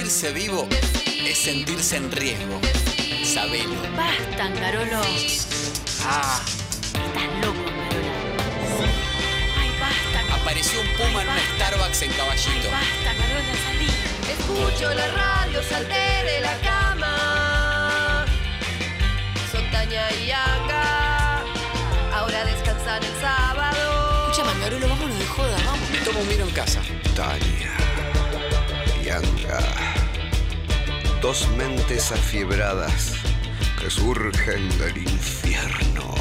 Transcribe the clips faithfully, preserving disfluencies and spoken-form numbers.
sentirse vivo es sentirse en riesgo. Sabelo. Basta, Angarolo. Ah. Estás loco, Angarolo. Ay, basta. Apareció un puma Ay, en un basta. Starbucks en Caballito. Ay, basta, Angarolo, salí. Escucho la radio, salté de la cama. Son Tania y Anga. Ahora descansan el sábado. Escucha, Angarolo, vámonos de joda, vamos. Me tomo un vino en casa. Tania y Anga, dos mentes afiebradas que surgen del infierno.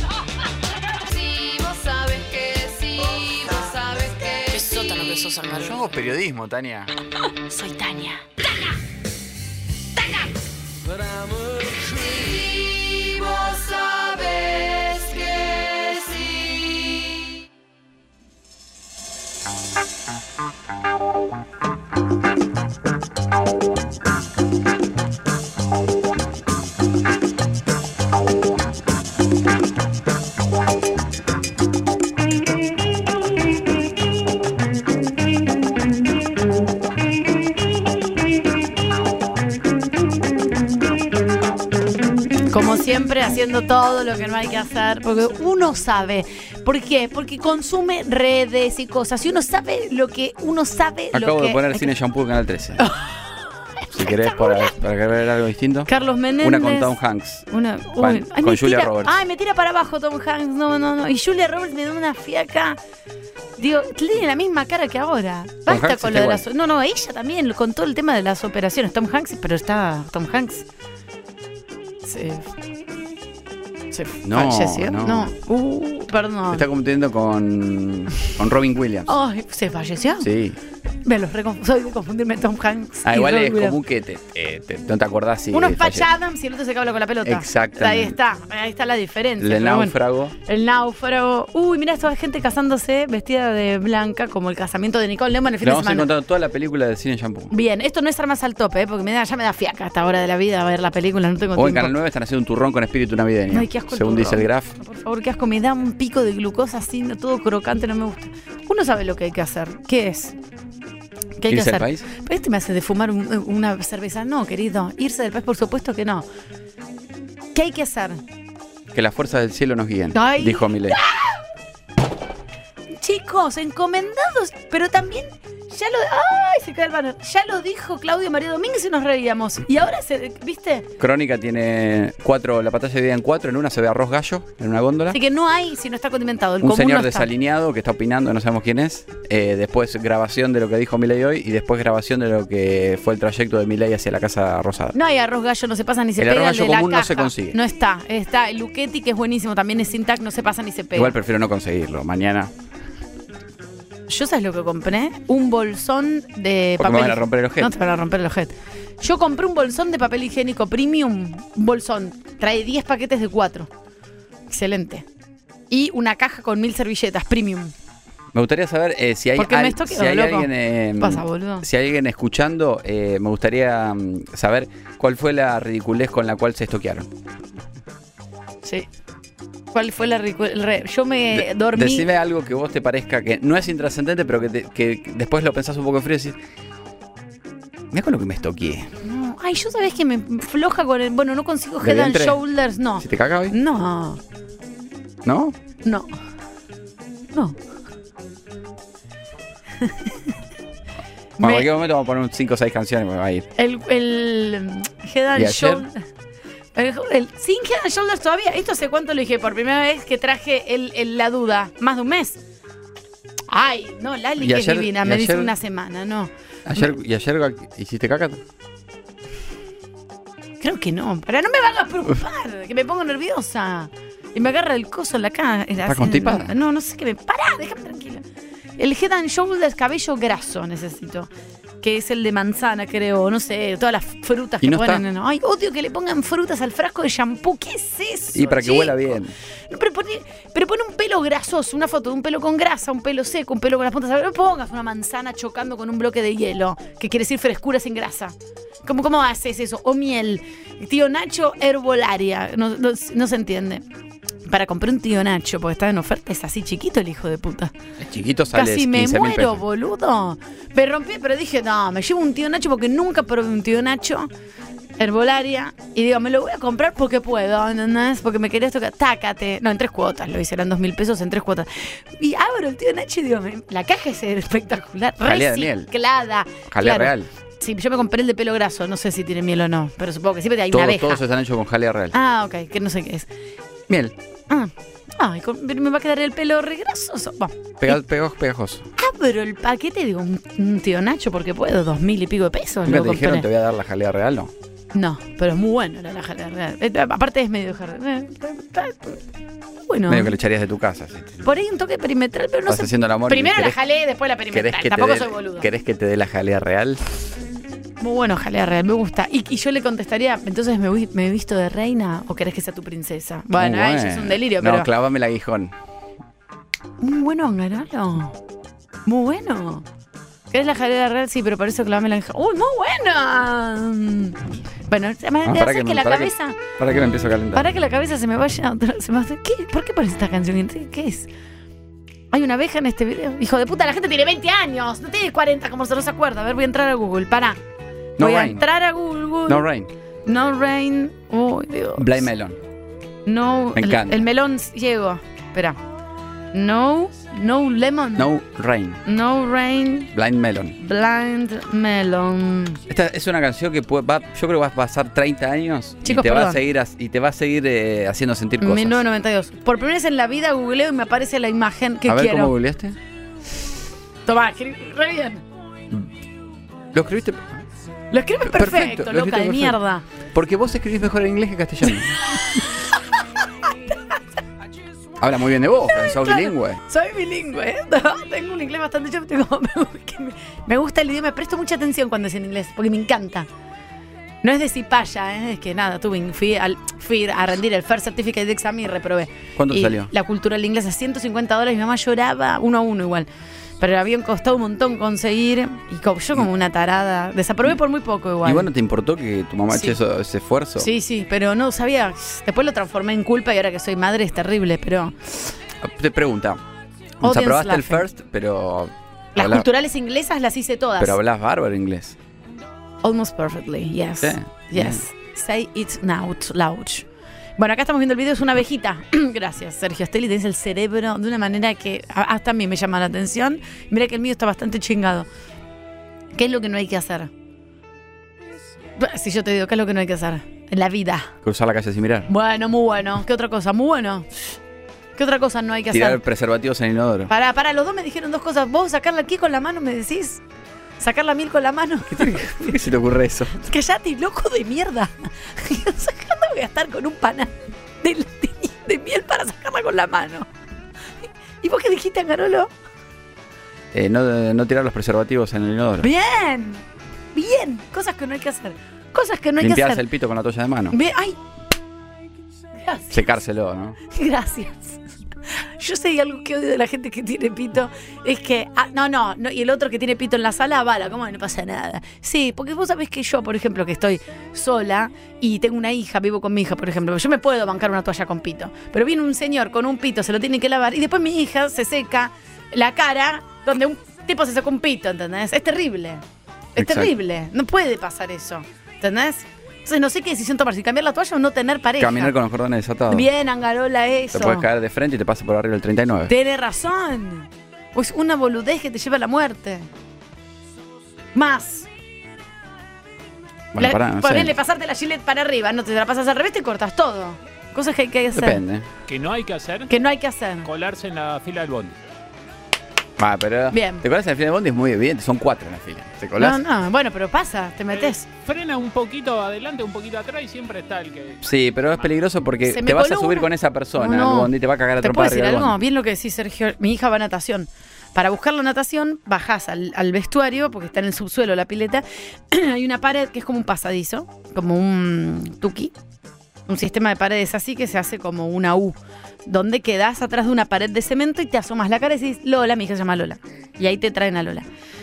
Si vos sabes que sí, vos sabes que Qué sí. sótano que sos, Yo Angarolo. hago periodismo, Tania. Soy Tania. Si vos sabes que sí. Como siempre, haciendo todo lo que no hay que hacer, porque uno sabe. ¿Por qué? Porque consume redes y cosas. Y uno sabe lo que uno sabe. Acabo lo que... de poner Cine Shampoo en Canal trece. Si querés, para, para ver algo distinto. Carlos Menéndez. Una con Tom Hanks. Una, Con- uy, con me Julia tira- Roberts. Ay, me tira para abajo Tom Hanks. No, no, no. Y Julia Roberts me da una fiaca. Digo, tiene la misma cara que ahora. Basta Hanks con está lo de igual. las. No, no, ella también, con todo el tema de las operaciones. Tom Hanks, pero está Tom Hanks. Se, se No, falleció. no. Uh, perdón. Está compitiendo con, con Robin Williams. Ay, ¿se falleció? Sí. Me los reconf- soy de confundirme Tom Hanks. Ah, y igual Robin es Williams. común que te, eh, te- no te acordás si Uno es Patch falle- Adams y el otro se habla con la pelota. Exactamente. Ahí está, ahí está la diferencia. El pero bueno. náufrago. El náufrago. Uy, mira, esta gente casándose vestida de blanca, como el casamiento de Nicole Neumann el fin Le de vamos a ir semana. contando toda la película de Cine Shampoo. Bien, esto no es armas al tope, ¿eh? Porque me da, ya me da fiaca a esta hora de la vida ver la película, no tengo Hoy en tiempo. Canal nueve están haciendo un turrón con espíritu navideño. Ay, qué asco el según turrón. dice el Graf. Por favor, qué asco, me da un pico de glucosa así, no, todo crocante, no me gusta. Uno sabe lo que hay que hacer. ¿Qué es? ¿Qué hay que ¿Irse hacer? del país? Pero este me hace de fumar un- una cerveza. No, querido. Irse del país, por supuesto que no. ¿Qué hay que hacer? Que las fuerzas del cielo nos guíen, Ay. dijo Milei. Chicos, encomendados, pero también ya lo... ¡Ay! Se cae el banner. Ya lo dijo Claudio María Domínguez y nos reíamos. Y ahora, se, ¿viste? Crónica tiene cuatro, la pantalla dividida en cuatro. En una se ve arroz gallo, en una góndola. Así que no hay si no está condimentado. El Un común señor no está. desalineado que está opinando, no sabemos quién es. Eh, después grabación de lo que dijo Milei hoy y después grabación de lo que fue el trayecto de Milei hacia la Casa Rosada. No hay arroz gallo, no se pasa ni se El pega. arroz el de gallo la común no caja. se consigue. No está. Está el Luchetti, que es buenísimo. También es sin tac, no se pasa ni se pega. Igual prefiero no conseguirlo. Mañana. Yo, ¿sabes lo que compré? Un bolsón de Porque papel. me van a romper el ojete. No te van a romper el ojete. Yo compré un bolsón de papel higiénico premium. Un bolsón. Trae diez paquetes de cuatro. Excelente. Y una caja con mil servilletas premium. Me gustaría saber eh, si hay, Porque me al- estoqueo, si hay loco. alguien eh, Pasa, boludo. si hay alguien escuchando, eh, me gustaría mm, saber cuál fue la ridiculez con la cual se estoquearon. Sí. ¿Cuál fue la ricu- el re- Yo me De- dormí. Decime algo que vos te parezca que no es intrascendente, pero que, te- que después lo pensás un poco en frío y decís, mirá con lo que me estoqueé. No. Ay, yo sabés que me floja con el. Bueno, no consigo ¿De Head and vientre? Shoulders, no. ¿Si te caga hoy? No. ¿No? No. No. Bueno, en Me- cualquier momento vamos a poner un cinco o seis canciones y me va a ir. El, el Head and ¿Y ayer? Shoulders. El, el- sin Head and Shoulders todavía. Esto sé cuánto lo dije por primera vez que traje el, el- la duda. Más de un mes. Ay, no, Lali, ¿Y que ayer- es divina. y Me dice ayer? una semana, no. Ayer, ¿Y ayer hiciste caca? Creo que no. Para no me van a preocupar, que me pongo nerviosa. Y me agarra el coso en la cara. ¿Estás constipada? No, no sé qué me. Pará, déjame tranquila. El Head and Shoulders cabello graso necesito. Que es el de manzana, creo. No sé, todas las frutas ¿Y que no ponen. está? En... Ay, odio que le pongan frutas al frasco de shampoo. ¿Qué es eso? Y para que chico? huela bien. No, pero, pone, pero pone un pelo grasoso, una foto de un pelo con grasa, un pelo seco, un pelo con las puntas. No pongas una manzana chocando con un bloque de hielo, que quiere decir frescura sin grasa. ¿Cómo, cómo haces eso? O miel. Tío Nacho, herbolaria. No, no, no se entiende. Para comprar un tío Nacho, porque estaba en oferta, es así chiquito el hijo de puta. El chiquito sale Casi me quince mil muero, pesos. boludo. Me rompí, pero dije, no, me llevo un tío Nacho porque nunca probé un tío Nacho. Herbolaria. Y digo, me lo voy a comprar porque puedo, ¿entendés? Porque me querías tocar. Tácate. No, en tres cuotas lo hice, eran dos mil pesos en tres cuotas. Y abro el tío Nacho y digo, me- la caja es espectacular. Jalea de miel. Reciclada. Jalea Claro. real. Sí, yo me compré el de pelo graso, no sé si tiene miel o no, pero supongo que sí, porque hay Todos, una abeja. todos están hechos con jalea real. Ah, ok, que no sé qué es. Miel. Ah, ay, con- me va a quedar el pelo re grasoso. Bueno, Pega- pegos- pegajoso. abro el paquete y digo, un, un tío Nacho, porque puedo, dos mil y pico de pesos. ¿Nunca lo te dijeron compré. te voy a dar la jalea real? No. No, pero es muy bueno la, la jalea real. Eh, Aparte es medio jardín. Eh, Bueno, Medio que le echarías de tu casa. Sí. por ahí un toque perimetral, pero no Estás sé. haciendo el amor y Primero la querés- jalé, después la ¿Querés perimetral. que, te Tampoco dé, soy boludo. ¿Querés que te dé la jalea real? Muy bueno, jalea real, me gusta. Y, y yo le contestaría, entonces me, voy- me he visto de reina o querés que sea tu princesa. Bueno, Muy ahí ya es un delirio, No, pero. clavame el aguijón. Muy bueno, Garolo. Muy bueno. ¿Querés la jalea real? Sí, pero por eso clavame la ¡Uy, muy buena! Bueno, me Ah, te para haces que que me- la para que- cabeza. ¿Para qué me empiezo a calentar? Para que la cabeza se me vaya. otra- Se me vaya- ¿Qué? ¿Por qué pones esta canción? ¿Qué es? ¿Hay una abeja en este video? Hijo de puta, la gente tiene veinte años. No tiene cuarenta, como se nos acuerda. A ver, voy a entrar a Google. Pará. No voy a rain. entrar a Google. No rain. No rain. Uy, Dios. Blind melon. No. Me el, encanta. el melón llego. Espera. No. No lemon. No rain. No rain. Blind melon. Blind melon. Esta es una canción que puede- va, yo creo que va a pasar treinta años Chicos, y te va a perdón. seguir as- y te va a seguir eh, haciendo sentir cosas. mil novecientos noventa y dos. Por primera vez en la vida googleo y me aparece la imagen que a ver quiero. cómo googleaste. Tomá, escribí re bien. Lo escribiste Lo escribes perfecto, Perfecto, lo loca escribiste de perfecto. mierda. porque vos escribís mejor en inglés que castellano. Habla muy bien de vos, sos Claro, bilingüe. Soy bilingüe. No, tengo un inglés bastante. Yo tengo, me, me- me gusta el idioma, presto mucha atención cuando es en inglés, porque me encanta. No es de cipaya, ¿eh? Es que nada, tuve, fui, al, fui a rendir el First Certificate de Exam y reprobé. ¿Cuánto Y salió? La cultura del inglés a ciento cincuenta dólares, mi mamá lloraba uno a uno igual. Pero el avión costado un montón conseguir y co- yo como una tarada. Desaprobé por muy poco igual. ¿Y vos no te importó que tu mamá Sí. eche eso- ese esfuerzo? Sí, sí, pero no sabía. Después lo transformé en culpa y ahora que soy madre es terrible, pero Te pregunta. Audience Desaprobaste el laughing. first, pero. las hablas- culturales inglesas las hice todas. Pero hablas bárbaro inglés. Almost perfectly, yes. Sí, Yes. Say it now loud. Bueno, acá estamos viendo el video, es una abejita. Gracias, Sergio Stelli. Tenés el cerebro de una manera que a- hasta a mí me llama la atención. Mira que el mío está bastante chingado. ¿Qué es lo que no hay que hacer? Si yo te digo, ¿qué es lo que no hay que hacer? En la vida. Cruzar la calle sin mirar. Bueno, muy bueno. ¿Qué otra cosa? Muy bueno. ¿Qué otra cosa no hay que Tirar hacer? preservativos en el inodoro. Para, para, los dos me dijeron dos cosas. ¿Vos sacarla aquí con la mano, me decís? ¿Sacar la miel con la mano? ¿Por qué se te ocurre eso? Callate, loco de mierda. Sacando voy a estar con un pana de, de, de miel para sacarla con la mano. ¿Y vos qué dijiste, Angarolo? Eh, no, no tirar los preservativos en el inodoro. Bien, bien. Cosas que no hay que hacer. Cosas que no hay que Limpiarse hacer. el pito con la toalla de mano. Bien, ay. Gracias. Secárselo, ¿no? Gracias. Yo sé algo que odio de la gente que tiene pito. Es que, ah, no, no, no, y el otro que tiene pito en la sala, bala, ¿cómo no pasa nada? Sí, porque vos sabés que yo, por ejemplo, que estoy sola y tengo una hija, vivo con mi hija, por ejemplo, yo me puedo bancar una toalla con pito. Pero viene un señor con un pito, se lo tiene que lavar y después mi hija se seca la cara donde un tipo se sacó un pito, ¿entendés? Es terrible. Es Exacto. terrible. No puede pasar eso, ¿entendés? Entonces no sé qué decisión tomar, si cambiar la toalla o no tener pareja. Caminar con los cordones desatados. Bien, Angarola, eso. Te puedes caer de frente y te pasa por arriba el treinta y nueve. Tiene razón. Pues una boludez que te lleva a la muerte. Más. Bueno, La- pará, no ponele sé. pasarte la gilet para arriba, no te la pasas al revés, te cortas todo. Cosas que hay que hacer. Depende. Que no hay que hacer, Que no hay que hacer. colarse en la fila del bondi. Ah, pero Bien. te colás en la fila de bondi es muy evidente. Son cuatro en la fila. Te colás. No, no, bueno, pero pasa, te metes. Eh, frena un poquito adelante, un poquito atrás y siempre está el que... Sí, pero es peligroso porque Se me te vas a coló subir una- con esa persona No, no. al bondi y te va a cagar a ¿Te puedo trompadas decir arriba del algo? bondi. Bien lo que decís, Sergio. Mi hija va a natación. Para buscar la natación, bajás al, al vestuario, porque está en el subsuelo la pileta. Hay una pared que es como un pasadizo, como un tuki. Un sistema de paredes así que se hace como una U, donde quedás atrás de una pared de cemento y te asomas la cara y decís, Lola, mi hija se llama Lola. Y ahí te traen a Lola.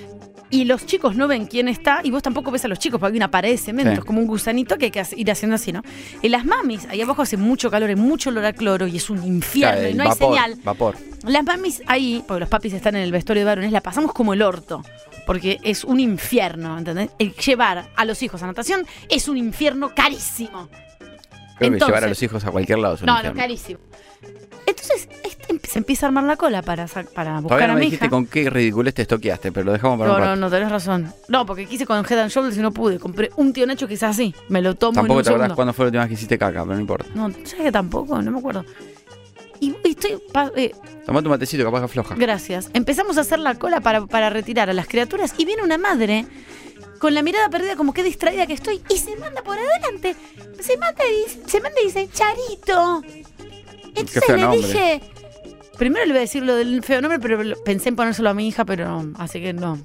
Y los chicos no ven quién está y vos tampoco ves a los chicos porque hay una pared de cemento, Sí. es como un gusanito que hay que ir haciendo así, ¿no? Y las mamis, ahí abajo hace mucho calor, hay mucho olor a cloro y es un infierno Claro, y el no hay vapor, señal. Vapor. Las mamis ahí, porque los papis están en el vestuario de varones, la pasamos como el orto. Porque es un infierno, ¿entendés? El llevar a los hijos a natación es un infierno carísimo. Creo que Entonces- llevar a los hijos a cualquier lado es un No, no, infierno. carísimo. Entonces este, se empieza a armar la cola para, sa- para buscar Todavía no a me mi dijiste hija. con qué ridiculez te estoqueaste, pero lo dejamos para No, un no, rato. no, tenés razón. No, porque quise con Head and Shoulders y no pude. Compré un tío Nacho que es así. Me lo tomo Tampoco en te un acordás segundo. cuándo fue la última vez que hiciste caca, pero no importa. No, ¿sabes que tampoco? No me acuerdo. Y y estoy... pa- eh, Tomate un matecito, capaz que afloja. gracias. Empezamos a hacer la cola para, para retirar a las criaturas y viene una madre con la mirada perdida como que distraída que estoy y se manda por adelante. Se manda y dice, se manda y dice, Charito. Entonces feo le nombre. dije... Primero le voy a decir lo del feo nombre, pero lo- pensé en ponérselo a mi hija, pero no, así que no.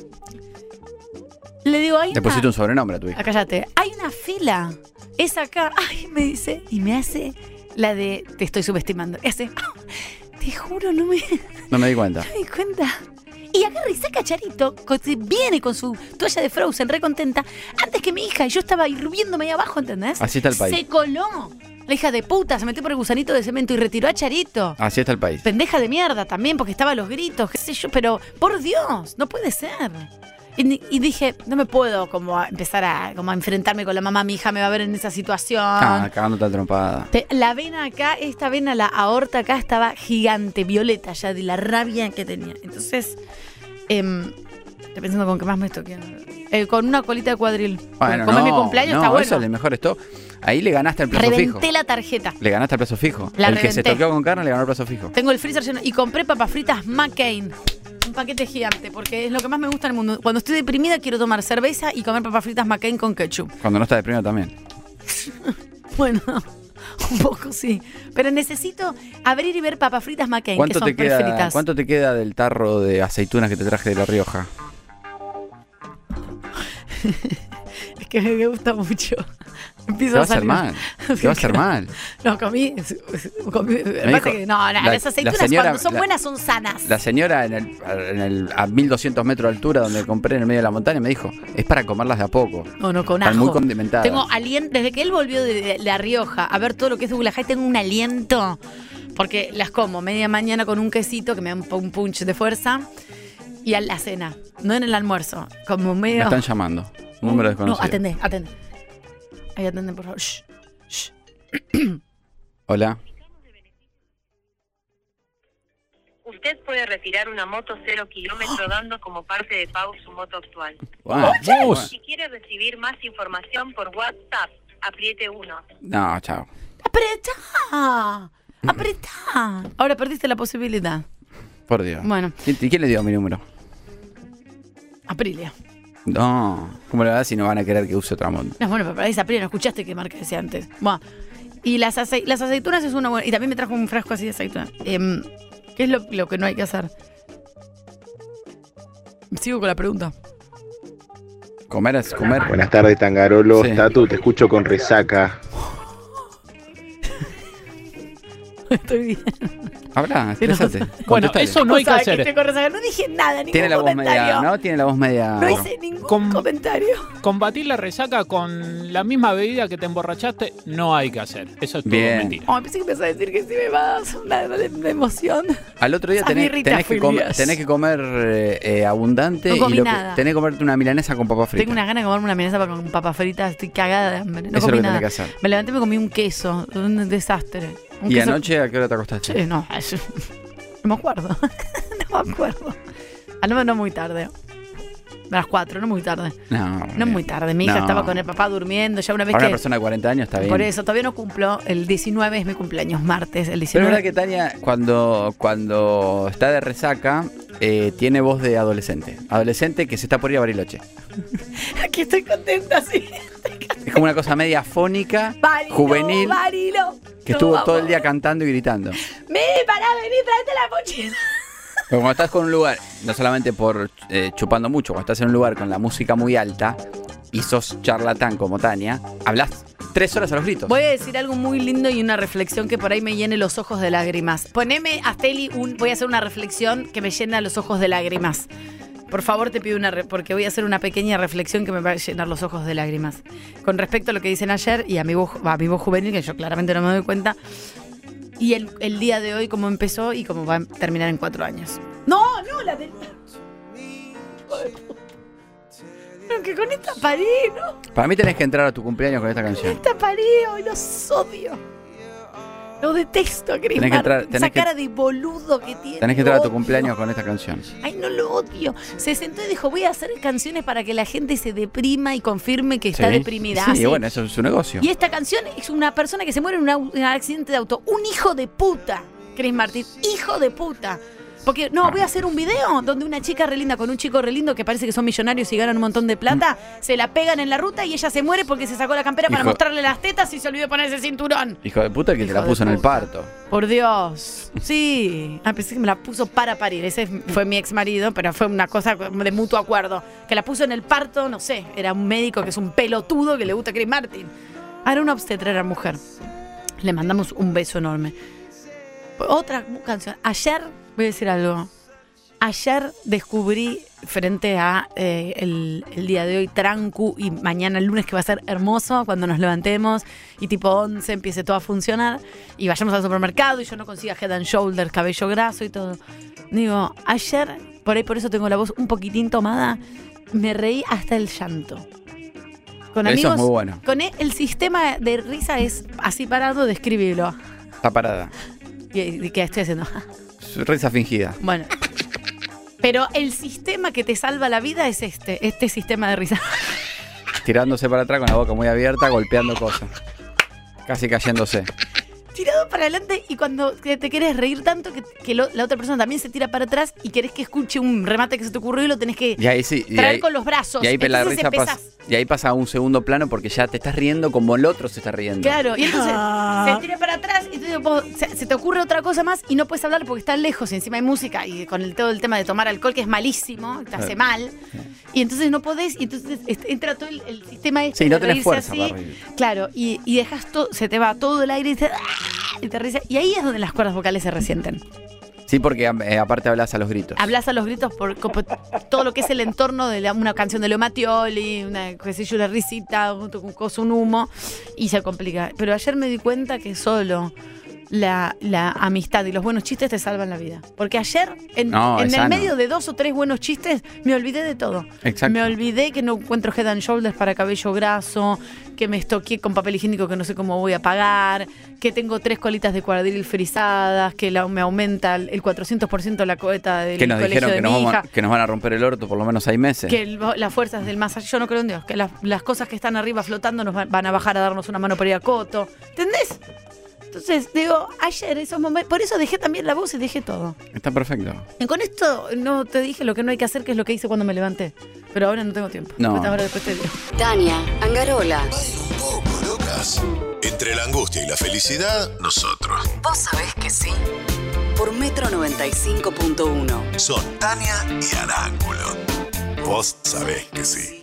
Le digo, hay Le una... pusiste un sobrenombre a tu hija. Ah, cállate. Hay una fila. Es acá. Ay, me dice. Y me hace la de te estoy subestimando. Y hace. "Ah, te juro, no me, No me di cuenta. no me di cuenta. Y agarra y saca a Charito. con- Viene con su toalla de Frozen, re contenta. Antes que mi hija. Y yo estaba hirviéndome ahí abajo, ¿entendés? Así está el país. Se coló. La hija de puta se metió por el gusanito de cemento y retiró a Charito. Así está el país. Pendeja de mierda también, porque estaba a los gritos, qué sé yo, pero por Dios, no puede ser. Y, y dije, no me puedo como a empezar a, como a enfrentarme con la mamá, mi hija me va a ver en esa situación. Ah, cagándote a trompada. Te- La vena acá, esta vena, la aorta acá estaba gigante, violeta ya de la rabia que tenía. Entonces, em, estoy pensando con qué más me estoy eh, con una colita de cuadril. Bueno, Como es mi no, cumpleaños, no, está bueno. eso es el mejor stop. Ahí le ganaste el plazo Reventé fijo. la tarjeta. Le ganaste el plazo fijo. La el que se reventé. toqueó con carne le ganó el plazo fijo. Tengo el freezer lleno y compré papas fritas McCain. Un paquete gigante, porque es lo que más me gusta en el mundo. Cuando estoy deprimida quiero tomar cerveza y comer papas fritas McCain con ketchup. Cuando no está deprimido también. Bueno, un poco sí. Pero necesito abrir y ver papas fritas McCain, que ¿Cuánto son te, queda, prefritas. ¿Cuánto te queda del tarro de aceitunas que te traje de La Rioja? Es que me gusta mucho. Empiezo Te va a hacer salir- mal. Te va a hacer mal. No, comí. comí pasa dijo, que- no, no, la- las aceitunas la señora- cuando son la- buenas son sanas. La señora en el, en el, a mil doscientos metros de altura donde compré en el medio de la montaña me dijo, es para comerlas de a poco. No, no, con Están ajo. muy condimentadas. Tengo aliento, desde que él volvió de, de La Rioja a ver todo lo que es de Gulajay, tengo un aliento. Porque las como media mañana con un quesito que me da un, un punch de fuerza. Y a la cena, no en el almuerzo. Como medio. Me están llamando. Un número No, desconocido. atendé, atendé. Ahí atendé, por favor. Shh, shh. Hola. Usted puede retirar una moto cero kilómetro dando como parte de pago su moto actual. Ah, bueno. Si quiere recibir más información por WhatsApp, apriete uno. No, chao. ¡Apretá! ¡Apretá! Ahora perdiste la posibilidad. Por Dios. Bueno, ¿Quién, quién le dio mi número? Aprilia. No. ¿Cómo le va a dar si no van a querer que use otra moto? No, bueno, pero para esa Aprilia no escuchaste qué marca decía antes. Bueno, y las, acei- las aceitunas es una buena. Y también me trajo un frasco así de aceitunas. Em, ¿Qué es lo, lo que no hay que hacer? Sigo con la pregunta. Comer es comer. Buenas tardes, Tangarolo. Sí. Tatu, te escucho con resaca. Estoy bien. Habla, Pero- exprésate. Bueno, Contestale. eso no hay que ¿Cómo sabe hacer. estoy con resaca? No dije nada, ningún Tiene la voz comentario. media, ¿no? Tiene la voz media. No hice ningún Com- comentario. Combatir la resaca con la misma bebida que te emborrachaste no hay que hacer. Eso es todo Bien. mentira. Oh, pensé que me ibas a decir que sí me va a dar una, una emoción. Al otro día Esas tenés, birritas tenés que, comer, frías. tenés que comer eh, eh, abundante No y comí lo que- nada. tenés que comerte una milanesa con papas fritas. Tengo una gana de comerme una milanesa con papas fritas. Estoy cagada de hambre. No Eso es lo comí que nada. tenés que hacer. Me levanté y me comí un queso. Un desastre. Un ¿Y queso- anoche a qué hora te acostaste? Sí, no, eso- no me acuerdo. No me acuerdo. A no, no muy tarde. A las cuatro, no muy tarde. No, No muy tarde. Mi hija No. estaba con el papá durmiendo. Ya una vez Para que. una persona de cuarenta años está bien. Por eso, todavía no cumplo. El diecinueve es mi cumpleaños, martes. El Pero es diecinueve. verdad que Tania, cuando, cuando está de resaca, eh, tiene voz de adolescente. Adolescente que se está por ir a Bariloche. Aquí estoy contenta, sí. Es como una cosa media fónica, Barilo, juvenil, Barilo. que estuvo Vamos. todo el día cantando y gritando. Me, pará, vení, tráete la mochila. Pero cuando estás con un lugar, no solamente por eh, chupando mucho, cuando estás en un lugar con la música muy alta y sos charlatán como Tania, hablas tres horas a los gritos. Voy a decir algo muy lindo y una reflexión que por ahí me llene los ojos de lágrimas. Poneme, Asteli, un, voy a hacer una reflexión que me llena los ojos de lágrimas. por favor te pido una... Re- porque voy a hacer una pequeña reflexión que me va a llenar los ojos de lágrimas. Con respecto a lo que dicen ayer y a mi voz, a mi voz juvenil, que yo claramente no me doy cuenta, y el, el día de hoy cómo empezó y cómo va a terminar en cuatro años. No, no, la de... No, que con esta parí, ¿no? Para mí tenés que entrar a tu cumpleaños con esta Con canción. esta parí, hoy los odio. Lo detesto a Chris Tenés que entrar- Martin. tenés Esa que- cara de boludo que tiene. Tenés que entrar a tu odio. cumpleaños con esta canción. Ay, no lo odio. Se sentó y dijo, voy a hacer canciones para que la gente se deprima y confirme que está Sí. deprimida. Sí, Así. bueno, eso es su negocio. Y esta canción es una persona que se muere en un, au- en un accidente de auto. Un hijo de puta, Chris Martin. Hijo de puta. Porque, no, voy a hacer un video donde una chica re linda con un chico re lindo que parece que son millonarios y ganan un montón de plata, se la pegan en la ruta y ella se muere porque se sacó la campera para Hijo- mostrarle las tetas y se olvidó de ponerse el cinturón. Hijo de puta que te Hijo la de puso en el puta. parto. Por Dios. Sí. Ah, pensé que me la puso para parir. Ese fue mi ex marido, pero fue una cosa de mutuo acuerdo. Que la puso en el parto, no sé. Era un médico que es un pelotudo que le gusta a Chris Martin. Ah, era una obstetra, era mujer. Le mandamos un beso enorme. Otra canción. Ayer, voy a decir algo. Ayer descubrí frente a eh, el, el día de hoy trancu y mañana el lunes que va a ser hermoso cuando nos levantemos y tipo once empiece todo a funcionar y vayamos al supermercado y yo no consiga Head and Shoulders, cabello graso y todo. Digo, ayer, por ahí por eso tengo la voz un poquitín tomada, me reí hasta el llanto. Con Eso amigos, es muy bueno. con él, el sistema de risa es así parado, descríbelo. Está parada. ¿Y, y qué estoy haciendo? Risa fingida. Bueno. Pero el sistema que te salva la vida es este, este sistema de risa. Tirándose para atrás con la boca muy abierta, golpeando cosas. Casi cayéndose. Tirado para adelante y cuando te querés reír tanto que, que lo- la otra persona también se tira para atrás y querés que escuche un remate que se te ocurrió y lo tenés que Y ahí sí. Y traer ahí, con los brazos. y ahí la Entonces risa empezás- pasa, y ahí pasa a un segundo plano porque ya te estás riendo como el otro se está riendo. Claro, y entonces se tira para atrás y entonces vos- se, se te ocurre otra cosa más y no puedes hablar porque estás lejos y encima hay música y con el, todo el tema de tomar alcohol que es malísimo, te hace Claro. mal. Y entonces no podés y entonces est- entra todo el, el sistema este Sí, no de tenés reírse fuerza así. para reír. Claro, y, y dejas todo, se te va todo el aire y te, y te ríes. Y ahí es donde las cuerdas vocales se resienten. Sí, porque eh, aparte hablas a los gritos. Hablas a los gritos por, por todo lo que es el entorno de la- una canción de Leo Mattioli, una, qué sé yo, una risita, un, un coso, un humo, y se complica. Pero ayer me di cuenta que solo la, la amistad y los buenos chistes te salvan la vida. Porque ayer, en, No, en es el sano. medio de dos o tres buenos chistes, me olvidé de todo. Exacto. Me olvidé que no encuentro Head and Shoulders para cabello graso, que me estoqué con papel higiénico que no sé cómo voy a pagar, que tengo tres colitas de cuadril frisadas, que la- me aumenta el cuatrocientos por ciento la coheta del Que nos colegio dijeron de que mi nos, hija. vamos- que nos van a romper el orto por lo menos seis meses. Que el- las fuerzas del más allá, yo no creo en Dios, que las, las cosas que están arriba flotando nos van, van a bajar a darnos una mano para ir a Coto. ¿Entendés? Entonces, digo, ayer esos momentos, por eso dejé también la voz y dejé todo. Está perfecto. Y con esto no te dije lo que no hay que hacer, que es lo que hice cuando me levanté. Pero ahora no tengo tiempo. No. Después, ahora después te digo. Tania Angarola. Un poco locas. Entre la angustia y la felicidad, nosotros. Vos sabés que sí. Por Metro noventa y cinco punto uno. Son Tania y Aráculo. Vos sabés que sí.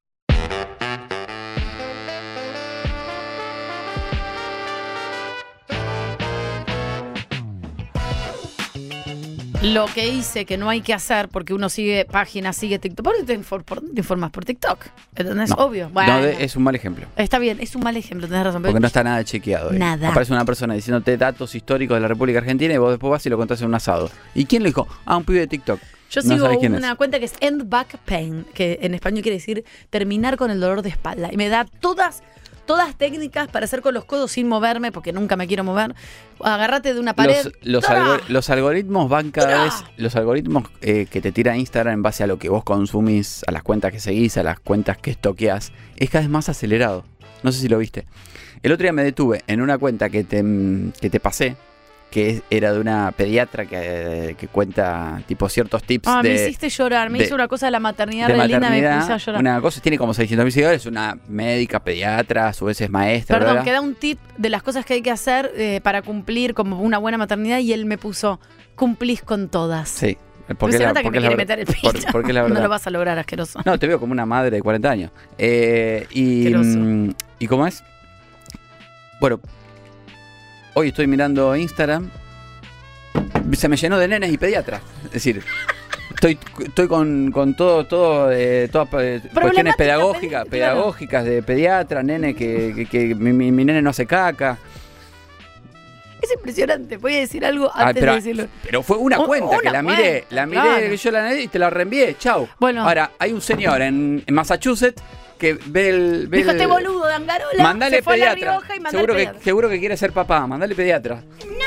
Lo que hice que no hay que hacer porque uno sigue páginas, sigue TikTok. ¿Por qué te, infor- por dónde te informas? ¿Por TikTok? ¿Entendés? No. Obvio. Bueno, No, de- es un mal ejemplo. está bien, es un mal ejemplo, tenés razón. pero- Porque no está nada chequeado. ahí. Nada. Aparece una persona diciéndote datos históricos de la República Argentina y vos después vas y lo contás en un asado. ¿Y quién lo dijo? Ah, un pibe de TikTok. Yo No sigo sabés quién una es. cuenta que es End Back Pain, que en español quiere decir terminar con el dolor de espalda. Y me da todas, todas técnicas para hacer con los codos sin moverme, porque nunca me quiero mover. Agárrate de una pared. Los, los, ¡Tará! algor- los algoritmos van cada ¡Tará! vez. Los algoritmos eh, que te tira Instagram en base a lo que vos consumís, a las cuentas que seguís, a las cuentas que estoqueás, es cada vez más acelerado. No sé si lo viste. El otro día me detuve en una cuenta que te, que te pasé, que es- era de una pediatra que, que cuenta tipo ciertos tips Ah, de. me hiciste llorar. Me de- hizo una cosa de la maternidad de re linda, me maternidad, puse a llorar. una cosa, tiene como seiscientos mil seguidores, una médica, pediatra, a su vez es maestra. Perdón, bla, bla. que da un tip de las cosas que hay que hacer eh, para cumplir como una buena maternidad y él me puso, cumplís con todas. Sí. Porque Porque se la- nota que porque me es quiere la meter el ver- pito. por- porque es la verdad. No lo vas a lograr, asqueroso. No, te veo como una madre de cuarenta años. Eh, y, Asqueroso. mm, ¿Y cómo es? Bueno, hoy estoy mirando Instagram. Se me llenó de nenes y pediatras. Es decir, Estoy, estoy con, con todo, todo, eh, todas eh, cuestiones pedagógicas, claro. pedagógicas de pediatra, nene, que, que, que mi, mi, mi nene no hace caca. Es impresionante, voy a decir algo Ah, antes pero, de decirlo. pero fue una Un- cuenta una que la miré, cuenta, la miré, claro. que yo la y te la reenvié, chau. Bueno. Ahora, hay un señor en, en Massachusetts que ve el... Ve Dijo el- este boludo de Angarola, Mandale se fue a La pediatra. Rioja y mandó seguro, al que, pediatra. seguro que quiere ser papá, mandale pediatra.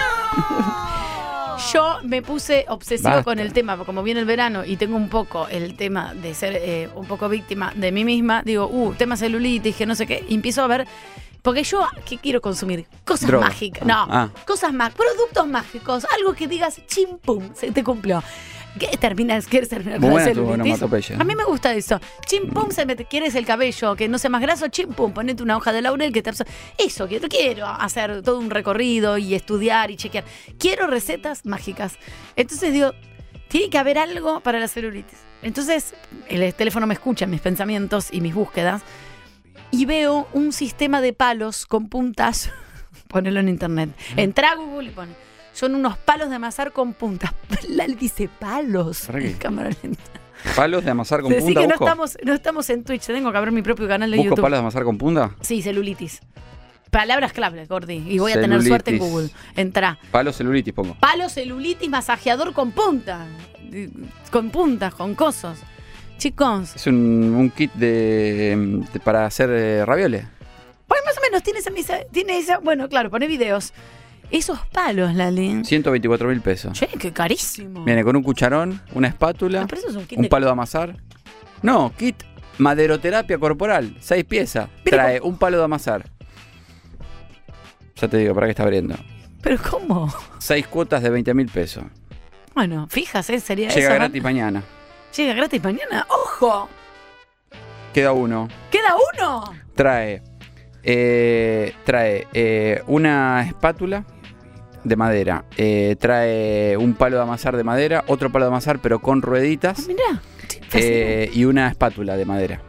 Yo me puse obsesiva Basta. con el tema, porque como viene el verano y tengo un poco el tema de ser eh, un poco víctima de mí misma, digo, uh, tema celulitis, que no sé qué, y empiezo a ver, porque yo, ¿qué quiero consumir? Cosas Droga. mágicas, no, Ah. cosas más, productos mágicos, algo que digas, chim, pum, se te cumplió. ¿Qué terminas? ¿Quieres terminar Muy con la buena tu celulitis? onomatopeya. A mí me gusta eso. Chim, pum, se me te- quieres el cabello, que no sea más graso, chim, pum, ponete una hoja de laurel que te absor- Eso, quiero, quiero hacer todo un recorrido y estudiar y chequear. Quiero recetas mágicas. Entonces digo, tiene que haber algo para la celulitis. Entonces, el teléfono me escucha mis pensamientos y mis búsquedas y veo un sistema de palos con puntas. Ponelo en internet. Entra a Google y pone. Son unos palos de amasar con puntas. Lal dice palos. ¿Para qué? En cámara lenta. ¿Palos de amasar con Decí punta que no busco? estamos, no estamos en Twitch. Tengo que abrir mi propio canal de ¿Busco YouTube. palos de amasar con punta? Sí, celulitis. Palabras claves, Gordi. Y voy a tener suerte en Celulitis. Google. Entra. Palos celulitis pongo. Palo celulitis masajeador con punta. Con puntas, con cosos. Chicos, Es un, un kit de, de- para hacer eh, ravioles. pues más o menos tiene esa, misa- tiene esa. Bueno, claro, pone videos. Esos palos, Lali. ciento veinticuatro mil pesos. Che, qué carísimo. Viene con un cucharón, una espátula, Ah, pero eso es un kit un de- palo de amasar. No, kit maderoterapia corporal, seis piezas. Pero Trae un palo de amasar. Ya te digo, para qué está abriendo. Pero ¿cómo? Seis cuotas de veinte mil pesos. Bueno, fíjate, sería Llega eso. ¿no? gratis mañana. Llega gratis mañana. ¡Ojo! Queda uno. ¡Queda uno! Trae, eh, trae eh, una espátula de madera. Eh, trae un palo de amasar de madera, otro palo de amasar pero con rueditas. Mirá. eh, y una espátula de madera.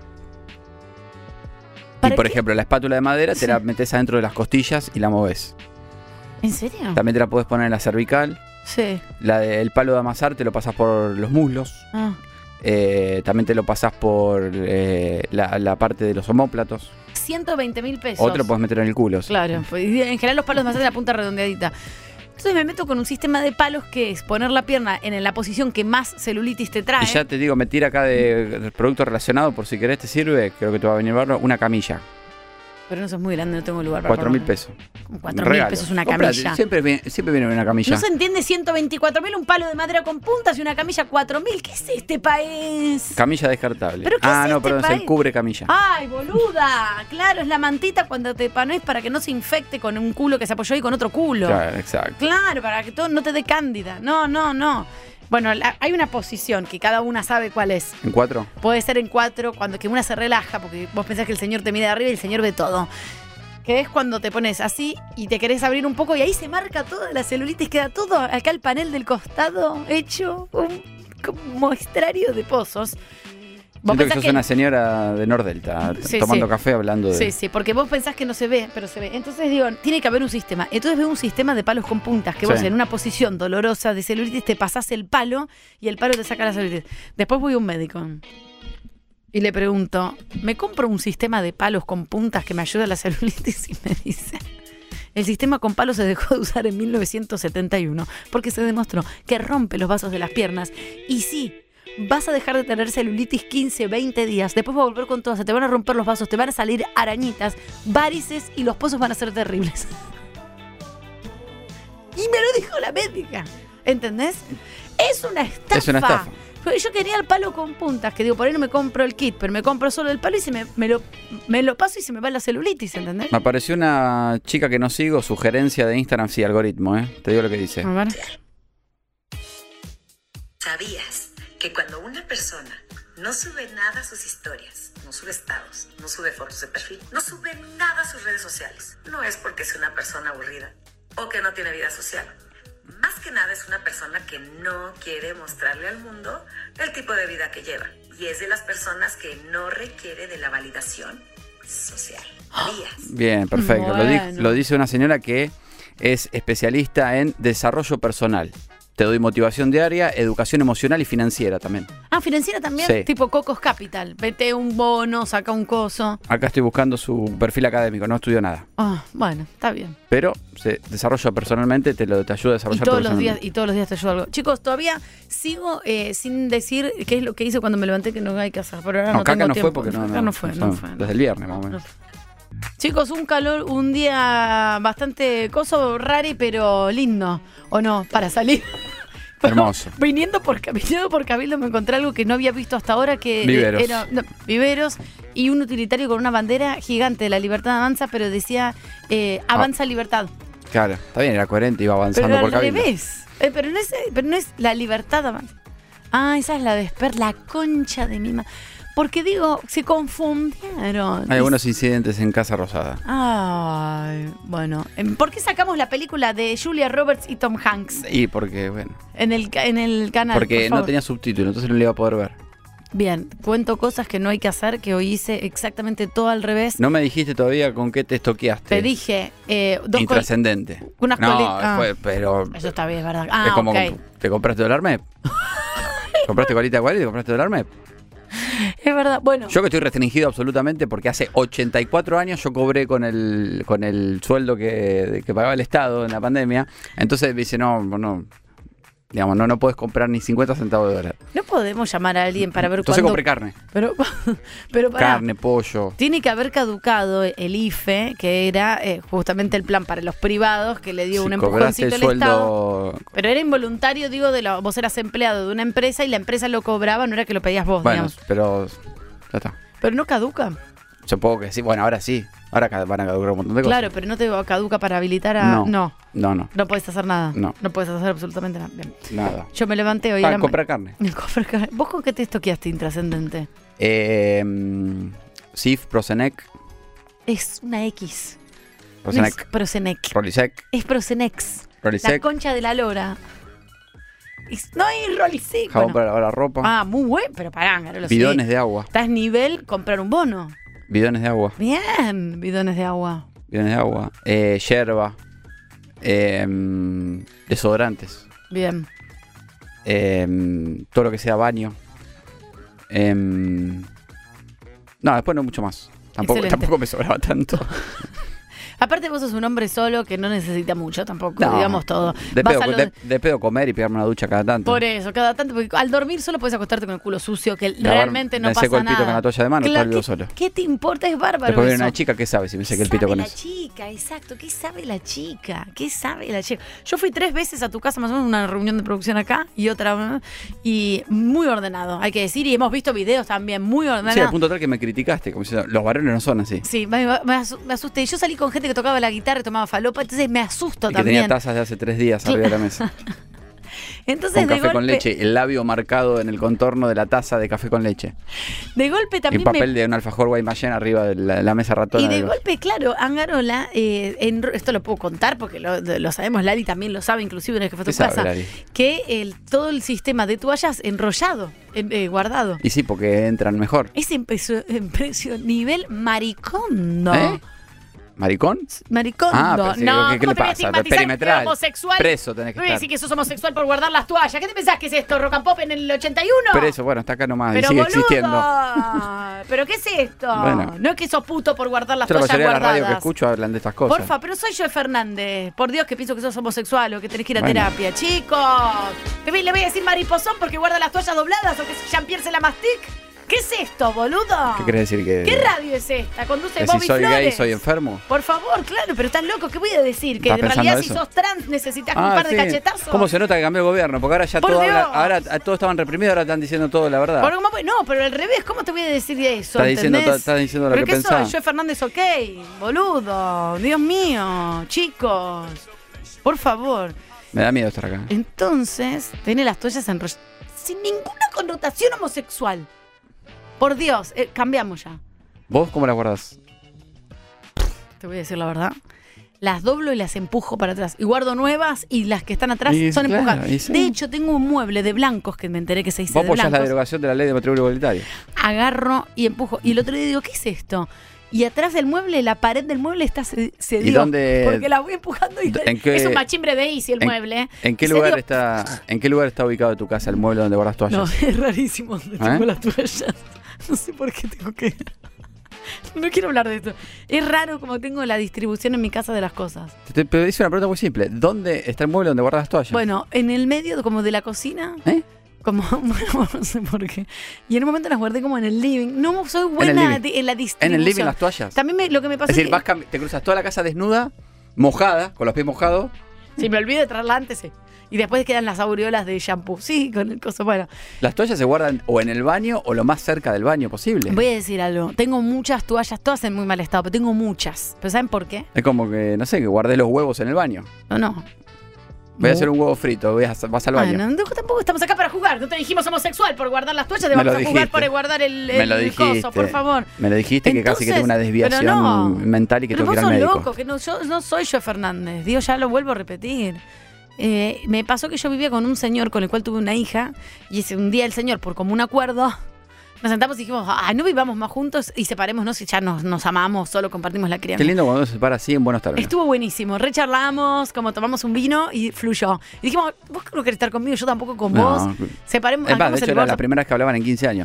Y ¿Para por qué? ejemplo, la espátula de madera te Sí. la metes adentro de las costillas y la moves. ¿En serio? También te la puedes poner en la cervical. Sí. La de- el palo de amasar te lo pasas por los muslos. Ah. Eh, también te lo pasas por eh, la, la parte de los omóplatos. ciento veinte mil pesos. Otro puedes meter en el culo. sí. Claro, pues, en general los palos más de la punta redondeadita. Entonces me meto con un sistema de palos que es poner la pierna en la posición que más celulitis te trae. Y ya te digo, me tira acá de, de producto relacionado, por si querés te sirve, creo que te va a venir barro, una camilla. Pero no sos muy grande, no tengo lugar para Cuatro mil ponerlo. pesos. Cuatro mil Regalo. pesos una Comprate, camilla. Siempre viene, siempre viene una camilla. No se entiende ciento veinticuatro mil un palo de madera con puntas y una camilla cuatro mil. ¿Qué es este país? Camilla descartable. ¿Pero qué ah, es no, este perdón, es país? el cubre camilla. ¡Ay, boluda! Claro, es la mantita cuando te pones para que no se infecte con un culo que se apoyó y con otro culo. Claro, exacto. Claro, para que todo no te dé cándida. No, no, no. Bueno, la- hay una posición que cada una sabe cuál es. ¿En cuatro? Puede ser en cuatro, cuando que una se relaja, porque vos pensás que el señor te mide de arriba y el señor ve todo. Que es cuando te pones así y te querés abrir un poco y ahí se marca toda la celulitis, queda todo acá el panel del costado hecho un como muestrario de pozos. Vos Siento que pensás sos que- una señora de Nordelta, Sí, tomando sí. café hablando de... Sí, sí, porque vos pensás que no se ve, pero se ve. Entonces digo, tiene que haber un sistema. Entonces veo un sistema de palos con puntas, que vos Sí. en una posición dolorosa de celulitis te pasás el palo y el palo te saca la celulitis. Después voy a un médico y le pregunto, ¿me compro un sistema de palos con puntas que me ayude a la celulitis? Y me dice, el sistema con palos se dejó de usar en mil novecientos setenta y uno porque se demostró que rompe los vasos de las piernas y sí, vas a dejar de tener celulitis quince, veinte días. Después va a volver con todas. Se te van a romper los vasos, te van a salir arañitas, varices y los pozos van a ser terribles. Y me lo dijo la médica. ¿Entendés? Es una estafa. Es una estafa. Yo quería el palo con puntas, que digo, por ahí no me compro el kit, pero me compro solo el palo y se me, me, lo, me lo paso y se me va la celulitis, ¿entendés? Me apareció una chica que no sigo, sugerencia de Instagram, sí, algoritmo, ¿eh? Te digo lo que dice. A ver. ¿Sabías que cuando una persona no sube nada a sus historias, no sube estados, no sube fotos de perfil, no sube nada a sus redes sociales, no es porque es una persona aburrida o que no tiene vida social? Más que nada es una persona que no quiere mostrarle al mundo el tipo de vida que lleva. Y es de las personas que no requiere de la validación social. ¿Sabías? Bien, perfecto. Lo, di- Bueno. lo dice una señora que es especialista en desarrollo personal. te doy motivación diaria, educación emocional y financiera también. Ah, financiera también, Sí. tipo Cocos Capital. Vete un bono, saca un coso. Acá estoy buscando su perfil académico, no estudió nada. Ah, bueno, está bien. Pero se desarrolla personalmente, te, lo, te ayuda a Y desarrollar todos los días, personalmente. y todos los días te ayuda algo. Chicos, todavía sigo eh, sin decir qué es lo que hice cuando me levanté que no hay que hacer. Pero ahora No, no, Caca tengo no tiempo. fue porque no, Acá no, no fue, no, no, fue. no. Desde el viernes más o menos. Chicos, un calor, un día bastante coso, rari, pero lindo. ¿O no? Para salir. Hermoso. Viniendo por, viniendo por Cabildo me encontré algo que no había visto hasta ahora, que Viveros. era no, viveros y un utilitario con una bandera gigante de la libertad avanza, pero decía eh, avanza libertad. Claro, está bien, era coherente, iba avanzando Pero por al Cabildo. revés. Eh, pero, no es, pero no es la libertad avanza. Ah, esa es la de Esper, la concha de mi madre. Porque digo, se confundieron. Hay algunos incidentes en Casa Rosada. Ay, bueno. Em, ¿Por qué sacamos la película de Julia Roberts y Tom Hanks Y porque, bueno, en el, ca- en el canal? porque por no favor? tenía subtítulo, entonces no le iba a poder ver. Bien, cuento cosas que no hay que hacer, que hoy hice exactamente todo al revés. No me dijiste todavía con qué te estoqueaste. Te dije eh, dos col- Intrascendente. unas No, coli- ah. fue- pero Eso está bien, ¿verdad? Ah, es como, ok. ¿te compraste dólar M E P? ¿Compraste colita de cual y te compraste dólar M E P? Es verdad. Bueno, Yo que estoy restringido absolutamente porque hace ochenta y cuatro años yo cobré con el con el sueldo que, que pagaba el Estado en la pandemia. Entonces me dice, no, no, digamos, no, no puedes comprar ni cincuenta centavos de dólar. no podemos llamar a alguien para ver Entonces cuándo... compré carne. Pero, pero pará. Carne, pollo. Tiene que haber caducado el I F E, que era eh, justamente el plan para los privados, que le dio Si un cobraste empujoncito el al Estado. sueldo... Pero era involuntario, digo, de lo, vos eras empleado de una empresa y la empresa lo cobraba, no era que lo pedías vos, Bueno, digamos. pero ya está. Pero no caduca. Supongo que sí. Bueno, ahora sí. Ahora ca- van a caducar un montón de cosas. Claro, pero no te caduca para habilitar a... No. No, No, no, no puedes hacer nada. No. No puedes hacer absolutamente nada. Bien. nada. Yo me levanté hoy a Ah, la ma- comprar carne. Comprar carne. ¿Vos con qué te estoqueaste intrascendente? Eh, Sif, Prosenec, Es una X. No es Prosenec, Prosenec. Rolisec, Es Prosenex. La Rolisec, concha de la lora. Es- No hay Rolisec. jabón Bueno. para lavar la ropa, Ah, muy bueno, pero pará, Garolo, sí. bidones de agua, Estás nivel comprar un bono. bidones de agua, Bien, bidones de agua. bidones de agua, eh, yerba, eh, desodorantes, Bien. eh, todo lo que sea baño. eh, no, después no mucho más. Tampoco, Excelente. tampoco me sobraba tanto. Aparte vos sos un hombre solo que no necesita mucho tampoco, No, digamos todo. De Vas pedo, a lo- de, de pedo comer y pegarme una ducha cada tanto. Por eso, cada tanto, porque al dormir solo puedes acostarte con el culo sucio, que Lavar- realmente no me pasa seco el pito nada. con la toalla de mano, Claro, todo vivo ¿qué- solo. ¿Qué te importa? Es bárbaro Después viene eso. una chica que sabe si me seca el ¿Qué pito sabe con la eso. chica? Exacto. ¿Qué sabe la chica? ¿Qué sabe la chica? Yo fui tres veces a tu casa, más o menos, una reunión de producción acá y otra. Y muy ordenado, hay que decir. Y hemos visto videos también muy ordenados. Sí, al punto tal que me criticaste, como diciendo, los varones no son así. Sí, me, me asu- me asusté. Yo salí con gente que tocaba la guitarra y tomaba falopa, entonces me asusto Y que también. tenía tazas de hace tres días arriba de la mesa. Entonces, Con de café con golpe- leche, el labio marcado en el contorno de la taza de café con leche. De golpe Y también un papel me... de un alfajor Guaymallén arriba de la, la mesa ratona. Y de del- golpe, claro, Angarola, eh, en- esto lo puedo contar porque lo, lo sabemos, Lali también lo sabe, inclusive una vez que fue a ¿Qué tu sabe, casa, Lali? que el, todo el sistema de toallas enrollado, en- eh, guardado. Y sí, porque entran mejor. Es impresionante, nivel maricondo. ¿Eh? ¿Maricón? Maricondo. Ah, pero sí, no, ¿qué- qué ¿cómo le te voy a pasa? estigmatizar que Perimetral. soy homosexual? Preso tenés que Me voy a estar. decir que sos homosexual por guardar las toallas. ¿Qué te pensás que es esto? ¿Rock and Pop en el ochenta y uno? Pero eso, bueno, está acá nomás y Pero sigue boludo, existiendo. ¿pero qué es esto? Bueno. No es que sos puto por guardar las Yo la toallas mayoría de la radio que guardadas. escucho hablan de estas cosas. Porfa, pero soy yo Fernández. Por Dios que pienso que sos homosexual o que tenés que ir a Bueno. terapia. Chicos, ¿te vi- le voy a decir mariposón porque guarda las toallas dobladas o que Jean-Pierre se la mastic? ¿Qué es esto, boludo? ¿Qué querés decir? Que, ¿Qué radio es esta? Conduce que si Bobby soy Flores. gay soy enfermo? Por favor, claro, pero estás loco. ¿Qué voy a decir? Que ¿Estás en realidad pensando si eso? sos trans necesitas un Ah, par de sí. cachetazos. ¿Cómo se nota que cambió el gobierno? Porque ahora ya Por todo Dios. habla- ahora a- todos estaban reprimidos, ahora están diciendo todo la verdad. Por- ¿cómo- no, pero al revés, ¿cómo te voy a decir eso? Estás diciendo, ¿entendés? estás diciendo lo ¿Pero que qué pensás. soy? Yo Fernández, ok, boludo. Dios mío, chicos. Por favor. Me da miedo estar acá. Entonces, tiene las toallas enrolladas. Sin ninguna connotación homosexual. Por Dios, eh, cambiamos ya. ¿Vos cómo las guardás? Te voy a decir la verdad. Las doblo y las empujo para atrás. Y guardo nuevas y las que están atrás Y son claro, empujadas. y sí. De hecho, tengo un mueble de blancos que me enteré que se dice Vos de apoyás la blancos. derogación de la ley de matrimonio igualitario. Agarro y empujo. Y el otro día digo, ¿qué es esto? y atrás del mueble, la pared del mueble está cedió. ¿Y dónde? Porque la voy empujando y ¿En qué- es un machimbre de Easy el en- mueble. ¿En qué Y lugar cedió. está en qué lugar está ubicado tu casa el mueble donde guardas toallas? No, es rarísimo donde tengo ¿Eh? las toallas. No sé por qué tengo que... No quiero hablar de esto. Es raro como tengo la distribución en mi casa de las cosas. Te, te hice una pregunta muy simple. ¿Dónde está el mueble donde guardas las toallas? Bueno, en el medio como de la cocina. ¿Eh? Como, bueno, no sé por qué. Y en un momento las guardé como en el living. No soy buena En el en, living. en la ¿En distribución. el living las toallas? También me- lo que me pasa Es decir, es vas que... cam- te cruzas toda la casa desnuda, mojada, con los pies mojados. Si me olvido de traerla antes, sí. Y después quedan las aureolas de shampoo. Sí, con el coso. Bueno, Las toallas se guardan o en el baño o lo más cerca del baño posible. voy a decir algo. Tengo muchas toallas, todas en muy mal estado, pero tengo muchas. ¿Pero saben por qué? Es como que, no sé, que guardé los huevos en el baño. No, no. Voy a No. hacer un huevo frito, voy a- vas al baño. Bueno, no, tampoco estamos acá para jugar. No te dijimos homosexual por guardar las toallas, te Me vamos lo a jugar dijiste. por guardar el, Me lo el dijiste. coso, por favor. Me lo dijiste que casi que tengo una Entonces, desviación pero no. mental y que Pero tengo vos que ir al sos médico. loco, que no, yo no soy yo Fernández. Dios, ya lo vuelvo a repetir. Eh, me pasó que yo vivía con un señor con el cual tuve una hija y ese, un día el señor, por común acuerdo, nos sentamos y dijimos, ah, no vivamos más juntos y separémonos y ya nos, nos amamos, solo compartimos la crianza. Qué lindo cuando se para así en buenos términos. Estuvo buenísimo, recharlamos, como tomamos un vino y fluyó. Y dijimos, vos no querés estar conmigo, yo tampoco con No. vos. Separemos, Es más, de hagamos hecho el era divorcio. la primera vez que hablaban en quince años.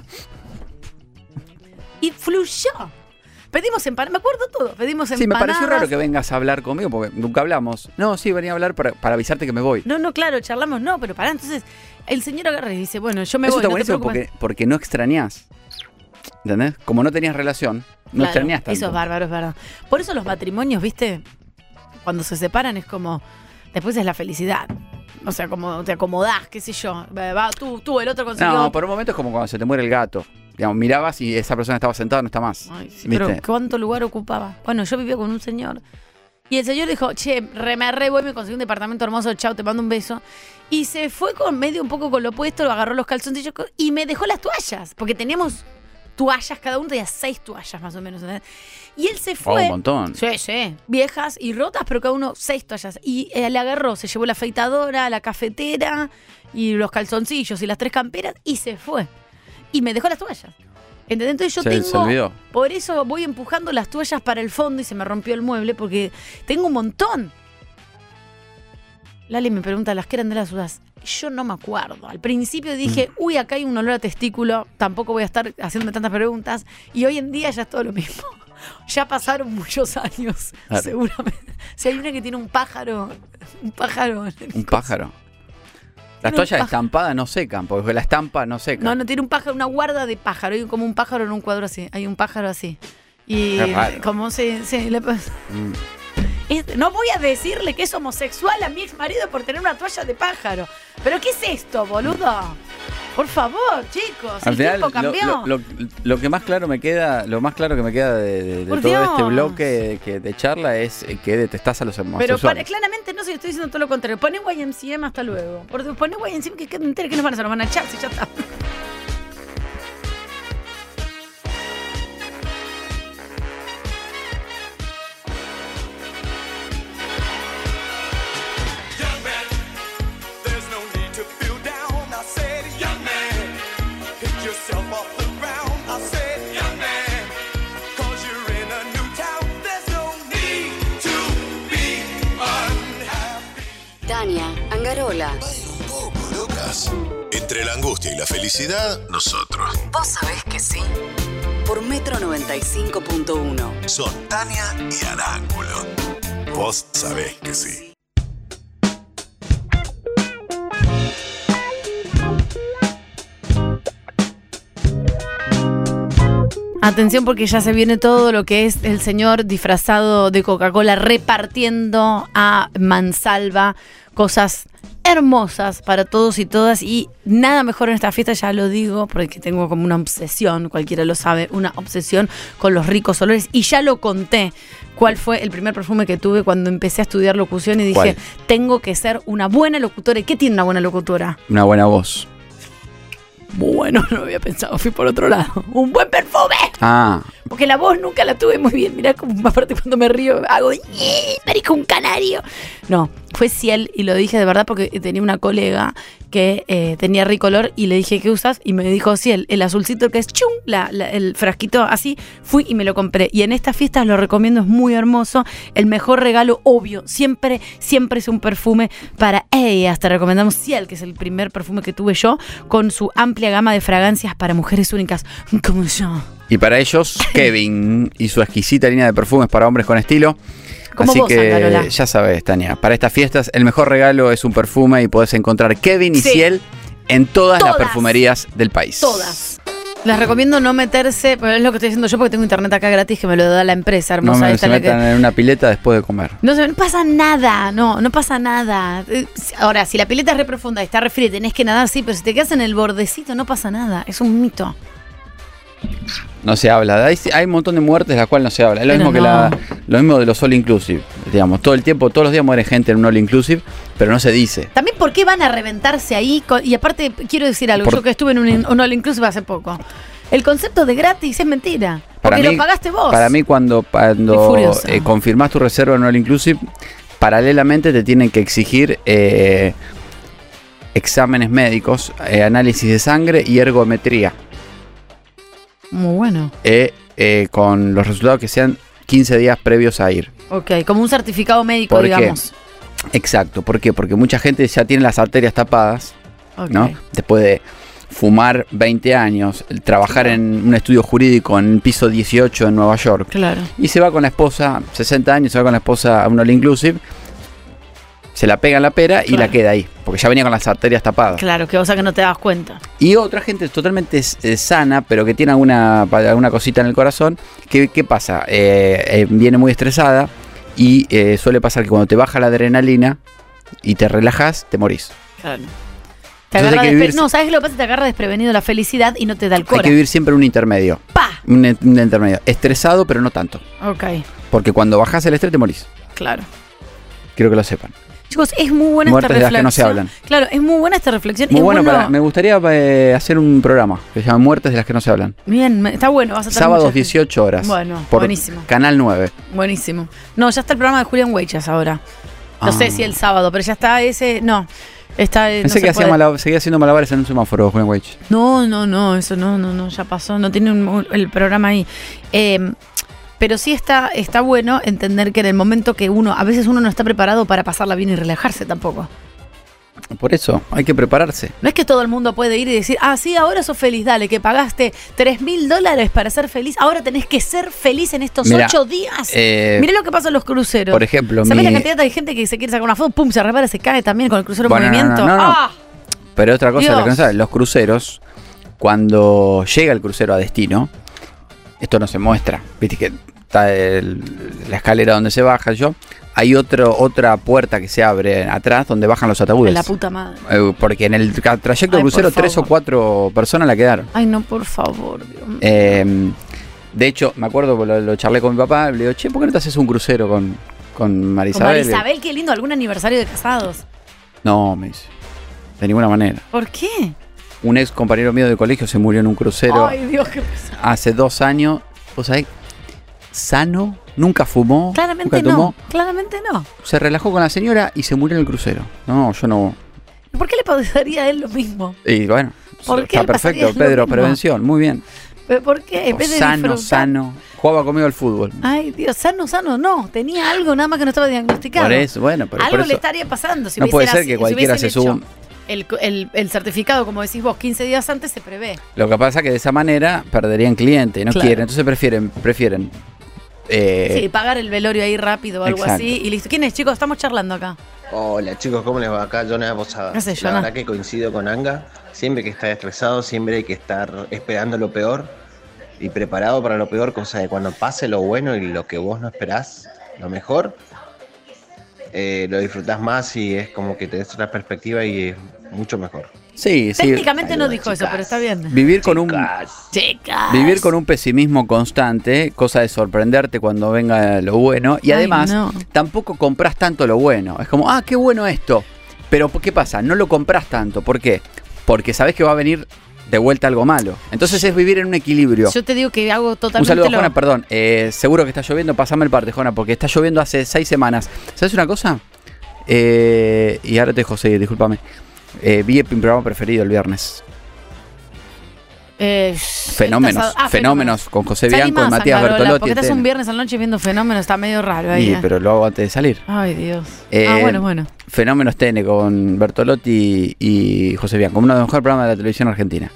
Y fluyó. Pedimos empanadas, me acuerdo todo, pedimos empanadas. Sí, me pareció raro que vengas a hablar conmigo porque nunca hablamos. No, sí, venía a hablar para, para avisarte que me voy. No, no, claro, charlamos, no, pero pará, entonces el señor agarra y dice, bueno, yo me Eso voy, está no te buenísimo preocupes. porque, porque no extrañás. ¿Entendés? Como no tenías relación, no Claro, extrañás tanto. eso es bárbaro, es verdad. Por eso los matrimonios, viste, cuando se separan es como, después es la felicidad. O sea, como te acomodás, qué sé yo. Va, tú, tú, el otro consiguió. No, por un momento es como cuando se te muere el gato. Digamos, mirabas y esa persona estaba sentada, no está más. Ay, sí, ¿Viste? pero ¿cuánto lugar ocupaba? Bueno, yo vivía con un señor. Y el señor dijo, che, re, me re voy, me conseguí un departamento hermoso, chao, te mando un beso. Y se fue con medio un poco con lo opuesto, agarró los calzoncillos y me dejó las toallas. Porque teníamos toallas, cada uno tenía seis toallas más o menos. ¿entendés? Y él se fue. Oh, un montón. Sí, sí. Viejas y rotas, pero cada uno seis toallas. Y eh, le agarró, se llevó la afeitadora, la cafetera y los calzoncillos y las tres camperas y se fue. Y me dejó las toallas. ¿Entendés? Entonces yo Se- tengo. se olvidó. Por eso voy empujando las toallas para el fondo y se me rompió el mueble porque tengo un montón. Lali me pregunta, ¿las que eran de las dudas? Yo no me acuerdo. Al principio dije, Mm. uy, acá hay un olor a testículo, tampoco voy a estar haciéndome tantas preguntas. Y hoy en día ya es todo lo mismo. Ya pasaron muchos años, Claro. seguramente. Si hay una que tiene un pájaro, un pájaro. Un pájaro. Las Tiene un toallas pájaro. estampadas no secan, porque la estampa no seca. No, no, tiene un pájaro, una guarda de pájaro. Hay como un pájaro en un cuadro así. Hay un pájaro así. Y Qué raro. como se, se le pasa. Mm. Es- no voy a decirle que es homosexual a mi ex marido por tener una toalla de pájaro. ¿Pero qué es esto, boludo? Por favor, chicos, Al el final, tiempo cambió. lo, lo- lo- lo que más claro me queda, lo más claro que me queda de, de- de Por todo Dios. este bloque que de charla es que detestás a los Pero homosexuales. para- claramente no sé, estoy diciendo todo lo contrario. Poné Y M C M hasta luego. Por Dios, poné Y M C M que, que me entere que nos van a hacer, nos van a echar si ya está. There's no need to feel down. I said, young man, pick yourself off the ground. I said, young man, cause you're in a new town. There's no need to be unhappy. Tania Angarola. Locas. Entre la angustia y la felicidad, nosotros. Vos sabés que sí. Por Metro noventa y cinco punto uno. Son Tania y Aráculo. Vos sabés que sí. Atención porque ya se viene todo lo que es el señor disfrazado de Coca-Cola repartiendo a mansalva cosas hermosas para todos y todas y nada mejor en esta fiesta, ya lo digo, porque tengo como una obsesión, cualquiera lo sabe, una obsesión con los ricos olores y ya lo conté. ¿Cuál fue el primer perfume que tuve cuando empecé a estudiar locución y dije, ¿Cuál? tengo que ser una buena locutora? ¿Y qué tiene una buena locutora? Una buena voz. Bueno, no lo había pensado, fui por otro lado. ¡Un buen perfume! Ah, Porque la voz nunca la tuve muy bien. Mirá como aparte cuando me río hago ¡eh! Marico, un canario. No, fue Ciel y lo dije de verdad porque tenía una colega que eh, tenía rico olor y le dije, ¿qué usas? Y me dijo, sí, el, el azulcito que es chum, la, la, el frasquito así. Fui y me lo compré. Y en estas fiestas lo recomiendo, es muy hermoso. El mejor regalo, obvio, siempre, siempre es un perfume para ellas. Te recomendamos Ciel, que es el primer perfume que tuve yo, con su amplia gama de fragancias para mujeres únicas como yo. Y para ellos, Kevin y su exquisita línea de perfumes para hombres con estilo. Como Así vos, que Angarola. ya sabes, Tania, para estas fiestas el mejor regalo es un perfume y podés encontrar Kevin y Sí. Ciel en todas, Todas. las perfumerías del país. Todas. Les recomiendo no meterse, pero es lo que estoy diciendo yo porque tengo internet acá gratis que me lo da la empresa No hermosa. me esta se en la que- metan en una pileta después de comer. No, se- no pasa nada, no, no pasa nada. Eh, Ahora, si la pileta es re profunda y está re fría y tenés que nadar, sí, pero si te quedas en el bordecito no pasa nada, es un mito. No se habla. Hay, hay un montón de muertes de las cuales no se habla. Es lo Pero mismo que no. la, lo mismo de los all inclusive. Digamos, todo el tiempo, todos los días muere gente en un all inclusive, pero no se dice. También, ¿por qué van a reventarse ahí? Co- Y aparte, quiero decir algo, Por- yo que estuve en un, in- un all inclusive hace poco. El concepto de gratis es mentira, Para porque mí, lo pagaste vos. Para mí, cuando, Estoy cuando furiosa. eh, confirmás tu reserva en all inclusive, paralelamente te tienen que exigir eh, exámenes médicos, eh, análisis de sangre y ergometría. Muy bueno. eh, eh, con los resultados que sean quince días previos a ir. Ok, como un certificado médico, ¿Por qué? digamos. Exacto, ¿por qué? Porque mucha gente ya tiene las arterias tapadas, Ok. ¿no? Después de fumar veinte años, trabajar en un estudio jurídico en el piso dieciocho en Nueva York. Claro. Y se va con la esposa, sesenta años, se va con la esposa a un all inclusive, se la pega en la pera y Claro. la queda ahí, porque ya venía con las arterias tapadas. Claro, que cosa que no te das cuenta. Y otra gente totalmente eh, sana, pero que tiene alguna, pa- alguna cosita en el corazón. ¿Qué, qué pasa? Eh, eh, viene muy estresada y eh, suele pasar que cuando te baja la adrenalina y te relajas, te morís. Claro. Te Entonces agarra hay que despre- vivir- No, ¿sabes qué lo que pasa? Te agarra desprevenido la felicidad y no te da el Hay cora. que vivir siempre un intermedio. ¡Pa! Un, e- un intermedio. Estresado, pero no tanto. Ok, Porque cuando bajas el estrés te morís. claro. Quiero que lo sepan. Chicos, es muy buena Muertes esta de las que reflexión. no se hablan. Claro, es muy buena esta reflexión. Muy es bueno, bueno. para, me gustaría eh, hacer un programa que se llama Muertes de las que no se hablan. Bien, me- está bueno. Vas a tener Sábados mucha gente. dieciocho horas. Bueno, por buenísimo. Canal nueve. Buenísimo. No, ya está el programa de Julián Weichas ahora. No Ah. sé si el sábado, pero ya está ese. No. Está, eh, no Pensé se que hacía puede. malab- seguía haciendo malabares en un semáforo, Julián Weich. No, no, no, eso no, no, no, ya pasó, no tiene un- un- el programa ahí. Eh, pero sí está, está bueno entender que en el momento que uno, a veces uno no está preparado para pasarla bien y relajarse tampoco. Por eso, hay que prepararse. No es que todo el mundo puede ir y decir, ah, sí, ahora sos feliz, dale, que pagaste tres mil dólares para ser feliz, ahora tenés que ser feliz en estos Mirá, ocho días. eh, Mirá lo que pasa en los cruceros. por ejemplo, ¿sabés mi- la cantidad de gente que se quiere sacar una foto, pum, se repara, se cae también con el crucero Bueno, en no, movimiento? no, no, no. ¡Ah! Pero otra cosa Dios. la que no saben, los cruceros, cuando llega el crucero a destino, esto no se muestra. Viste que está el- la escalera donde se baja, yo. Hay otro, otra puerta que se abre atrás donde bajan los ataúdes. La puta madre. Eh, porque en el tra- trayecto Ay, del crucero por tres o favor. cuatro personas la quedaron. Ay, no, por favor, Dios mío. Eh, de hecho, me acuerdo, lo, lo charlé con mi papá, le digo, che, ¿por qué no te haces un crucero con, con Con Marisabel? Marisabel, qué lindo, algún aniversario de casados. No, me dice, de ninguna manera. ¿Por qué? Un ex compañero mío de colegio se murió en un crucero Ay, Dios, qué pesado. hace dos años. ¿Vos sabés? Sano, nunca fumó, Claramente nunca tomó. no, claramente no. Se relajó con la señora y se murió en el crucero. No, yo no. ¿Por qué le pasaría a él lo mismo? Y bueno, ¿Por qué está le pasaría perfecto, lo Pedro, mismo? prevención, muy bien. ¿Pero ¿Por qué? En vez de Sano, disfrutar. sano. Jugaba conmigo al fútbol. Ay, Dios, sano, sano, no. Tenía algo nada más que no estaba diagnosticado. Por eso, bueno, pero algo por eso. le estaría pasando. Si No puede hubiesen ser que así- si cualquiera hubiesen se hecho suba. El, el, el certificado, como decís vos, quince días antes se prevé. Lo que pasa es que de esa manera perderían cliente y no Claro. quieren. Entonces prefieren, prefieren. eh, Sí, pagar el velorio ahí rápido o algo exacto. así y listo. ¿Quién es, chicos? Estamos charlando acá. Hola chicos, ¿cómo les va? Acá Jonah Posada. ¿Qué haces, La Jonah? verdad que coincido con Anga. Siempre que estás estresado, siempre hay que estar esperando lo peor y preparado para lo peor, cosa de cuando pase lo bueno y lo que vos no esperás, lo mejor, eh, lo disfrutás más y es como que te des otra perspectiva y es mucho mejor. Sí, sí. Técnicamente no dijo eso, pero está bien. Vivir con un Chicas. vivir con un pesimismo constante, cosa de sorprenderte cuando venga lo bueno y Ay, además no. tampoco compras tanto lo bueno. Es como, ah, qué bueno esto. Pero ¿qué pasa? No lo compras tanto. ¿Por qué? Porque sabes que va a venir de vuelta algo malo. Entonces es vivir en un equilibrio. Yo te digo que hago Un totalmente saludo a lo... Jona, perdón. Eh, seguro que está lloviendo. Pásame el parte, Jona, porque está lloviendo hace seis semanas. ¿Sabes una cosa? Eh, y ahora te dejo seguir, discúlpame. Eh, vi mi programa preferido el viernes. Eh, Fenómenos. estás a- ah, Fenómenos con José Salí Bianco y más, Matías Angarola, Bertolotti. Porque en estás un T N. viernes a la noche viendo Fenómenos, está medio raro ahí. Sí, eh. pero lo hago antes de salir. Ay, Dios. Eh, ah, bueno, bueno. Fenómenos T N con Bertolotti y José Bianco, uno de los mejores programas de la televisión argentina.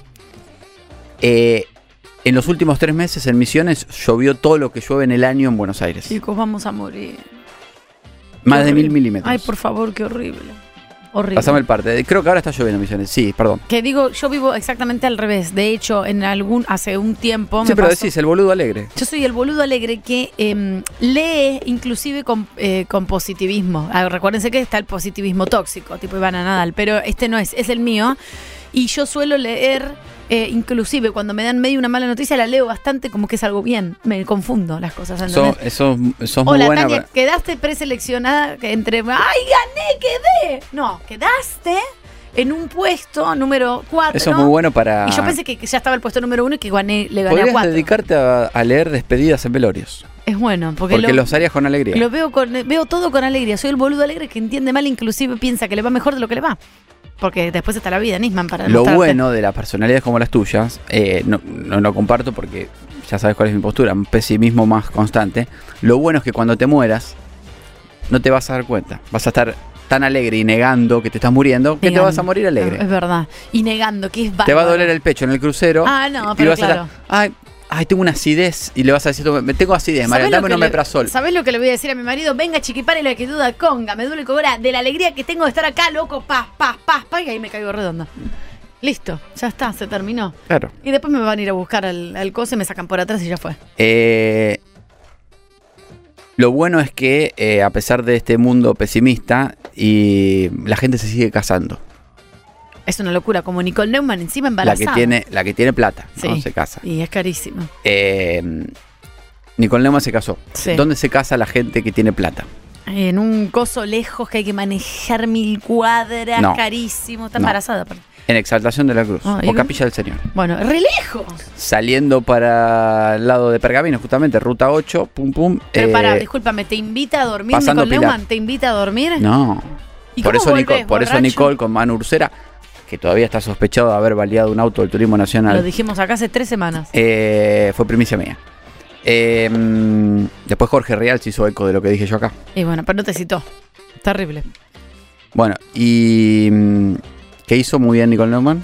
Eh, en los últimos tres meses en Misiones llovió todo lo que llueve en el año en Buenos Aires. Chicos, vamos a morir. Más Qué de mil horrible. milímetros. Ay, por favor, qué horrible. Horrible. Pasame el parte. Creo que ahora está lloviendo en Misiones. Sí, perdón. Que digo, yo vivo exactamente al revés. De hecho, en algún hace un tiempo Sí, me pero pasó- decís, el boludo alegre. Yo soy el boludo alegre que eh, lee inclusive con, eh, con positivismo. Ah, recuérdense que está el positivismo tóxico, tipo Ivana Nadal, pero este no es, es el mío. Y yo suelo leer, eh, inclusive cuando me dan medio una mala noticia, la leo bastante como que es algo bien. Me confundo las cosas, ¿entendés? Sos, sos, sos muy Hola, buena. Tania, para- quedaste preseleccionada que entre... ¡Ay, gané, quedé! No, quedaste en un puesto número cuatro. Eso es muy bueno para... Y yo pensé que ya estaba el puesto número uno y que gané, le gané a Podrías cuatro. dedicarte a, a leer despedidas en velorios. Es bueno, porque, Porque lo, los harías con alegría. lo veo con veo todo con alegría. Soy el boludo alegre que entiende mal, inclusive piensa que le va mejor de lo que le va. Porque después está la vida, Nisman, para Lo demostrarte. bueno de las personalidades como las tuyas, eh, no, no lo comparto porque ya sabes cuál es mi postura, un pesimismo más constante. Lo bueno es que cuando te mueras, no te vas a dar cuenta. Vas a estar tan alegre y negando que te estás muriendo, que te Negando. vas a morir alegre. Es verdad. Y negando que es Te va a bárbaro. doler el pecho en el crucero. Ah, no, y pero vas a claro. estar, ay, ay, tengo una acidez. Y le vas a decir, me tengo acidez, María, ¿Sabés lo dame que un le- omeprazol. ¿Sabés lo que le voy a decir a mi marido? Venga, chiquipare, la que duda conga, me duele el cobra, de la alegría que tengo de estar acá, loco, paz, paz, paz, paz, y ahí me caigo redondo. Listo, ya está, se terminó. Claro. Y después me van a ir a buscar al, al coso y me sacan por atrás y ya fue. Eh, lo bueno es que, eh, a pesar de este mundo pesimista, y la gente se sigue casando. Es una locura, como Nicole Neumann encima La embarazada. que tiene, la que tiene plata, ¿no? Sí. Se casa. Y es carísimo. Eh, Nicole Neumann se casó. Sí. ¿Dónde se casa la gente que tiene plata? En un coso lejos que hay que manejar mil cuadras, No. carísimo. Está No. embarazada. aparte. En Exaltación de la Cruz Ah, o ¿y? Capilla del Señor. Bueno, re lejos. Saliendo para el lado de Pergamino, justamente, ruta ocho, pum pum. Pero eh, pará, discúlpame, ¿te invita a dormir pasando Nicole Pilar. Neumann? ¿Te invita a dormir? No. ¿Y Por cómo eso, volvés, Nicole, por eso borracho? Nicole con Manu Ursera, que todavía está sospechado de haber baleado un auto del Turismo Lo Nacional, dijimos acá hace tres semanas. eh, fue primicia mía. Eh, mm, después Jorge Real se hizo eco de lo que dije yo acá. Y bueno, pero no te citó. Terrible. Bueno, y mm, ¿qué hizo muy bien Nicole Neumann?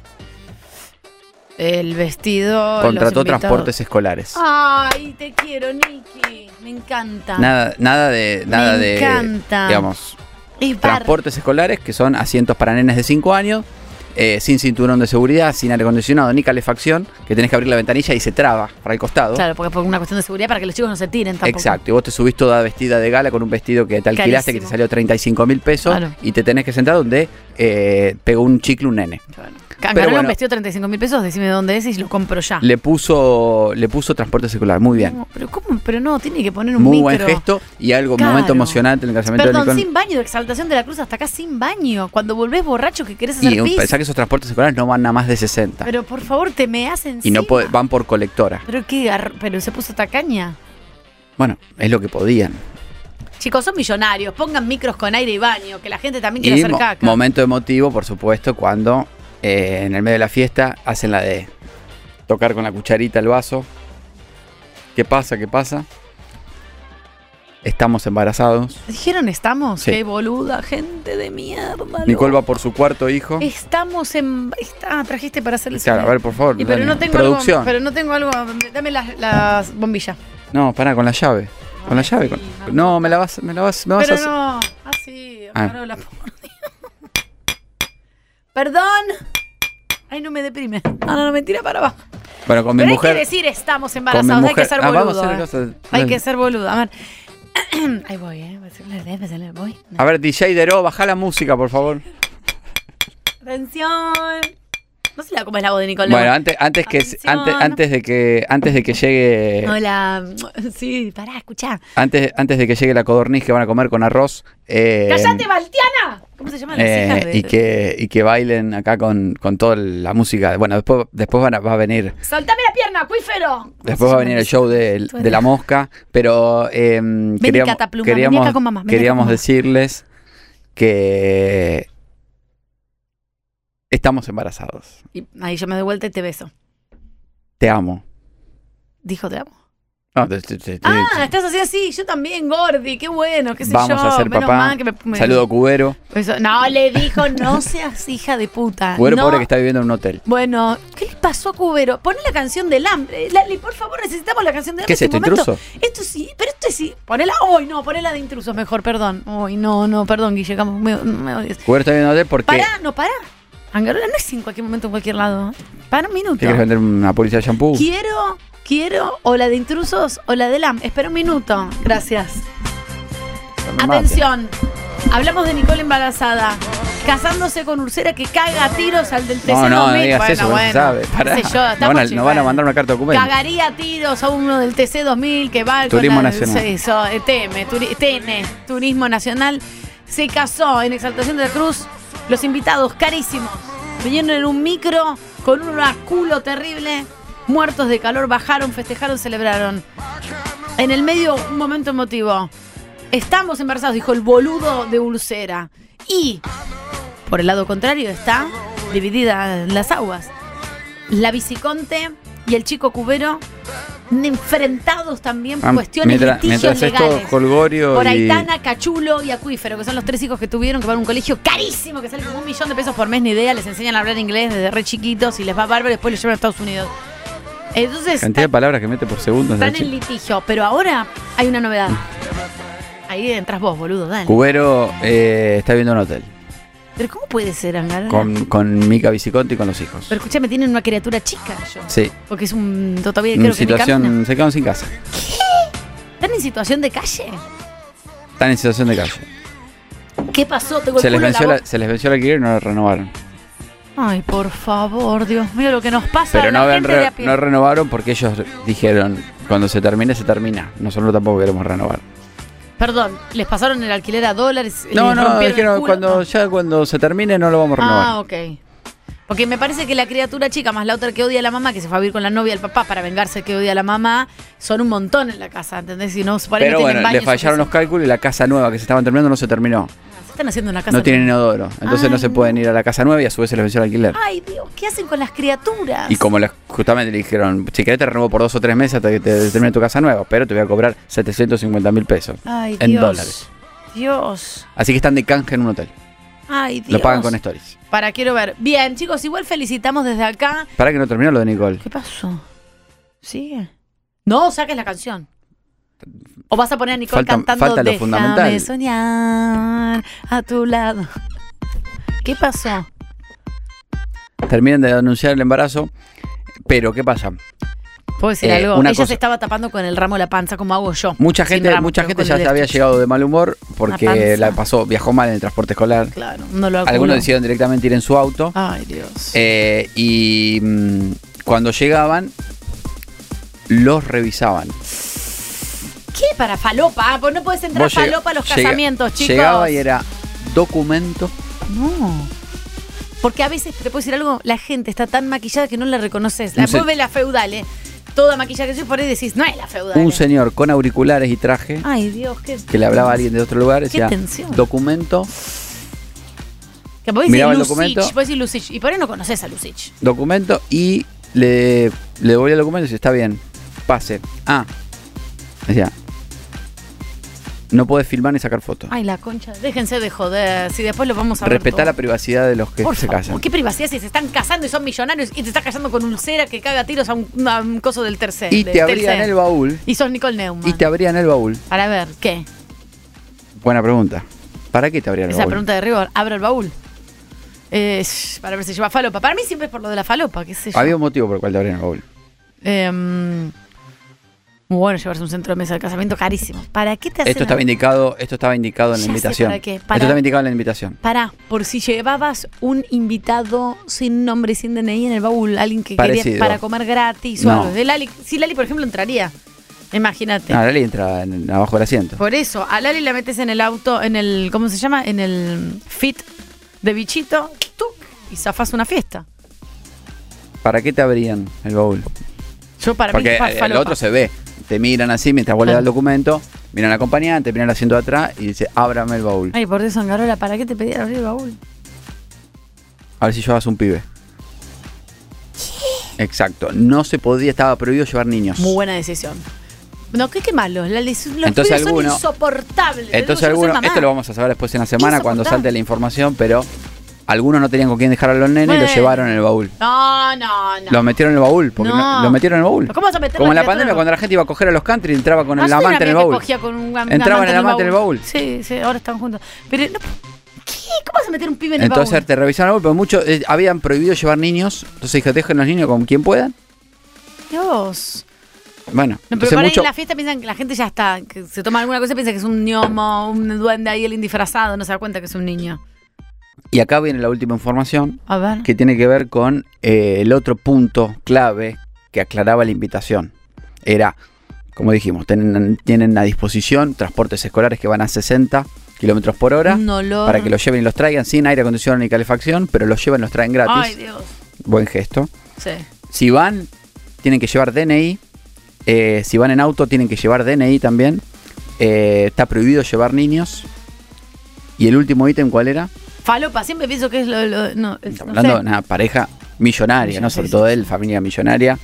El vestido. Contrató los invitados. transportes escolares. Ay, te quiero, Niki. Me encanta. Nada, nada de, nada Me de, encanta. digamos, Es bar- transportes escolares que son asientos para nenes de cinco años, eh, sin cinturón de seguridad, sin aire acondicionado ni calefacción, que tenés que abrir la ventanilla y se traba para el costado. Claro, porque por una cuestión de seguridad para que los chicos no se tiren tampoco. Exacto, y vos te subís toda vestida de gala con un vestido que te alquilaste que te Carísimo. salió treinta y cinco mil pesos Claro. y te tenés que sentar donde eh, pegó un chicle un nene. Cangarola, Pero bueno. un vestido de treinta y cinco mil pesos, decime de dónde es y lo compro ya. Le puso, le puso transporte escolar, muy bien. No, pero ¿cómo? Pero no, tiene que poner un Muy micro. buen gesto y algo, Claro. momento emocionante en el casamiento Perdón, de Nicole. sin baño, de Exaltación de la Cruz hasta acá sin baño. Cuando volvés borracho que querés hacer Y un- pis. pensá que esos transportes escolares no van a más de sesenta. Pero por favor, te me hacen y no po- van por colectora. Pero qué gar- pero se puso tacaña. Bueno, es lo que podían. Chicos, son millonarios, pongan micros con aire y baño, que la gente también quiere Y hacer mo- caca. momento emotivo, por supuesto, cuando eh, en el medio de la fiesta hacen la de tocar con la cucharita el vaso. ¿Qué pasa? ¿Qué pasa? Estamos embarazados. ¿Dijeron estamos? Sí. Qué boluda, gente de mierda. Nicole loco. va por su cuarto hijo. Estamos en... Ah, trajiste para hacer el Claro, a sonido. ver, por favor. Y pero Dani. no tengo Producción. algo, pero no tengo algo, dame las, las bombillas. No, pará, con la llave. Con la llave. con- No, me la vas, me la vas, me vas Pero a hacer- no, así, Ah. Carola, por Dios. Perdón. Ay, no me deprime. No, no, no, mentira, para abajo. Bueno, con mi Pero hay mujer. que decir estamos con mi embarazados, hay que mujer- ser Ah, boludo. vamos a hacer eh. cosas. Hay que ser boludo. A ver. Ahí voy, ¿eh? Voy. A ver, D J Dero, baja la música, por favor. Atención. No sé la- cómo es la voz de Nicole. Bueno, Neumann. antes, antes que Atención. antes, antes de que antes de que llegue Hola. Sí, pará, escuchá. antes antes de que llegue la codorniz que van a comer con arroz. eh, ¡Cállate, Baltiana! ¿Cómo se llaman las eh, hijas de...? y que y que bailen acá con, con toda la música. Bueno, después después van a- va a venir ¡Soltame la pierna, acuífero! después va a venir el show de, de la mosca, pero eh, queríamos Catapluma, vení queríamos, acá con mamá, vení acá queríamos con mamá. decirles que Estamos embarazados. Y ahí yo me doy vuelta y te beso. Te amo. Dijo te amo. No, te, te, te, Ah, te- estás así así, yo también, Gordi, qué bueno, qué sé Vamos yo. a ser menos papá. mal que me- me- Saludo Cubero. Eso- No, le dijo, no seas hija de puta. Cubero no. pobre que está viviendo en un hotel. Bueno, ¿qué le pasó a Cubero? Poné la canción del hambre. Lali, por favor, necesitamos la canción del hambre. ¿Qué es esto, este momento. intruso? Esto sí, pero esto sí. Ponela hoy, no, ponela de intrusos mejor, perdón. Hoy, no, no, perdón, Guille, Campos, me, me odias. Cubero está viviendo en un hotel porque... Pará, no, pará. Angarola no es en cualquier momento, en cualquier lado. Para un minuto. ¿Qué quieres vender una policía de shampoo? Quiero, quiero, o la de intrusos o la del ham. Espera un minuto. Gracias. No me Atención. Hablamos de Nicole embarazada. Casándose con Ursera que caga a tiros al del T C No, no, no dos mil. digas bueno, eso, no bueno. se sabe. Pará. qué sé yo, No estamos van, a, no van a mandar una carta de documento. Cagaría a tiros a uno del T C dos mil que va Turismo con la, Nacional. Eso, eh, T M, turi- T N, Turismo Nacional. Se casó en Exaltación de la Cruz. Los invitados carísimos. Vinieron en un micro con un culo terrible. Muertos de calor, bajaron, festejaron, celebraron. En el medio, un momento emotivo. Estamos embarazados, dijo el boludo de Ursera. Y por el lado contrario está dividida las aguas. La Viciconte y el chico Cubero enfrentados también por Ah, cuestiones mientras, litigios mientras esto, legales. Holgorio Por y... Aitana, Cachulo y Acuífero, que son los tres hijos que tuvieron que van a un colegio carísimo, que sale como un millón de pesos por mes, ni idea. Les enseñan a hablar inglés desde re chiquitos y les va bárbaro y después les llevan a Estados Unidos. Entonces, Cantidad de palabras que mete por segundo. están en litigio. Pero ahora hay una novedad. Ahí entras vos, boludo, dale. Cubero eh, está viviendo en un hotel. Pero ¿cómo puede ser, Angarola? Con, con Mica Viciconti y con los hijos. Pero escúchame, tienen una criatura chica yo. Sí. Porque es un todavía En creo que ni camina. situación... Se quedaron sin casa. ¿Están en situación de calle? Están en situación de calle. ¿Qué pasó? Tengo el Se les, culo en la venció la, boca. se les venció el alquiler y no lo renovaron. Ay, por favor, Dios mío, lo que nos pasa Pero a no, la habían gente re- de a pie. no renovaron porque ellos dijeron, cuando se termine, se termina. Nosotros tampoco queremos renovar. Perdón, ¿les pasaron el alquiler a dólares? No, ¿Les no, rompieron el dijeron, culo? cuando, ya cuando se termine no lo vamos a renovar. Ah, ok. Porque me parece que la criatura chica, más la otra que odia a la mamá, que se fue a vivir con la novia del papá para vengarse que odia a la mamá, son un montón en la casa, ¿entendés? Si no, por ahí Pero no bueno, tienen le baños fallaron los cálculos y la casa nueva que se estaban terminando no se terminó. Se están haciendo una casa. No tienen inodoro. Entonces Ay, no se pueden ir a la casa nueva y a su vez se les venció el alquiler. Ay, Dios, ¿qué hacen con las criaturas? Y como les- justamente le dijeron, si querés te renuevo por dos o tres meses hasta que te termine tu casa nueva, pero te voy a cobrar setecientos cincuenta mil pesos Ay, en Dios. dólares. Dios. Así que están de canje en un hotel. Ay, Dios. Lo pagan con stories. Para, quiero ver. Bien, chicos, igual felicitamos desde acá. Para que no terminó lo de Nicole. ¿Qué pasó? ¿Sigue? No, saques la canción. O vas a poner a Nicole Falta- cantando falta lo Déjame fundamental. soñar a tu lado. ¿Qué pasó? Terminan de anunciar el embarazo, pero ¿qué pasa? ¿Puedo decir Eh, algo? una Ella cosa- se estaba tapando con el ramo de la panza, como hago yo. Mucha Sin gente, ramo, mucha pero gente con ya el se había estuche. llegado de mal humor porque La panza. la pasó, viajó mal en el transporte escolar. Claro, no lo Algunos decidieron directamente ir en su auto. Ay, Dios. Eh, y mm, cuando llegaban, los revisaban. ¿Qué? Para falopa. Ah, pues no puedes entrar Vos llega- falopa a los llega- casamientos, chicos. Llegaba y era documento. No. Porque a veces, te puedo decir algo, la gente está tan maquillada que no la reconoces. La No sé. vos ves la feudal, ¿eh? Toda maquillada que yo por ahí decís, no es la feudal. Un eh. señor con auriculares y traje Ay, Dios, qué. que le hablaba a alguien de otro lugar. Qué Decía, tensión. documento, Que vos decís miraba el Lucich, documento. vos decís Lucich. Y por ahí no conoces a Lucich. documento y le, le devolvía el documento y decía, está bien, pase. Ah, decía, no podés filmar ni sacar fotos. Ay, la concha. Déjense de joder. Si después lo vamos a ver. Respetar la todo. privacidad de los que Por se favor, casan. ¿qué privacidad si se están casando y son millonarios y te estás casando con Ulcera que caga tiros a un, a un coso del tercer? Y de te abrían Telcel? el baúl. Y sos Nicole Neumann. Y te abrían el baúl. Para ver, ¿qué? Buena pregunta. ¿Para qué te abrían el Esa baúl? pregunta de rigor. Abro el baúl. Eh, shh, para ver si lleva falopa. Para mí siempre es por lo de la falopa, qué sé yo. Había un motivo por el cual te abrían el baúl. Eh, muy bueno llevarse un centro de mesa de casamiento carísimo. ¿Para qué te hacen? Esto estaba indicado, esto estaba indicado en la Ya sé invitación. para qué. Esto Para- estaba indicado en la invitación. Pará, por si llevabas un invitado sin nombre y sin D N I en el baúl, alguien que Parecido. quería para comer gratis o No. algo. De Lali, si Lali, por ejemplo, entraría. Imagínate. No, Lali entra en- abajo del asiento. Por eso, a Lali la metes en el auto, en el, ¿cómo se llama? En el fit de bichito, ¡tuc! Y zafás una fiesta. ¿Para qué te abrían el baúl? Yo para Porque mí es pa- eh, lo falopa. otro se ve. Te miran así mientras vos le das el documento, miran al acompañante, miran el asiento de atrás y dice, ábrame el baúl. Ay, por Dios, Angarola, ¿para qué te pedían abrir el baúl? A ver si llevabas un pibe. ¿Qué? Exacto. No se podía, estaba prohibido llevar niños. Muy buena decisión. No, ¿qué, qué malo? La, los entonces pibes alguno, son insoportables. Entonces algunos, esto lo vamos a saber después en la semana cuando salte la información, pero algunos no tenían con quién dejar a los nenes bueno. y los llevaron en el baúl. No, no, no. Los metieron en el baúl, porque no. no, los metieron en el baúl. ¿Cómo vas a meter Como en la pandemia, cuando la gente iba a coger a los country, entraba con no, el amante en el baúl. Cogía con un, un Entraba en el amante en el baúl. Sí, sí, ahora están juntos. Pero no, ¿qué? ¿Cómo vas a meter un pibe en el entonces, baúl? Entonces te revisaron el baúl, pero muchos eh, habían prohibido llevar niños. Entonces dije, dejen los niños con quien puedan. Dios. Bueno, no, pero para mucho... en la fiesta piensan que la gente ya está, que se toma alguna cosa y piensa que es un gnomo, un duende ahí, el indisfrazado, no se da cuenta que es un niño. Y acá viene la última información a ver. que tiene que ver con eh, el otro punto clave que aclaraba la invitación. Era, como dijimos, tienen, tienen a disposición transportes escolares que van a sesenta kilómetros por hora para que los lleven y los traigan sin aire acondicionado ni calefacción, pero los llevan y los traen gratis. Ay, Dios. Buen gesto. Sí. Si van, tienen que llevar D N I. Eh, si van en auto, tienen que llevar D N I también. Eh, está prohibido llevar niños. ¿Y el último ítem cuál era? Falopa, siempre pienso que es lo... lo no, es, Estamos hablando no sé. de una pareja millonaria, sí, ¿no? Sobre sí, todo sí. él, familia millonaria.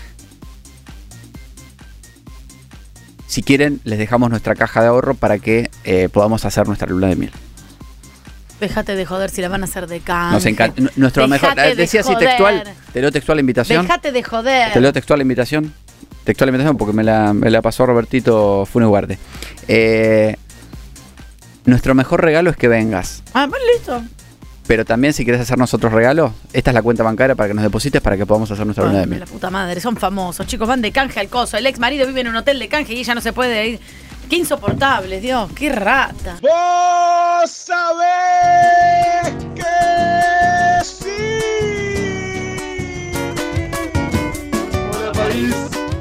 Si quieren, les dejamos nuestra caja de ahorro para que eh, podamos hacer nuestra luna de miel. Déjate de joder si la van a hacer de canje. Nos encanta. Nuestro Dejate mejor. Decía así textual. Te leo textual la invitación. Déjate de joder. Te leo textual la invitación. Textual la invitación porque me la, me la pasó Robertito Funes Guarde. Eh, nuestro mejor regalo es que vengas. Ah, pues listo. Pero también si quieres hacernos otros regalos, esta es la cuenta bancaria para que nos deposites para que podamos hacer nuestra luna de miel. La puta madre, son famosos. Chicos, van de canje al coso. El ex marido vive en un hotel de canje y ella no se puede ir. Qué insoportables, Dios. Qué rata. Vos sabés que sí. Hola, país.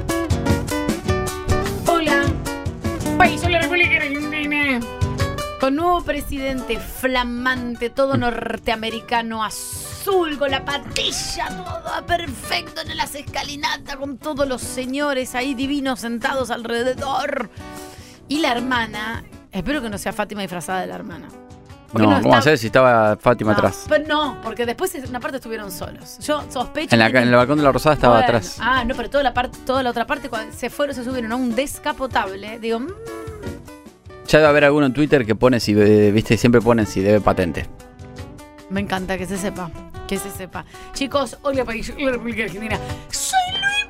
Hola. País, hola, República Argentina. Con nuevo presidente flamante, todo norteamericano, azul, con la patilla, todo perfecto en las escalinatas, con todos los señores ahí divinos sentados alrededor. Y la hermana, espero que no sea Fátima disfrazada de la hermana. No, no ¿cómo hacer si estaba Fátima no, atrás? Pero no, porque después en una parte estuvieron solos. Yo sospecho. En, la, en el balcón de la Rosada estaba bueno, atrás. Ah, no, pero toda la parte, toda la otra parte, cuando se fueron, se subieron a un descapotable. Digo, mmm. Ya debe haber alguno en Twitter que pone si, viste, siempre ponen si debe patente. Me encanta que se sepa, que se sepa. Chicos, hola país, hola República Argentina. Soy Luis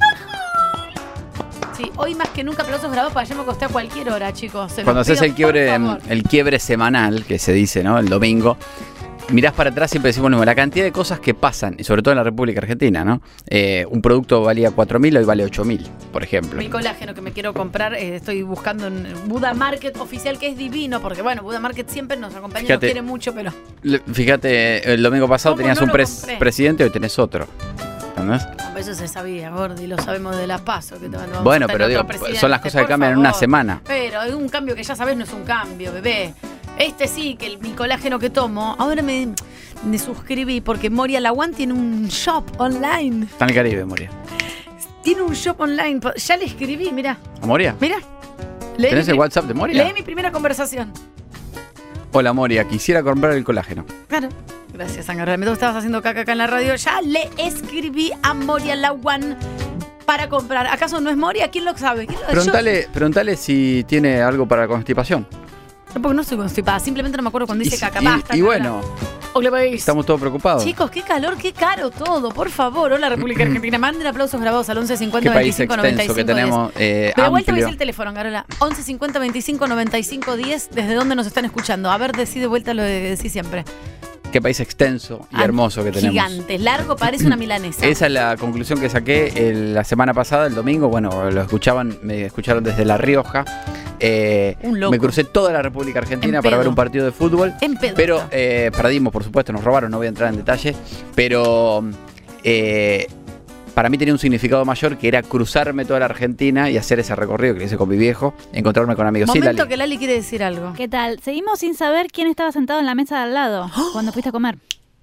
Majul. Sí, hoy más que nunca aplausos grabados para allá me acosté a cualquier hora, chicos. Se Cuando haces pido, el quiebre, el quiebre semanal, que se dice, ¿no? El domingo, mirás para atrás y siempre decimos, bueno, la cantidad de cosas que pasan, y sobre todo en la República Argentina, ¿no? Eh, un producto valía cuatro mil, hoy vale ocho mil, por ejemplo. Mi colágeno que me quiero comprar, eh, estoy buscando en Buda Market oficial, que es divino, porque bueno, Buda Market siempre nos acompaña, Fíjate, nos quiere mucho, pero... Fíjate, el domingo pasado tenías no un pres presidente, hoy tenés otro. ¿Entendés? Eso se sabía, Gordi, lo sabemos de las pasos. Que te van, bueno, pero digo, son las cosas que cambian en una semana. Pero un cambio que ya sabes no es un cambio, bebé. Este sí, que el, mi colágeno que tomo, ahora me, me suscribí porque Moria Lawan tiene un shop online. Está en el Caribe, Moria. Tiene un shop online. Ya le escribí, mira. ¿A Moria? Mira. ¿Tenés el WhatsApp de Moria? Leí mi primera conversación. Hola, Moria, quisiera comprar el colágeno. Claro. Gracias, Ángel. Realmente tú estabas haciendo caca acá en la radio. Ya le escribí a Moria Lawan para comprar. ¿Acaso no es Moria? ¿Quién lo sabe? ¿Quién lo... Preguntale, Yo... preguntale si tiene algo para constipación. No, porque no estoy constipada. Simplemente no me acuerdo cuando dice y, caca. Y, Basta, y bueno, estamos todos preocupados. Chicos, qué calor, qué caro todo. Por favor, hola República Argentina. Manden aplausos grabados al once cincuenta veinticinco noventa y cinco que tenemos, eh, de vuelta voy a decir el teléfono, Carola. once cincuenta veinticinco noventa y cinco diez. ¿Desde dónde nos están escuchando? A ver, decí de vuelta lo que decís siempre. Qué país extenso y ah, hermoso que tenemos. Gigante, largo, parece una milanesa. Esa es la conclusión que saqué el, la semana pasada, el domingo. Bueno, lo escuchaban, me escucharon desde La Rioja. Eh, un loco. Me crucé toda la República Argentina para ver un partido de fútbol. En pedo. Pero eh, perdimos, por supuesto, nos robaron, no voy a entrar en detalle. Pero eh, para mí tenía un significado mayor, que era cruzarme toda la Argentina y hacer ese recorrido que hice con mi viejo, encontrarme con amigos. Momento sí, Lali. que Lali quiere decir algo. ¿Qué tal? Seguimos sin saber quién estaba sentado en la mesa de al lado ¡Oh! Cuando fuiste a comer.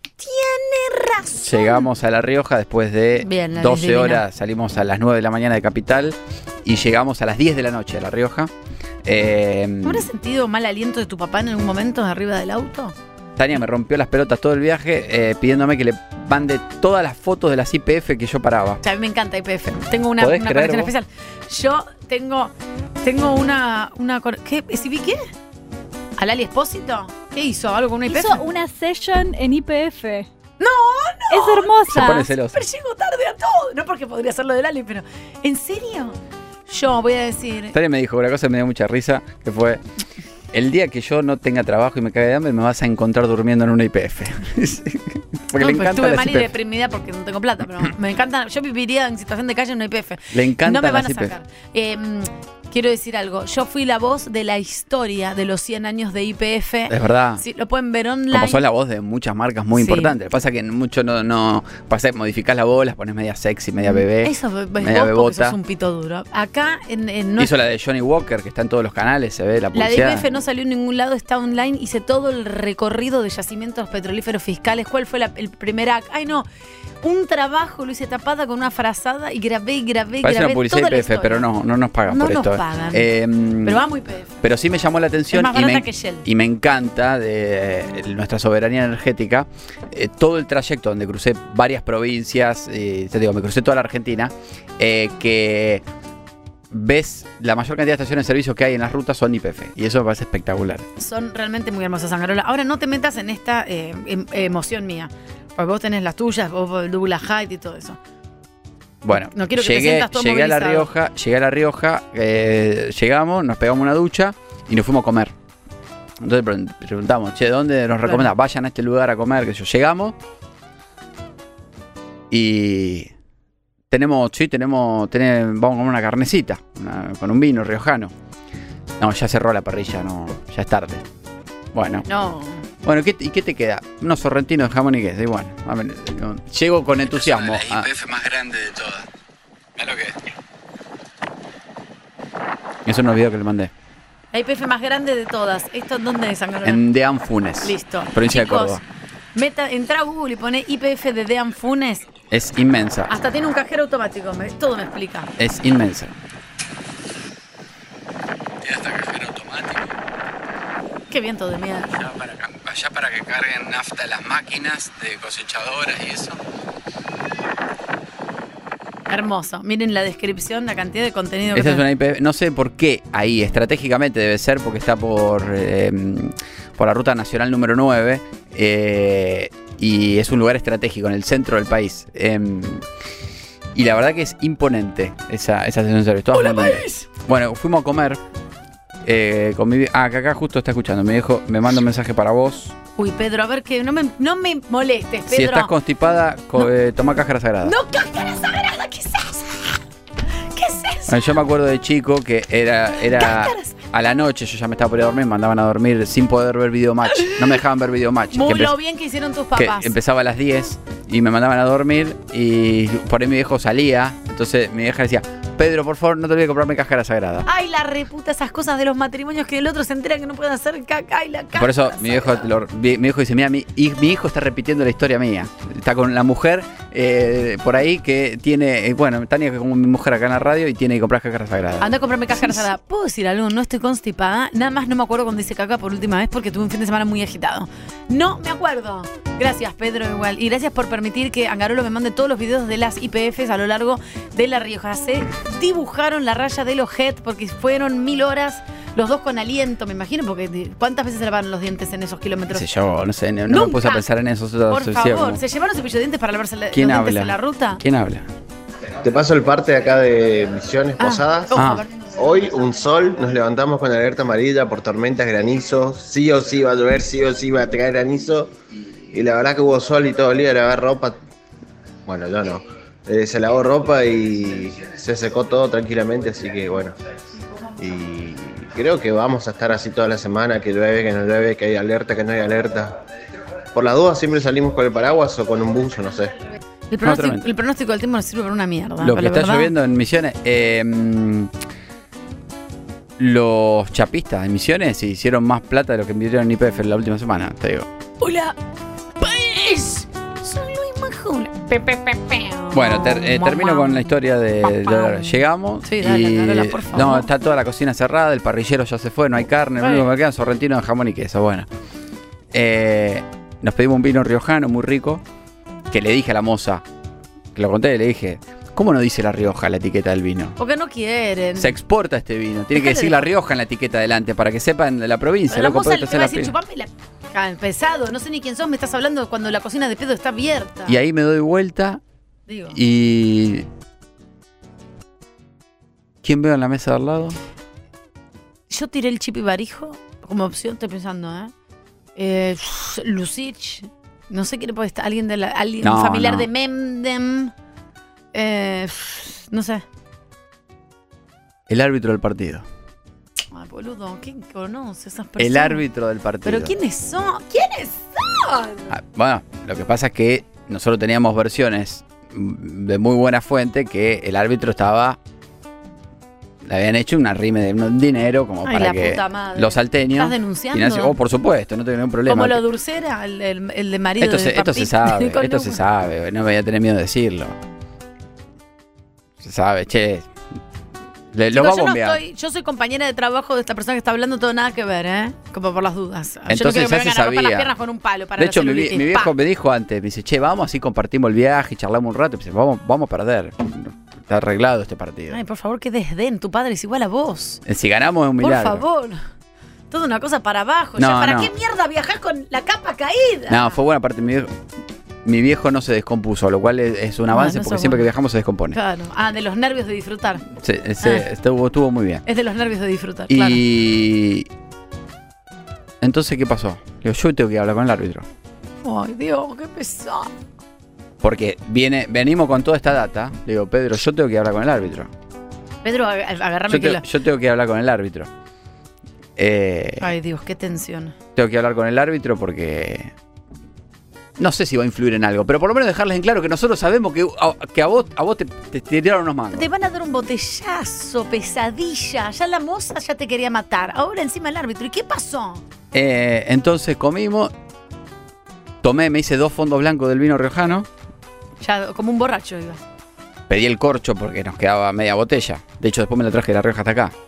Tiene razón. Llegamos a La Rioja después de Bien, doce horas, salimos a las nueve de la mañana de Capital y llegamos a las diez de la noche a La Rioja. Eh, ¿No habrás sentido mal aliento de tu papá en algún momento arriba del auto? Tania me rompió las pelotas todo el viaje eh, pidiéndome que le mande todas las fotos de las I P F que yo paraba. O sea, a mí me encanta I P F. Tengo una, ¿Podés una creer conexión vos? especial. Yo tengo, tengo una, una... ¿Qué? ¿Sí vi qué? ¿A Lali Espósito? ¿Qué hizo? ¿Algo con una I P F? Hizo una session en I P F. No, no. Es hermosa. Se pone celosa. Pero llego tarde a todo. No porque podría ser lo de Lali, pero... ¿En serio? Yo voy a decir... Tania me dijo una cosa que me dio mucha risa, que fue... El día que yo no tenga trabajo y me cague de hambre, me vas a encontrar durmiendo en una I P F. Porque No, le pues encanta estuve las mal y I P F. deprimida porque no tengo plata, pero me encanta. Yo viviría en situación de calle en una I P F. Le encantan No me van las a I P F. sacar. Eh, quiero decir algo. Yo fui la voz de la historia de los cien años de I P F. Es verdad. Sí, lo pueden ver online. Como sos la voz de muchas marcas muy Sí. importantes. Lo que pasa es que mucho no, no pasa, modificás la voz, las pones media sexy, media bebé, Eso es vos media porque bebota. sos un pito duro. Acá en, en no- Hizo la de Johnny Walker, que está en todos los canales, se ve la la de I publicidad. P F no salió en ningún lado, está online. Hice todo el recorrido de yacimientos petrolíferos fiscales. ¿Cuál fue la- el primer acto? Ay, no. Un trabajo lo hice tapada con una frazada y grabé y grabé y Parece grabé una publicidad toda I P la F, historia. pero no, no nos pagan No por nos esto. eh. pagan. Eh, Pero vamos I P F. Pero sí me llamó la atención Es más y, barata me, que Shell. y me encanta de eh, nuestra soberanía energética, eh, todo el trayecto donde crucé varias provincias, eh, te digo, me crucé toda la Argentina, eh, que ves la mayor cantidad de estaciones de servicio que hay en las rutas son I P F y eso me parece espectacular. Son realmente muy hermosas, Sangarola. Ahora no te metas en esta eh, em- emoción mía. Porque vos tenés las tuyas, vos el Douglas Height y todo eso. Bueno, No quiero que te llegué, sientas todo llegué a La movilizado. Rioja, llegué a La Rioja, eh, llegamos, nos pegamos una ducha y nos fuimos a comer. Entonces pre- preguntamos, che, ¿dónde nos recomendás? Vayan a este lugar a comer, que yo llegamos. Y tenemos, sí, tenemos, tenemos vamos a comer una carnecita, una- con un vino riojano. No, ya cerró la parrilla, no, ya es tarde. Bueno. No. Bueno, ¿qué, ¿y qué te queda? Unos sorrentinos de jamón y queso. Y bueno, a ver, no, llego con entusiasmo. Es una de a- las I P F más grande de todas. Mira lo que es. Esos son los videos que le mandé. La I P F más grande de todas. ¿Esto en dónde es, Sangarola? En Deán Funes. Listo. Provincia Chicos, de Córdoba. Meta, entra a Google y pone I P F de Deán Funes. Es inmensa. Hasta tiene un cajero automático. me- todo me explica. Es inmensa. Tiene hasta cajero automático. Qué viento de mierda. Allá para, ca- allá para que carguen nafta las máquinas de cosechadoras y eso. Hermoso. Miren la descripción, la cantidad de contenido que Esta es tiene. una I P F. No sé por qué ahí, estratégicamente debe ser porque está por, eh, por la ruta nacional número nueve eh, y es un lugar estratégico en el centro del país. Eh, y la verdad que es imponente esa, esa estación de servicio. Todas ¡Hola, muy lindas. país! Bueno, fuimos a comer. Eh, con mi, vie- ah, acá, acá justo está escuchando. Me dijo, me manda un mensaje para vos. Uy, Pedro, a ver que no me, no me molestes, Pedro. Si estás constipada, co- eh, toma cáscara sagrada. No, cáscara sagrada, ¿qué es eso? ¿Qué es eso? Ah, Yo me acuerdo de chico que era, era a la noche, yo ya me estaba por ir a dormir, me mandaban a dormir sin poder ver video match. No me dejaban ver video match. Muy que lo empe- bien que hicieron tus que papás. empezaba a las diez y me mandaban a dormir y por ahí mi viejo salía. Entonces mi vieja decía, Pedro, por favor, no te olvides de comprarme cáscara sagrada. Ay, la reputa, esas cosas de los matrimonios que el otro se entera que no pueden hacer caca y la caca. Por eso mi viejo, lo- mi, mi viejo dice, mira, mi, hi- mi hijo está repitiendo la historia mía. Está con la mujer eh, por ahí que tiene, eh, bueno, Tania que es como mi mujer acá en la radio y tiene que comprar cáscara sagrada. Anda a comprarme cáscara sagrada. ¿Puedo decir algo? No estoy constipada. Nada más no me acuerdo cuando hice caca por última vez porque tuve un fin de semana muy agitado. No me acuerdo. Gracias, Pedro, igual. Y gracias por permitir que Angarolo me mande todos los videos de las I P Fs a lo largo de La Rioja. Se dibujaron la raya del ojete porque fueron mil horas, los dos con aliento, me imagino, porque de- ¿cuántas veces se lavaron los dientes en esos No kilómetros? sé yo, no sé, no, no me Nunca. puse a pensar en eso. Por Decía favor, como, ¿se llevaron cepillo de dientes para lavarse la- los ¿Quién dientes habla? en la ruta? ¿Quién habla? Te paso el parte de acá de Misiones Posadas. Ah. Hoy un sol, nos levantamos con alerta amarilla por tormentas, granizo. Sí o sí va a llover, sí o sí va a traer granizo. Y la verdad que hubo sol y todo el día, lavar ropa. Bueno, yo no. Eh, se lavó ropa y se secó todo tranquilamente, así que bueno. Y creo que vamos a estar así toda la semana, que llueve, que no llueve, que hay alerta, que no hay alerta. Por las dudas siempre salimos con el paraguas o con un buzo, no sé. El pronóstico, tremendo. el pronóstico del tiempo nos sirve para una mierda. Lo para que la está verdad. lloviendo en Misiones, eh, los chapistas de Misiones hicieron más plata de lo que invirtieron en I P F en la última semana, te digo. Hola, país. Soy Luis Majul. Pe, pe, pe, pe. Bueno, ter- eh, termino con la historia de, de- llegamos Sí, dale, y Carola, por favor. no, está toda la cocina cerrada, el parrillero ya se fue, no hay carne, lo Ay. único que me quedan son sorrentinos de jamón y queso, bueno. Eh, nos pedimos un vino riojano muy rico, que le dije a la moza, que lo conté, le dije, ¿cómo no dice La Rioja la etiqueta del vino? Porque no quieren. Se exporta este vino, tiene que Dejate decir de- La Rioja en la etiqueta adelante para que sepan de la provincia. Pero la loco, moza porque le esta va a es la decir, pri- chupame la... Ah, pesado, no sé ni quién sos, me estás hablando cuando la cocina de pedo está abierta. Y ahí me doy vuelta Digo. y... ¿Quién veo en la mesa de al lado? Yo tiré el chip y barijo como opción, estoy pensando, ¿eh? eh Lucich, no sé quién puede estar, alguien de la, alguien No, un familiar no. de Memdem, eh, no sé. El árbitro del partido. Ay, boludo, ¿quién conoce esas personas? El árbitro del partido. ¿Pero quiénes son? ¿Quiénes son? Ah, bueno, lo que pasa es que nosotros teníamos versiones mm, de muy buena fuente que el árbitro estaba... Le habían hecho una rime de un dinero como Ay, para la que puta madre. los salteños... ¿Estás denunciando? y nació- oh, por supuesto, no tengo ningún problema. Como lo Dulcera, el, el, el de marido Esto de se, esto se Papito, sabe, con esto Luma. se sabe, no me voy a tener miedo de decirlo. Se sabe, che. Le, lo Chicos, va a yo, no bombear. estoy, yo soy compañera de trabajo de esta persona que está hablando, todo nada que ver, ¿eh? Como por las dudas. yo no Entonces quiero que me ya se vengan a romper las sabía. piernas con un palo para De la hecho, mi, vi- celulitis. mi viejo Pa. me dijo antes, me dice, che, vamos, así compartimos el viaje y charlamos un rato. Y me dice, vamos, vamos a perder. Está arreglado este partido. Ay, por favor, que desdén. Tu padre es igual a vos. Si ganamos es un Por milagro. favor. Toda una cosa para abajo. No, ya, ¿para no. qué mierda viajás con la capa caída? No, fue buena parte. Mi viejo, mi viejo no se descompuso, lo cual es, es un Ah, avance no porque sos siempre que bueno. viajamos se descompone. Claro. Ah, de los nervios de disfrutar. Se- se- Ah. estuvo, estuvo muy bien. Es de los nervios de disfrutar, claro. Y... Entonces, ¿qué pasó? Digo, yo tengo que hablar con el árbitro. Ay, Dios, qué pesado. Porque viene, venimos con toda esta data. Le digo, Pedro, yo tengo que hablar con el árbitro. Pedro, ag- agarrame Yo, que te- la... yo tengo que hablar con el árbitro. Eh, Ay, Dios, qué tensión. tengo que hablar con el árbitro porque... No sé si va a influir en algo, pero por lo menos dejarles en claro que nosotros sabemos que a, que a vos, a vos te, te tiraron unos mangos. Te van a dar un botellazo, pesadilla. Ya la moza ya te quería matar. Ahora encima el árbitro. ¿Y qué pasó? Eh, entonces comimos, tomé, me hice dos fondos blancos del vino riojano, Ya como un borracho ibas. pedí el corcho porque nos quedaba media botella. De hecho, después me la traje de La Rioja hasta acá.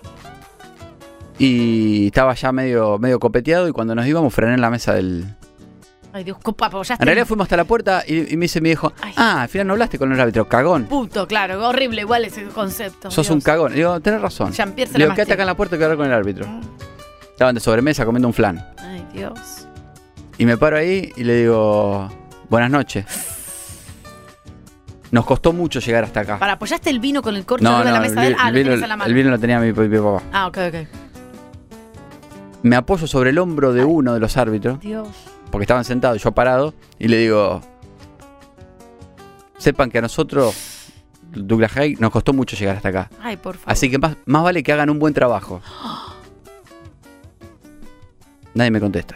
Y estaba ya medio, medio copeteado y cuando nos íbamos frené en la mesa del... Ay, Dios, copa, ya En realidad fuimos hasta la puerta y, y me dice mi viejo, ah, al final no hablaste con el árbitro, cagón. Puto, claro, horrible igual ese concepto. Sos Dios. un cagón. Le digo, tenés razón. Jean-Pierre se Le la digo, quédate mastica. acá en la puerta que hablar con el árbitro. Estaban de sobremesa comiendo un flan. Ay, Dios. Y me paro ahí y le digo, buenas noches. Nos costó mucho llegar hasta acá. Para, ¿apoyaste el vino con el corcho No, arriba no, de la mesa el, de él? vi- Ah, el lo vino, tienes en la mano. el vino lo tenía mi, mi papá. Ah, ok, ok. Me apoyo sobre el hombro de uno de los árbitros, Dios. porque estaban sentados, yo parado, y le digo, sepan que a nosotros, Douglas Haig, nos costó mucho llegar hasta acá. Ay, por favor. Así que más, más vale que hagan un buen trabajo. Nadie me contesta.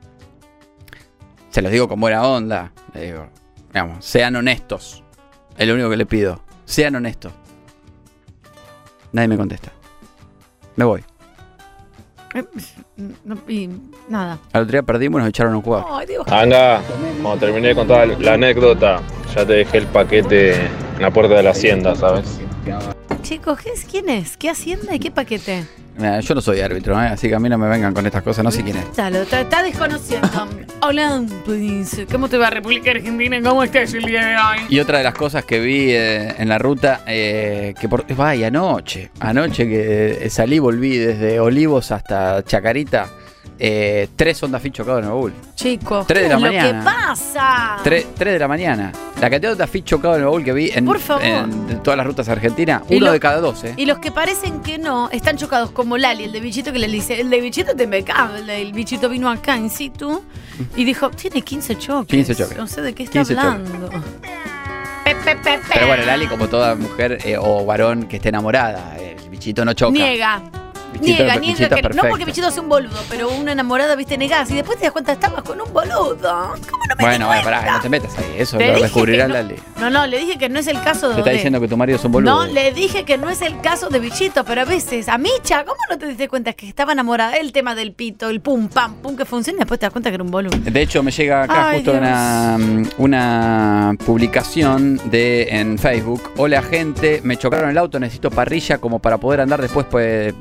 Se los digo con buena onda. Le digo, digamos, sean honestos. Es lo único que le pido. Sean honestos. Nadie me contesta. Me voy. Eh, no, y nada. Al otro día perdimos y nos echaron a un jugador. Ay, Dios. Anga, cuando terminé de contar la anécdota, ya te dejé el paquete en la puerta de la hacienda, ¿sabes? Chicos, ¿qué es? ¿Quién es? ¿Qué hacienda y qué paquete? Mira, yo no soy árbitro, ¿eh? Así que a mí no me vengan con estas cosas, no sé quién es. Está, lo está, está desconociendo. Hola, please. ¿Cómo te va República Argentina? ¿Cómo estás el día de hoy? Y otra de las cosas que vi eh, en la ruta, eh, que por... Vaya, anoche, anoche que eh, salí, volví desde Olivos hasta Chacarita, eh, tres Honda Fit chocados en el baúl. Chicos, Tres de ¿qué la es mañana. lo que pasa? Tres, tres de la mañana. La cantidad de Honda Fit chocados en el baúl que vi en, Por favor. en- en todas las rutas argentinas, Y uno lo- de cada doce. Y los que parecen que no, están chocados como Lali, el de Bichito, que le dice, el de Bichito te me cago, el, de- el Bichito vino acá in situ y dijo, tiene quince choques. quince choques. No sé de qué está quince choques. hablando. Pe, pe, pe, pe. Pero bueno, Lali, como toda mujer eh, o varón que esté enamorada, eh, el bichito no choca. Niega. Bichito- niega, niega bichito que no perfecto. porque Bichito sea un boludo, pero una enamorada, viste, negás y después te das cuenta, estabas con un boludo. ¿Cómo no me Bueno, di bueno, cuenta? pará, no te metas ahí. Eso Te lo dije descubrirá que no- Lali. No, no, le dije que no es el caso de... Te está diciendo que tu marido es un boludo. No, le dije que no es el caso de Bichito, pero a veces, a Micha, ¿cómo no te diste cuenta que estaba enamorada? El tema del pito, el pum, pam, pum, que funciona y después te das cuenta que era un boludo. De hecho, me llega acá Ay, justo Dios. una, una publicación de en Facebook. Hola, gente, me chocaron el auto, necesito parrilla como para poder andar después pues, para golpe.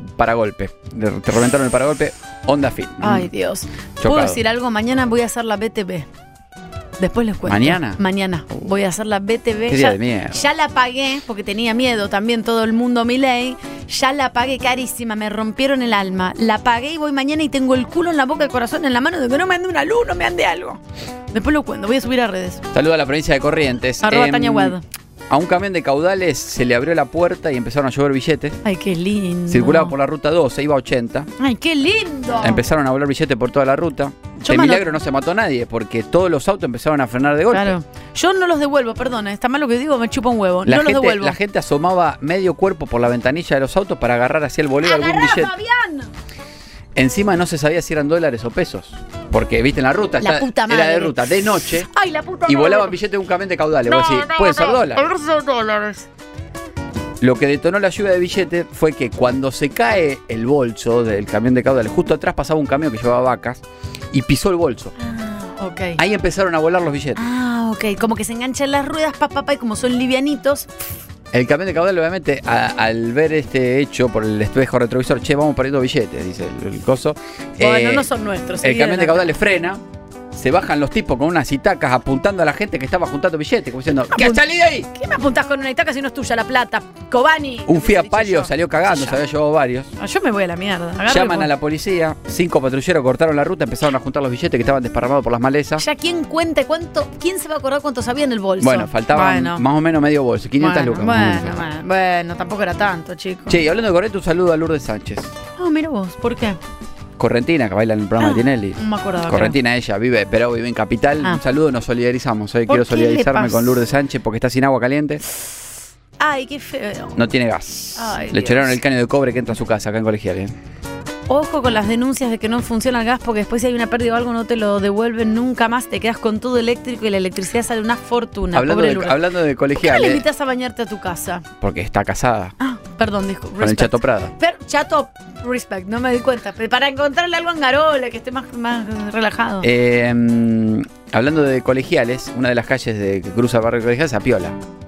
paragolpe. Le- Te reventaron el paragolpe, Honda Fit. Ay, Dios. Chocado. ¿Puedo decir algo? Mañana voy a hacer la B T V. Después les cuento. ¿Mañana? Mañana. Voy a hacer la B T V. Qué día ya, de mierda. ya la pagué porque tenía miedo también todo el mundo Milei. Ya la pagué carísima. Me rompieron el alma. La pagué y voy mañana y tengo el culo en la boca, el corazón en la mano de que no me ande una luz, no me ande algo. Después lo cuento. Voy a subir a redes. Saludo a la provincia de Corrientes. Arroba Em, Tania Wad. A un camión de caudales se le abrió la puerta y empezaron a llover billetes. Ay, qué lindo. Circulaba por la ruta doce, iba a ochenta. Ay, qué lindo. Empezaron a volar billetes por toda la ruta. Yo de mano- milagro no se mató a nadie porque todos los autos empezaron a frenar de golpe. Claro. Yo no los devuelvo, perdón. Está mal lo que digo, me chupa un huevo. La, no los gente, devuelvo. la gente asomaba medio cuerpo por la ventanilla de los autos para agarrar hacia el bolero algún ¡Agarrá, billete. Fabián! Encima no se sabía si eran dólares o pesos. Porque, viste, en la ruta La está- puta era de madre. ruta de noche Ay, la puta y madre. volaban billetes de un camión de caudales. No, Vos decís, no, puede no. ser dólar. A ver si son dólares. Lo que detonó la lluvia de billetes fue que cuando se cae el bolso del camión de caudales, justo atrás pasaba un camión que llevaba vacas y pisó el bolso. Ok. Ahí empezaron a volar los billetes. Ah, ok. Como que se enganchan las ruedas, pa, pa, pa, y como son livianitos. El camión de caudales, obviamente, a- al ver este hecho por el espejo retrovisor, che, vamos perdiendo billetes, dice el, el coso. Bueno, Eh, no son nuestros. El seguí camión de adelante. caudales frena, se bajan los tipos con unas itacas apuntando a la gente que estaba juntando billetes, como diciendo, ¿qué Apunt- salí de ahí? ¿Qué me apuntás con una itaca si no es tuya la plata? Cobani. Un Fiat Palio salió cagando, se había llevado varios. Ah, yo me voy a la mierda. Agarro Llaman y- a la policía, cinco patrulleros cortaron la ruta, empezaron a juntar los billetes que estaban desparramados por las malezas. Ya quién cuenta cuánto, quién se va a acordar cuánto sabía en el bolso. Bueno, faltaban Bueno. más o menos medio bolso, quinientas Bueno, lucas. más o menos. Bueno, bueno, bueno, tampoco era tanto, chicos. Che, y hablando de corriente, un saludo a Lourdes Sánchez. Ah, mira vos, ¿por qué? Correntina, que baila en el programa Ah, de Tinelli. no me acordaba, Correntina, ella vive, pero vive en Capital. Ah. Un saludo, nos solidarizamos. Hoy ¿Por quiero qué le solidarizarme pasa? con Lourdes Sánchez porque está sin agua caliente. Ay, qué feo. No tiene gas. Ay, Le Dios. echaron el caño de cobre que entra a su casa acá en Colegial. ¿eh? Ojo con las denuncias de que no funciona el gas porque después si hay una pérdida o algo no te lo devuelven nunca más. Te quedas con todo eléctrico y la electricidad sale una fortuna. Hablando Pobre de, Lourdes. hablando de ¿Por qué no Colegial, le ¿eh? invitas a bañarte a tu casa? Porque está casada Perdón, dijo. con el Chato Prada. Pero, chato, respect, no me di cuenta. Pero para encontrarle algo en Garola que esté más, más relajado. Eh, mm, hablando de colegiales, una de las calles de, que cruza el barrio colegial es Apiola.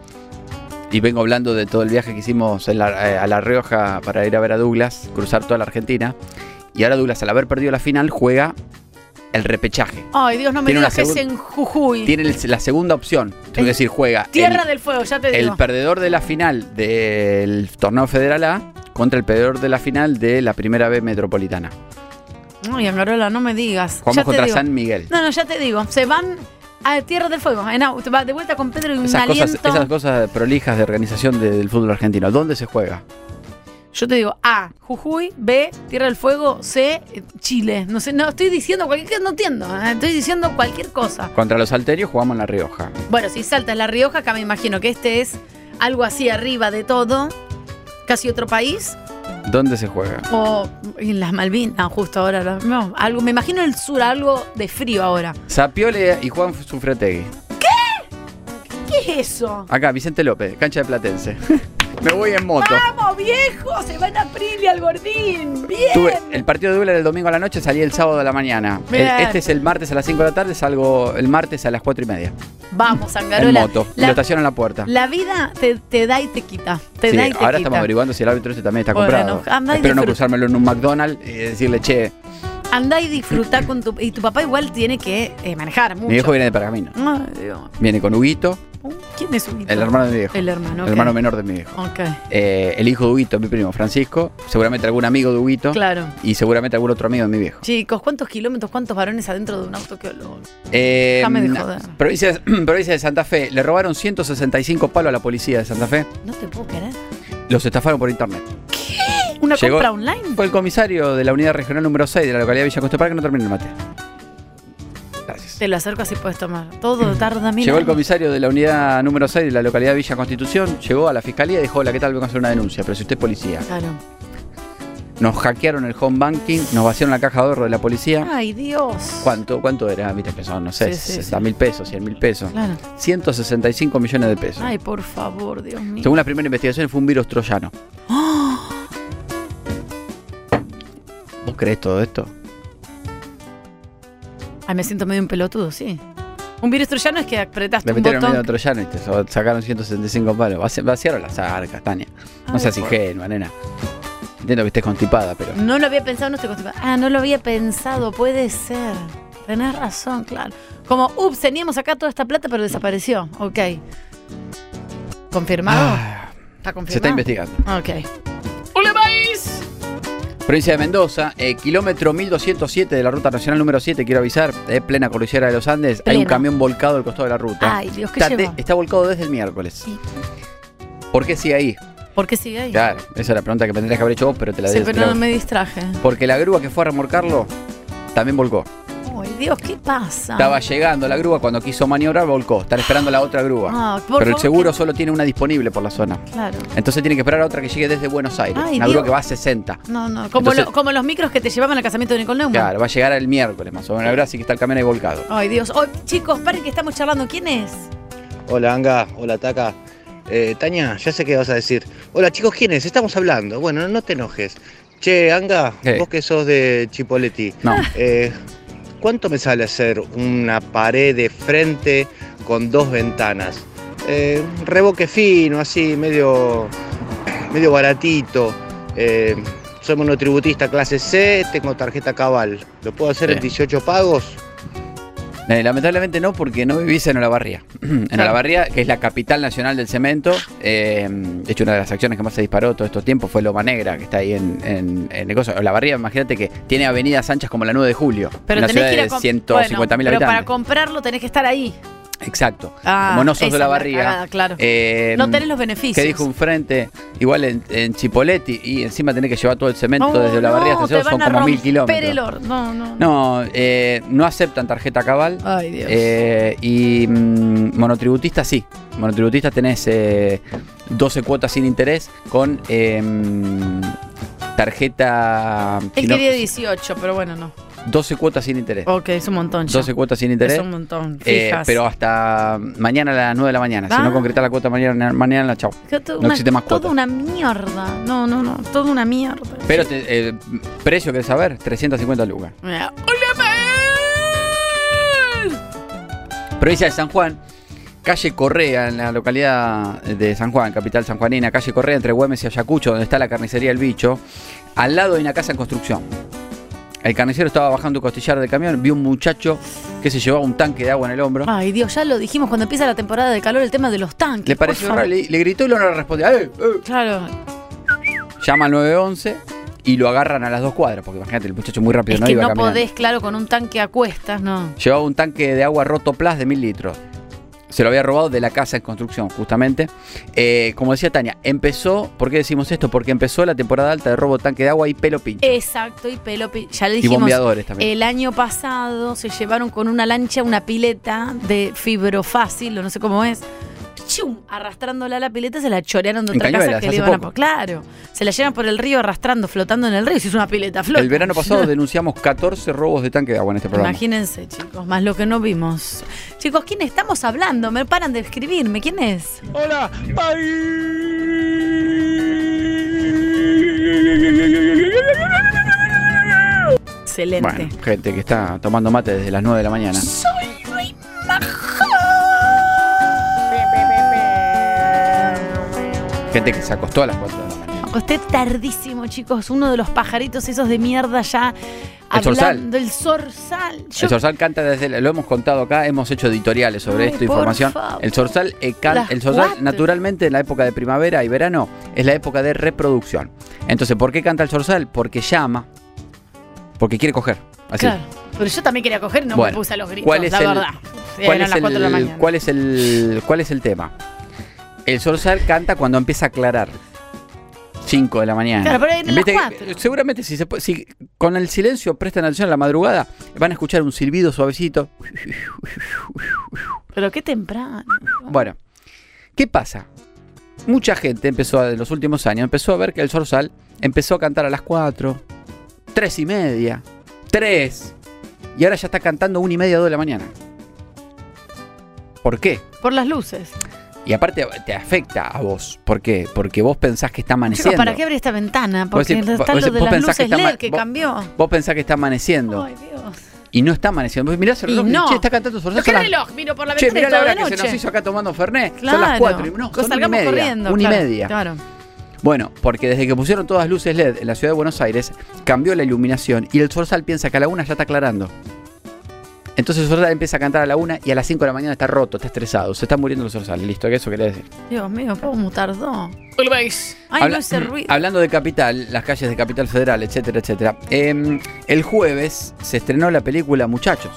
Y vengo hablando de todo el viaje que hicimos en la- eh, a La Rioja para ir a ver a Douglas, cruzar toda la Argentina. Y ahora Douglas, al haber perdido la final, juega el repechaje. Ay, Dios, no me tiene digas una que es segun- en Jujuy. Tiene el- la segunda opción. Tengo que decir, juega Tierra el, del Fuego, ya te el digo. perdedor de la final del torneo Federal A contra el perdedor de la final de la primera B metropolitana. Ay, Angarola, no me digas. Jugamos Ya te contra digo. San Miguel. No, no, ya te digo. Se van a Tierra del Fuego, en auto. Va de vuelta con Pedro y un Esas cosas, aliento. esas cosas prolijas de organización de- del fútbol argentino. ¿Dónde se juega? Yo te digo A, Jujuy, B, Tierra del Fuego, C, eh, Chile. No sé, no estoy diciendo cualquier cosa, no entiendo. eh, Estoy diciendo cualquier cosa. Contra los salterios jugamos en La Rioja. Bueno, si Salta es La Rioja, acá me imagino que este es algo así arriba de todo. Casi otro país. ¿Dónde se juega? O en las Malvinas, justo ahora. la- No, algo, me imagino el sur, algo de frío ahora. Sapiole y Juan Sufretegui. ¿Qué es eso? Acá, Vicente López, cancha de Platense. Me voy en moto. ¡Vamos, viejo! Se van a Aprilia al Gordín. ¡Bien! Tuve el partido de Douglas el domingo a la noche, salí el sábado a la mañana. El- Bien. este es el martes a las cinco de la tarde, salgo el martes a las cuatro y media. Vamos, En Angarola. moto. Y La, lo estaciono en la puerta. la vida te, te da y te quita. Te Sí, da y te ahora quita. estamos averiguando si el árbitro ese también está Bueno, comprado. anda y Espero no disfruta. cruzármelo en un McDonald's y decirle, che, Andá y disfruta con tu... Y tu papá igual tiene que eh, manejar mucho. mi viejo viene de Pergamino. Ay, Dios. Viene con Huguito, ¿Quién es Huguito? el hermano de mi viejo. El hermano, ok. El hermano menor de mi viejo. Ok. Eh, el hijo de Huguito, mi primo Francisco. Seguramente algún amigo de Huguito. Claro. Y seguramente algún otro amigo de mi viejo. Chicos, ¿cuántos kilómetros, cuántos varones adentro de un auto? Qué olor. Eh, Déjame de joder. provincia, provincia de Santa Fe. Le robaron ciento sesenta y cinco palos a la policía de Santa Fe. No te puedo creer. Los estafaron por internet. ¿Una Llegó- compra online? Fue el comisario de la unidad regional número seis de la localidad de Villa Costa para que no termine el mate. Gracias. Te lo acerco así puedes tomar. Todo tarda mil Llegó el años. comisario de la unidad número seis de la localidad de Villa Constitución, llegó a la fiscalía y dijo, hola, ¿qué tal? Vengo a hacer una denuncia, pero si usted es policía. Claro. Nos hackearon el home banking, nos vaciaron la caja de ahorro de la policía. Ay, Dios. ¿Cuánto, cuánto era? Viste que son, no sé, Sí, sí, sesenta mil pesos, cien mil pesos. Claro. ciento sesenta y cinco millones de pesos. Ay, por favor, Dios mío. Según la primera investigación fue un virus troyano. ¡Oh! ¿Vos creés todo esto? Ay, me siento medio un pelotudo, sí. Un virus troyano es que apretaste Le un metieron botón. medio troyano y te so- sacaron ciento sesenta y cinco palos. Vaci- Vaciaron las arcas, Tania. No Ay, seas por- ingenua, nena. Entiendo que estés constipada, pero. No lo había pensado, no estoy constipada. Ah, no lo había pensado, puede ser. Tenés razón, claro. Como, ups, teníamos acá toda esta plata, pero desapareció. Ok. ¿Confirmado? Ah, ¿Está confirmado? se está investigando. Ok. ¡Hola, país! Provincia de Mendoza, eh, kilómetro mil doscientos siete de la ruta nacional número siete, quiero avisar, eh, plena cordillera de los Andes. Pleno. Hay un camión volcado al costado de la ruta. Ay, Dios, ¿qué está, lleva? de- está volcado desde el miércoles. Sí. ¿Por qué sigue ahí? ¿Por qué sigue ahí? Claro, esa es la pregunta que me tendrías que haber hecho vos, pero te la Sí, de- pero te la- no me distraje. Porque la grúa que fue a remolcarlo también volcó. Ay, Dios, ¿qué pasa? Estaba llegando la grúa, cuando quiso maniobrar, volcó. Están esperando la otra grúa. Ah, por pero el favor, seguro solo tiene una disponible por la zona. Claro. Entonces tiene que esperar a otra que llegue desde Buenos Aires. Ay, una Dios. grúa que va a sesenta. No, no, como, Entonces- lo- como los micros que te llevaban al casamiento de Nicole Neumann. Claro, va a llegar el miércoles más o menos. La verdad sí que está el camión ahí volcado. Ay, Dios. Oh, chicos, paren que estamos charlando. ¿Quién es? Hola Anga, hola Taca. Eh, Tania, ya sé qué vas a decir. Hola chicos, ¿quién es? Estamos hablando. Bueno, no te enojes. Che, Anga, ¿Qué? vos que sos de Chipoleti. No. Eh, ¿Cuánto me sale hacer una pared de frente con dos ventanas? Eh, un revoque fino, así, medio, medio baratito. Eh, soy monotributista clase C, tengo tarjeta cabal. ¿Lo puedo hacer Sí. en dieciocho pagos? Eh, lamentablemente no, porque no vivís en Olavarría. En Olavarría, que es la capital nacional del cemento. eh, de hecho, una de las acciones que más se disparó todo estos tiempos fue Loma Negra, que está ahí en, en, en el coso. Olavarría, imagínate que tiene avenidas anchas como la nueve de julio. Pero una tenés ciudad que ir a de comp- ciento cincuenta mil bueno, pero habitantes. para comprarlo tenés que estar ahí. Exacto. Ah, Como no sos esa de es la Olavarría. cagada, claro. eh, No tenés los beneficios. Que dijo un frente, igual en, en Chipoleti, y encima tenés que llevar todo el cemento No, desde Olavarría no, hasta te Cerro, son van a como mil romper kilómetros. el or- No, no. No, eh, no aceptan tarjeta cabal. Ay, Dios. Eh, y mm, monotributista sí. Monotributista tenés eh, doce cuotas sin interés con eh, tarjeta. Él kilo- quería dieciocho, pero bueno, no. doce cuotas sin interés. Ok, es un montón ya. doce cuotas sin interés. Es un montón, Eh, fijas. pero hasta mañana a las nueve de la mañana. Si Ah. no concretás la cuota mañana, mañana chau. Que todo No una- existe más Toda cuotas. una mierda. No, no, no. Toda una mierda. Pero te, eh, precio, ¿querés saber? trescientas cincuenta lucas. Mira. Provincia de San Juan, calle Correa, en la localidad de San Juan, capital sanjuanina, calle Correa entre Güemes y Ayacucho, donde está la carnicería El Bicho, al lado hay una casa en construcción. El carnicero estaba bajando un costillar del camión, vio un muchacho que se llevaba un tanque de agua en el hombro. Ay, Dios, ya lo dijimos cuando empieza la temporada de calor, el tema de los tanques. Le por pareció favor. raro, le, le gritó y no le respondió. ¡Eh, eh! Claro. Llama al nueve once y lo agarran a las dos cuadras, porque imagínate, el muchacho muy rápido Es no que iba no caminando. podés, claro, con un tanque a cuestas, no. Llevaba un tanque de agua Rotoplas de mil litros. Se lo había robado de la casa en construcción, justamente. Eh, como decía Tania, empezó, ¿por qué decimos esto? Porque empezó la temporada alta de robo de tanque de agua y pelo pincho. Exacto, y pelo pi- ya le Y dijimos. bombeadores también. El año pasado se llevaron con una lancha una pileta de fibrofácil, o no sé cómo es. ¡Chum! Arrastrándola a la pileta, se la chorearon de En otra Cañuelas, casa que le hace iban a poco. po- Claro, se la llevan por el río arrastrando, flotando en el río. Si es una pileta, flota. El verano pasado denunciamos catorce robos de tanque de agua en este programa. Imagínense, chicos, más lo que no vimos. Chicos, ¿quién estamos hablando? Me paran de escribirme. ¿Quién es? Hola, Excelente. Bueno, gente que está tomando mate desde las nueve de la mañana. Soy muy Gente que se acostó a las cuatro de la mañana. Acosté tardísimo, chicos. Uno de los pajaritos esos de mierda ya El zorzal. hablando. El zorzal. Yo- El Zorzal canta desde, la- lo hemos contado acá, hemos hecho editoriales sobre Ay, esto, por información. favor. El Zorzal, eh, can- Las el Zorzal cuatro. naturalmente en la época de primavera y verano es la época de reproducción. Entonces, ¿por qué canta el Zorzal? Porque llama, porque quiere coger. Así. Claro. Pero yo también quería coger y no Bueno, me puse a los gritos, ¿cuál es la el- verdad. ¿Cuál Eran es, las cuatro de la el, mañana. cuál, es el, ¿Cuál es el tema? El Zorzal canta cuando empieza a aclarar. cinco de la mañana. Claro, pero en las Viste que, cuatro. eh, seguramente si, se, puede- si con el silencio prestan atención a la madrugada, van a escuchar un silbido suavecito. Pero qué temprano. Bueno, ¿qué pasa? Mucha gente empezó, a- en los últimos años, empezó a ver que el Zorzal empezó a cantar a las cuatro, tres y media, tres, y ahora ya está cantando una y media, dos de la mañana. ¿Por qué? Por las luces. Y aparte te afecta a vos. ¿Por qué? Porque vos pensás que está amaneciendo. Chicos, ¿para qué abrir esta ventana? Vos Porque decís- está vos lo de decís- vos las pensás luces que está L E D ma- que vos- cambió. Vos pensás que está amaneciendo. Ay, Dios. Y no está amaneciendo. Vos mirás el Y reloj y, no. che, está cantando Zorzal. ¿Pero qué son las- reloj? Miro por la Che, ventana mirá la toda hora la que se noche. nos hizo acá tomando Fernet. Son Claro. las cuatro. Y no, Pues son una y salgamos media. corriendo, Una y claro, media. claro. Bueno, porque desde que pusieron todas luces L E D en la ciudad de Buenos Aires, cambió la iluminación y el Sorsal piensa que a la una ya está aclarando. Entonces el Sorsal empieza a cantar a la una y a las cinco de la mañana está roto, está estresado, se está muriendo el Sorsal. Listo, ¿qué eso quería decir? Dios mío, ¿cómo tardó? Ay, Habla- no ese ruido. Hablando de Capital, las calles de Capital Federal, etcétera, etcétera. Eh, el jueves se estrenó la película Muchachos.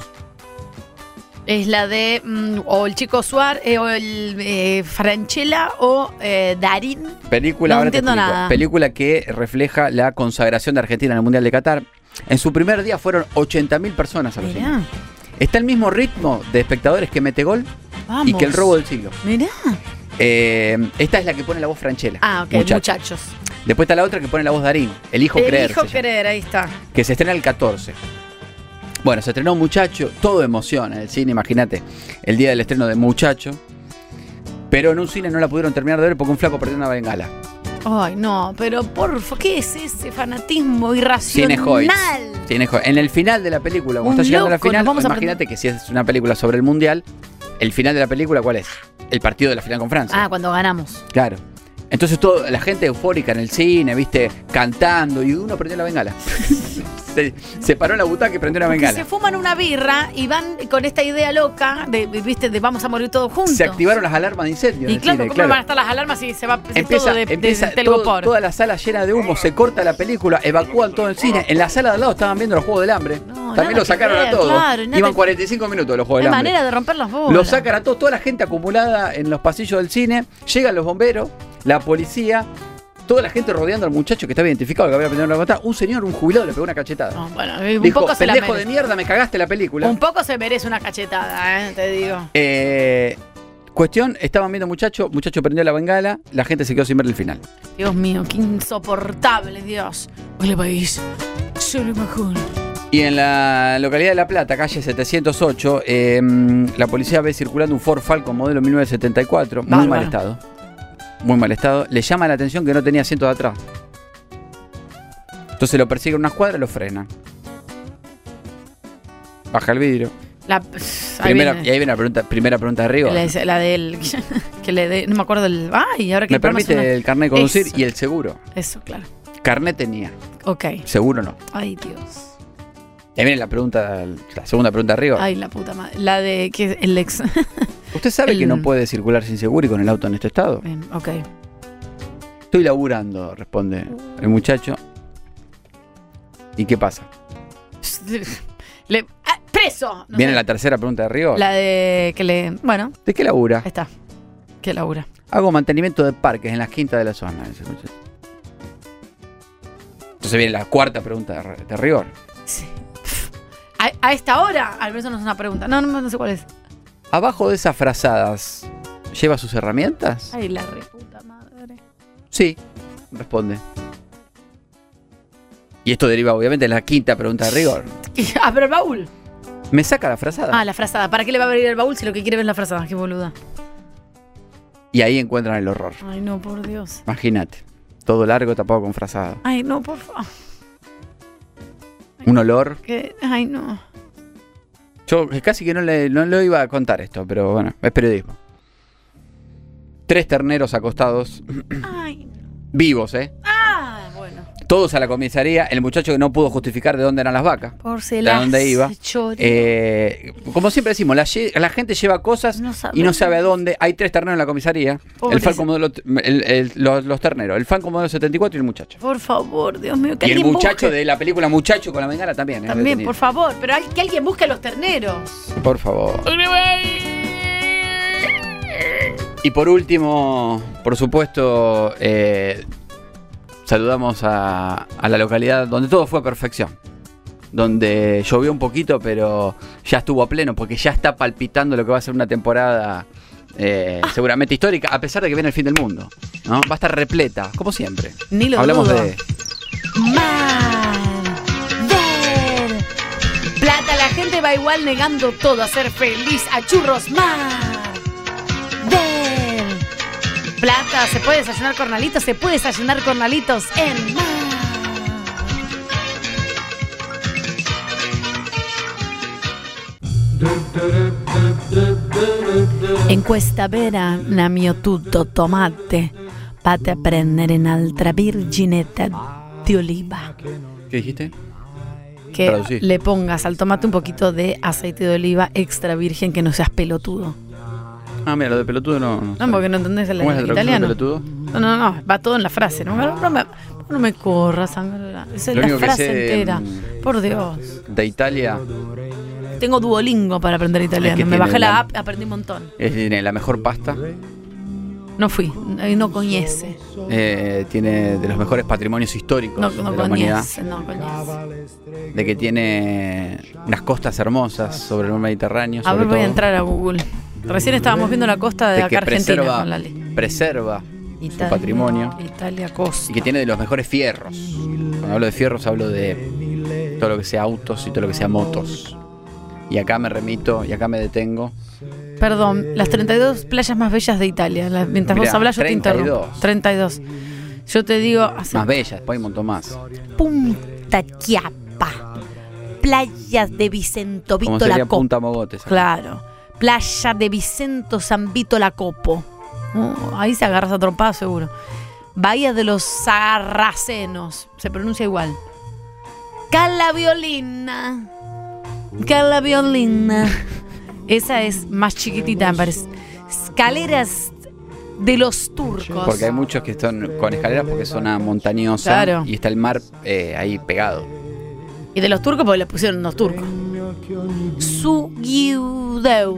Es la de mm, o el Chico Suárez, eh, o el eh, Franchella o eh, Darín. Película, No ahora te entiendo explico. nada. Película que refleja la consagración de Argentina en el Mundial de Qatar. En su primer día fueron ochenta mil personas a los Mirá. cines. Está el mismo ritmo de espectadores que Mete Gol Vamos. y que El Robo del Siglo. Mirá. Eh, esta es la que pone la voz Franchella. Ah, ok, Muchachos. muchachos. Después está la otra que pone la voz Darín. El hijo El creer. hijo se llama, querer, ahí está. que se estrena el catorce. Bueno, se estrenó Muchacho, todo emoción en el cine, imagínate, el día del estreno de Muchacho. Pero en un cine no la pudieron terminar de ver porque un flaco perdió una bengala. Ay, no, pero por favor, ¿qué es ese fanatismo irracional? Cine Hoyts. Cine Hoyts. En el final de la película, cuando Un está llegando a la loco, final, nos vamos a imagínate que si es una película sobre el Mundial, el final de la película, ¿cuál es? El partido de la final con Francia. Ah, cuando ganamos. Claro. Entonces todo, la gente eufórica en el cine, viste, cantando, y uno prendió la bengala. se, se paró en la butaca y prendió una Que bengala. se fuman una birra y van con esta idea loca de, viste, de vamos a morir todos juntos. Se activaron las alarmas de incendio. en Y el claro, cine, ¿cómo claro. van a estar las alarmas si se va si Empieza, todo de, de- empieza de todo- telgopor? toda la sala llena de humo, se corta la película, evacúan todo el cine. En la sala de al lado estaban viendo los Juegos del Hambre. nada También lo que sacaron ver, a todos. claro, nada Iban que- cuarenta y cinco minutos los Juegos Hay del Hambre. manera de romper las bolas. Lo sacan a todos, toda la gente acumulada en los pasillos del cine. Llegan los bomberos, la policía, toda la gente rodeando al muchacho que estaba identificado, que había aprendido a levantar. Un señor, un jubilado, le pegó una cachetada. No, bueno, un Dijo, poco se la pendejo merece. de mierda, me cagaste la película. Un poco se merece una cachetada, eh, te digo. Eh, cuestión, estaban viendo muchacho, muchacho prendió la bengala, la gente se quedó sin ver el final. Dios mío, qué insoportable, Dios. Hola, país. Soy lo mejor. Y en la localidad de La Plata, calle setecientos ocho, eh, la policía ve circulando un Ford Falcon modelo mil novecientos setenta y cuatro, muy Bárbaro. mal estado. Muy mal estado. Le llama la atención que no tenía asiento de atrás. Entonces lo persigue una escuadra y lo frena. Baja el vidrio. La, ahí Primera, viene. y ahí viene la pregunta, primera pregunta de Rigo. La, de- la del. Que le dé. No me acuerdo del. Ay, ahora que Me el programa permite suena- el carnet de conducir Eso. y el seguro. Eso, claro. Carnet tenía, Ok. seguro no. Ay, Dios. Y ahí viene la pregunta, la segunda pregunta de Rigo. Ay, la puta madre. La de. que el ex. ¿Usted sabe el- que no puede circular sin seguro y con el auto en este estado? Bien, ok. Estoy laburando, responde el muchacho. ¿Y qué pasa? Le- ah, ¡Preso! No Viene sé. la tercera pregunta de Rigo. La de que le. Bueno, ¿De qué labura? ahí está. ¿Qué labura? Hago mantenimiento de parques en las quintas de la zona. dice el muchacho. Entonces viene la cuarta pregunta de, de rigor. A, a esta hora, al menos no es una pregunta. No, no, no sé cuál es. Abajo de esas frazadas, ¿lleva sus herramientas? Ay, la reputa madre. Sí, responde. Y esto deriva obviamente de la quinta pregunta de rigor. Ah, pero el baúl. ¿Me saca la frazada? Ah, la frazada. ¿Para qué le va a abrir el baúl si lo que quiere ver es la frazada? Qué boluda. Y ahí encuentran el horror. Ay, no, por Dios. Imagínate. Todo largo tapado con frazada. Ay, no, por favor. Un olor. Que- Ay, no. Yo casi que no le, no le iba a contar esto, pero bueno, es periodismo. Tres terneros acostados. Ay. Vivos, ¿eh? Ah, bueno. Todos a la comisaría. El muchacho que no pudo justificar de dónde eran las vacas. Por si de las dónde iba. choreo. Eh, como siempre decimos, la, lle- la gente lleva cosas y no sabe a dónde. Hay tres terneros en la comisaría. Pobre El Falcon modelo, el- el- los, los terneros. El Falcon modelo setenta y cuatro y el muchacho. Por favor, Dios mío. Que Y el alguien muchacho busque. de la película Muchacho con la bengala también. ¿eh? También, Detenido. por favor. Pero hay- que alguien busque a los terneros. Por favor. Y por último, por supuesto, eh, saludamos a, a la localidad donde todo fue a perfección. Donde llovió un poquito, pero ya estuvo a pleno, porque ya está palpitando lo que va a ser una temporada eh, seguramente histórica, a pesar de que viene el fin del mundo, ¿no? Va a estar repleta, como siempre. Ni lo Hablamos dudo. de Mar, ver, plata, la gente va igual negando todo a ser feliz, a churros, mar, ver, plata, se puede desayunar cornalitos, se puede desayunar cornalitos en mar. In questa vera mio tutto tomate, Vate a prendere un'altra virginetta di oliva. ¿Qué dijiste? Que Traducí. le pongas al tomate un poquito de aceite de oliva extra virgen, que no seas pelotudo. Ah, mira, lo de pelotudo no. No, No, porque no entendés el ¿Cómo es la traducción italiano. de pelotudo? No, no, no, va todo en la frase. No, no, no me, no me corras, Angola. Esa es Lo la único que frase sé, entera. mm, Por Dios. De Italia Tengo Duolingo para aprender italiano. Es que Me tiene bajé la la- app, aprendí un montón. es, tiene la mejor pasta, No fui, no, no conoce. eh, tiene de los mejores patrimonios históricos No, de no la humanidad, conoce, no conoce. de que tiene unas costas hermosas sobre el mar Mediterráneo. A sobre ver, voy a todo, entrar a Google. Recién estábamos viendo la costa de, de acá que Argentina preserva, con Lali. preserva Italia, su patrimonio Italia costa. y que tiene de los mejores fierros. Cuando hablo de fierros hablo de todo lo que sea autos y todo lo que sea motos. Y acá me remito y acá me detengo. Perdón, las treinta y dos playas más bellas de Italia. La- mientras Mirá, vos hablas, yo treinta y te interrumpo. dos. treinta y dos. Yo te digo, hace Más bellas, después hay un montón más. Punta Chiappa, playas de Vicento Como Vito sería la Copo. Punta Mogotes. Claro, playa de Vicento San Vito la Copo. Oh, ahí se agarras a trompadas seguro. Bahía de los Sarracenos, se pronuncia igual. Calaviolina. Calaviolina. Esa es más chiquitita, me parece. Escaleras de los turcos. Porque hay muchos que están con escaleras porque es zona montañosa Claro. y está el mar eh, ahí pegado. Y de los turcos porque le pusieron los turcos. Sugiudeu.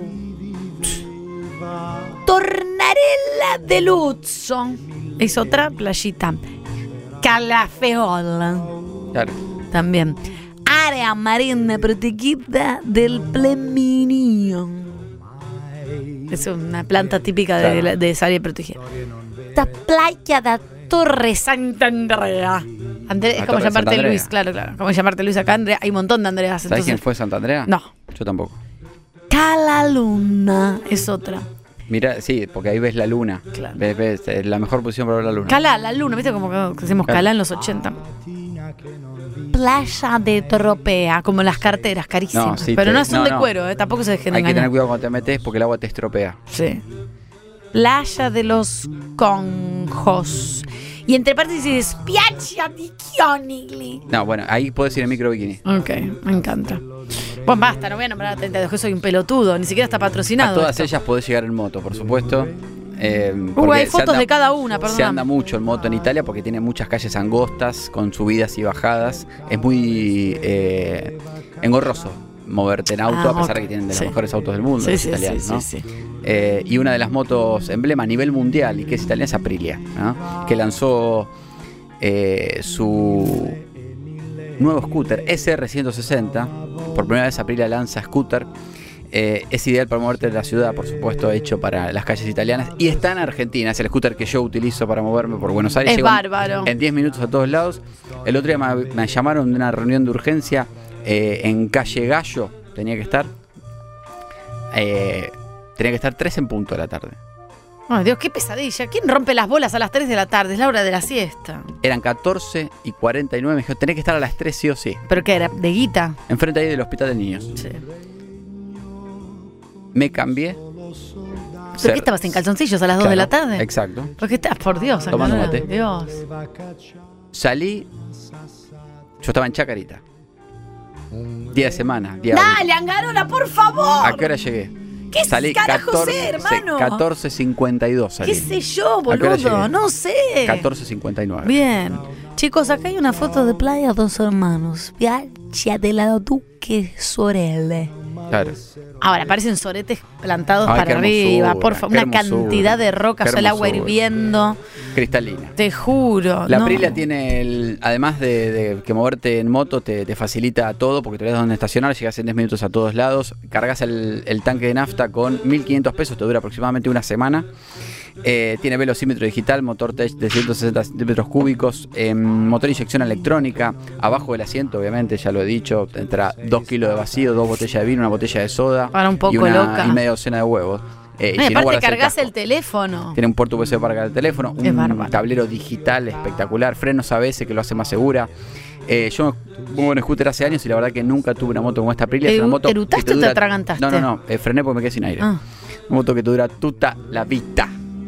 Tornarella de Luzzo. Es otra playita. Calafeola. Claro. También. Área marina protegida del Pleminio. Es una planta típica de, Claro. la- de esa área protegida. La playa de Torre Sant'Andrea. André, es La como Torre de llamarte Sant'Andrea. Luis, claro, claro. Como llamarte Luis acá, Andrea. Hay un montón de Andreas. ¿Sabes quién Entonces, fue Santa Andrea? No. Yo tampoco. Calaluna es otra. Mira, sí, porque ahí ves la luna. Claro. Ves, ves, es la mejor posición para ver la luna. Cala, la luna, ¿viste? Como que decimos Claro. Cala en los ochenta. Playa de Tropea, como las carteras, carísimas. No, sí, Pero te- no son no, de no. cuero, ¿eh? Tampoco se dejen Hay que engañar. tener cuidado cuando te metes porque el agua te estropea. Sí. Playa de los Conjos. Y entre paréntesis, Piazza di Chionigli. No, bueno, ahí puedes ir en micro bikini. Ok, me encanta. Bueno, basta, no voy a nombrar a treinta y dos, que soy un pelotudo. Ni siquiera está patrocinado. A todas esto. ellas podés llegar en moto, por supuesto. Eh, Uh, porque hay se fotos anda- de cada una, Se perdón. anda mucho en moto en Italia porque tiene muchas calles angostas con subidas y bajadas. Es muy eh, engorroso moverte en auto, Ah, a pesar ok. de que tienen de los Sí. mejores autos del mundo, Sí, los sí, italianos, sí, ¿no? sí, sí. Eh, y una de las motos emblema a nivel mundial y que es italiana es Aprilia, ¿no? Que lanzó eh, su nuevo scooter S R ciento sesenta. Por primera vez Aprilia lanza scooter. Eh, es ideal para moverte de la ciudad, por supuesto, hecho para las calles italianas. Y está en Argentina, es el scooter que yo utilizo para moverme por Buenos Aires. Es Llego en- bárbaro. En diez minutos a todos lados. El otro día me, me llamaron de una reunión de urgencia eh, en Calle Gallo. Tenía que estar. Eh, tenía que estar tres en punto de la tarde. Ay, Dios, qué pesadilla. ¿Quién rompe las bolas a las tres de la tarde? Es la hora de la siesta. Eran catorce y cuarenta y nueve. Me dijo, tenés que estar a las tres sí o sí. ¿Pero qué era? ¿De guita? Enfrente ahí del hospital de niños. Sí. Me cambié. ¿Pero qué estabas en calzoncillos a las dos de la Claro, tarde? Exacto. ¿Por qué estás? Por Dios, Tomando Angarora. mate. Dios. Salí. Yo estaba en Chacarita. Día de semana. Día Dale, Angarola, por favor. ¿A qué hora llegué? ¿Qué Salí carajo sé, hermano? catorce cincuenta y dos salí. ¿Qué sé yo, ¿A qué hora boludo? llegué? No sé. catorce cincuenta y nueve. Bien. Chicos, acá hay una foto de playa dos hermanos. Piazza de la Duque Sorelle. Claro. Ahora, parecen soretes plantados Ay, qué para arriba. hermosura, Por favor, qué una hermosura, cantidad de rocas, qué el agua hermosura. hirviendo. Cristalina. Te juro. La no. Aprilia tiene, el, además de, de que moverte en moto, te, te facilita todo porque te ves donde estacionar, llegas en diez minutos a todos lados, cargas el, el tanque de nafta con mil quinientos pesos, te dura aproximadamente una semana. Eh, tiene velocímetro digital, motor Tech de ciento sesenta centímetros cúbicos, eh, motor de inyección electrónica, abajo del asiento, obviamente, ya lo he dicho, entra dos kilos de vacío, dos botellas de vino, una botella de soda Para un poco y, una, loca. y media docena de huevos. Eh, y No, y si no, aparte guardas el cargas casco. el teléfono. Tiene un puerto U S B para cargar el teléfono, Es un bárbaro. tablero digital espectacular, frenos A B S que lo hace más segura. Eh, yo muevo en scooter hace años y la verdad que nunca tuve una moto como esta Aprilia. Es una Eu- moto que ¿erutaste te o te dura- atragantaste? No, no, no, eh, frené porque me quedé sin aire. Ah. Una moto que te dura tutta la vida.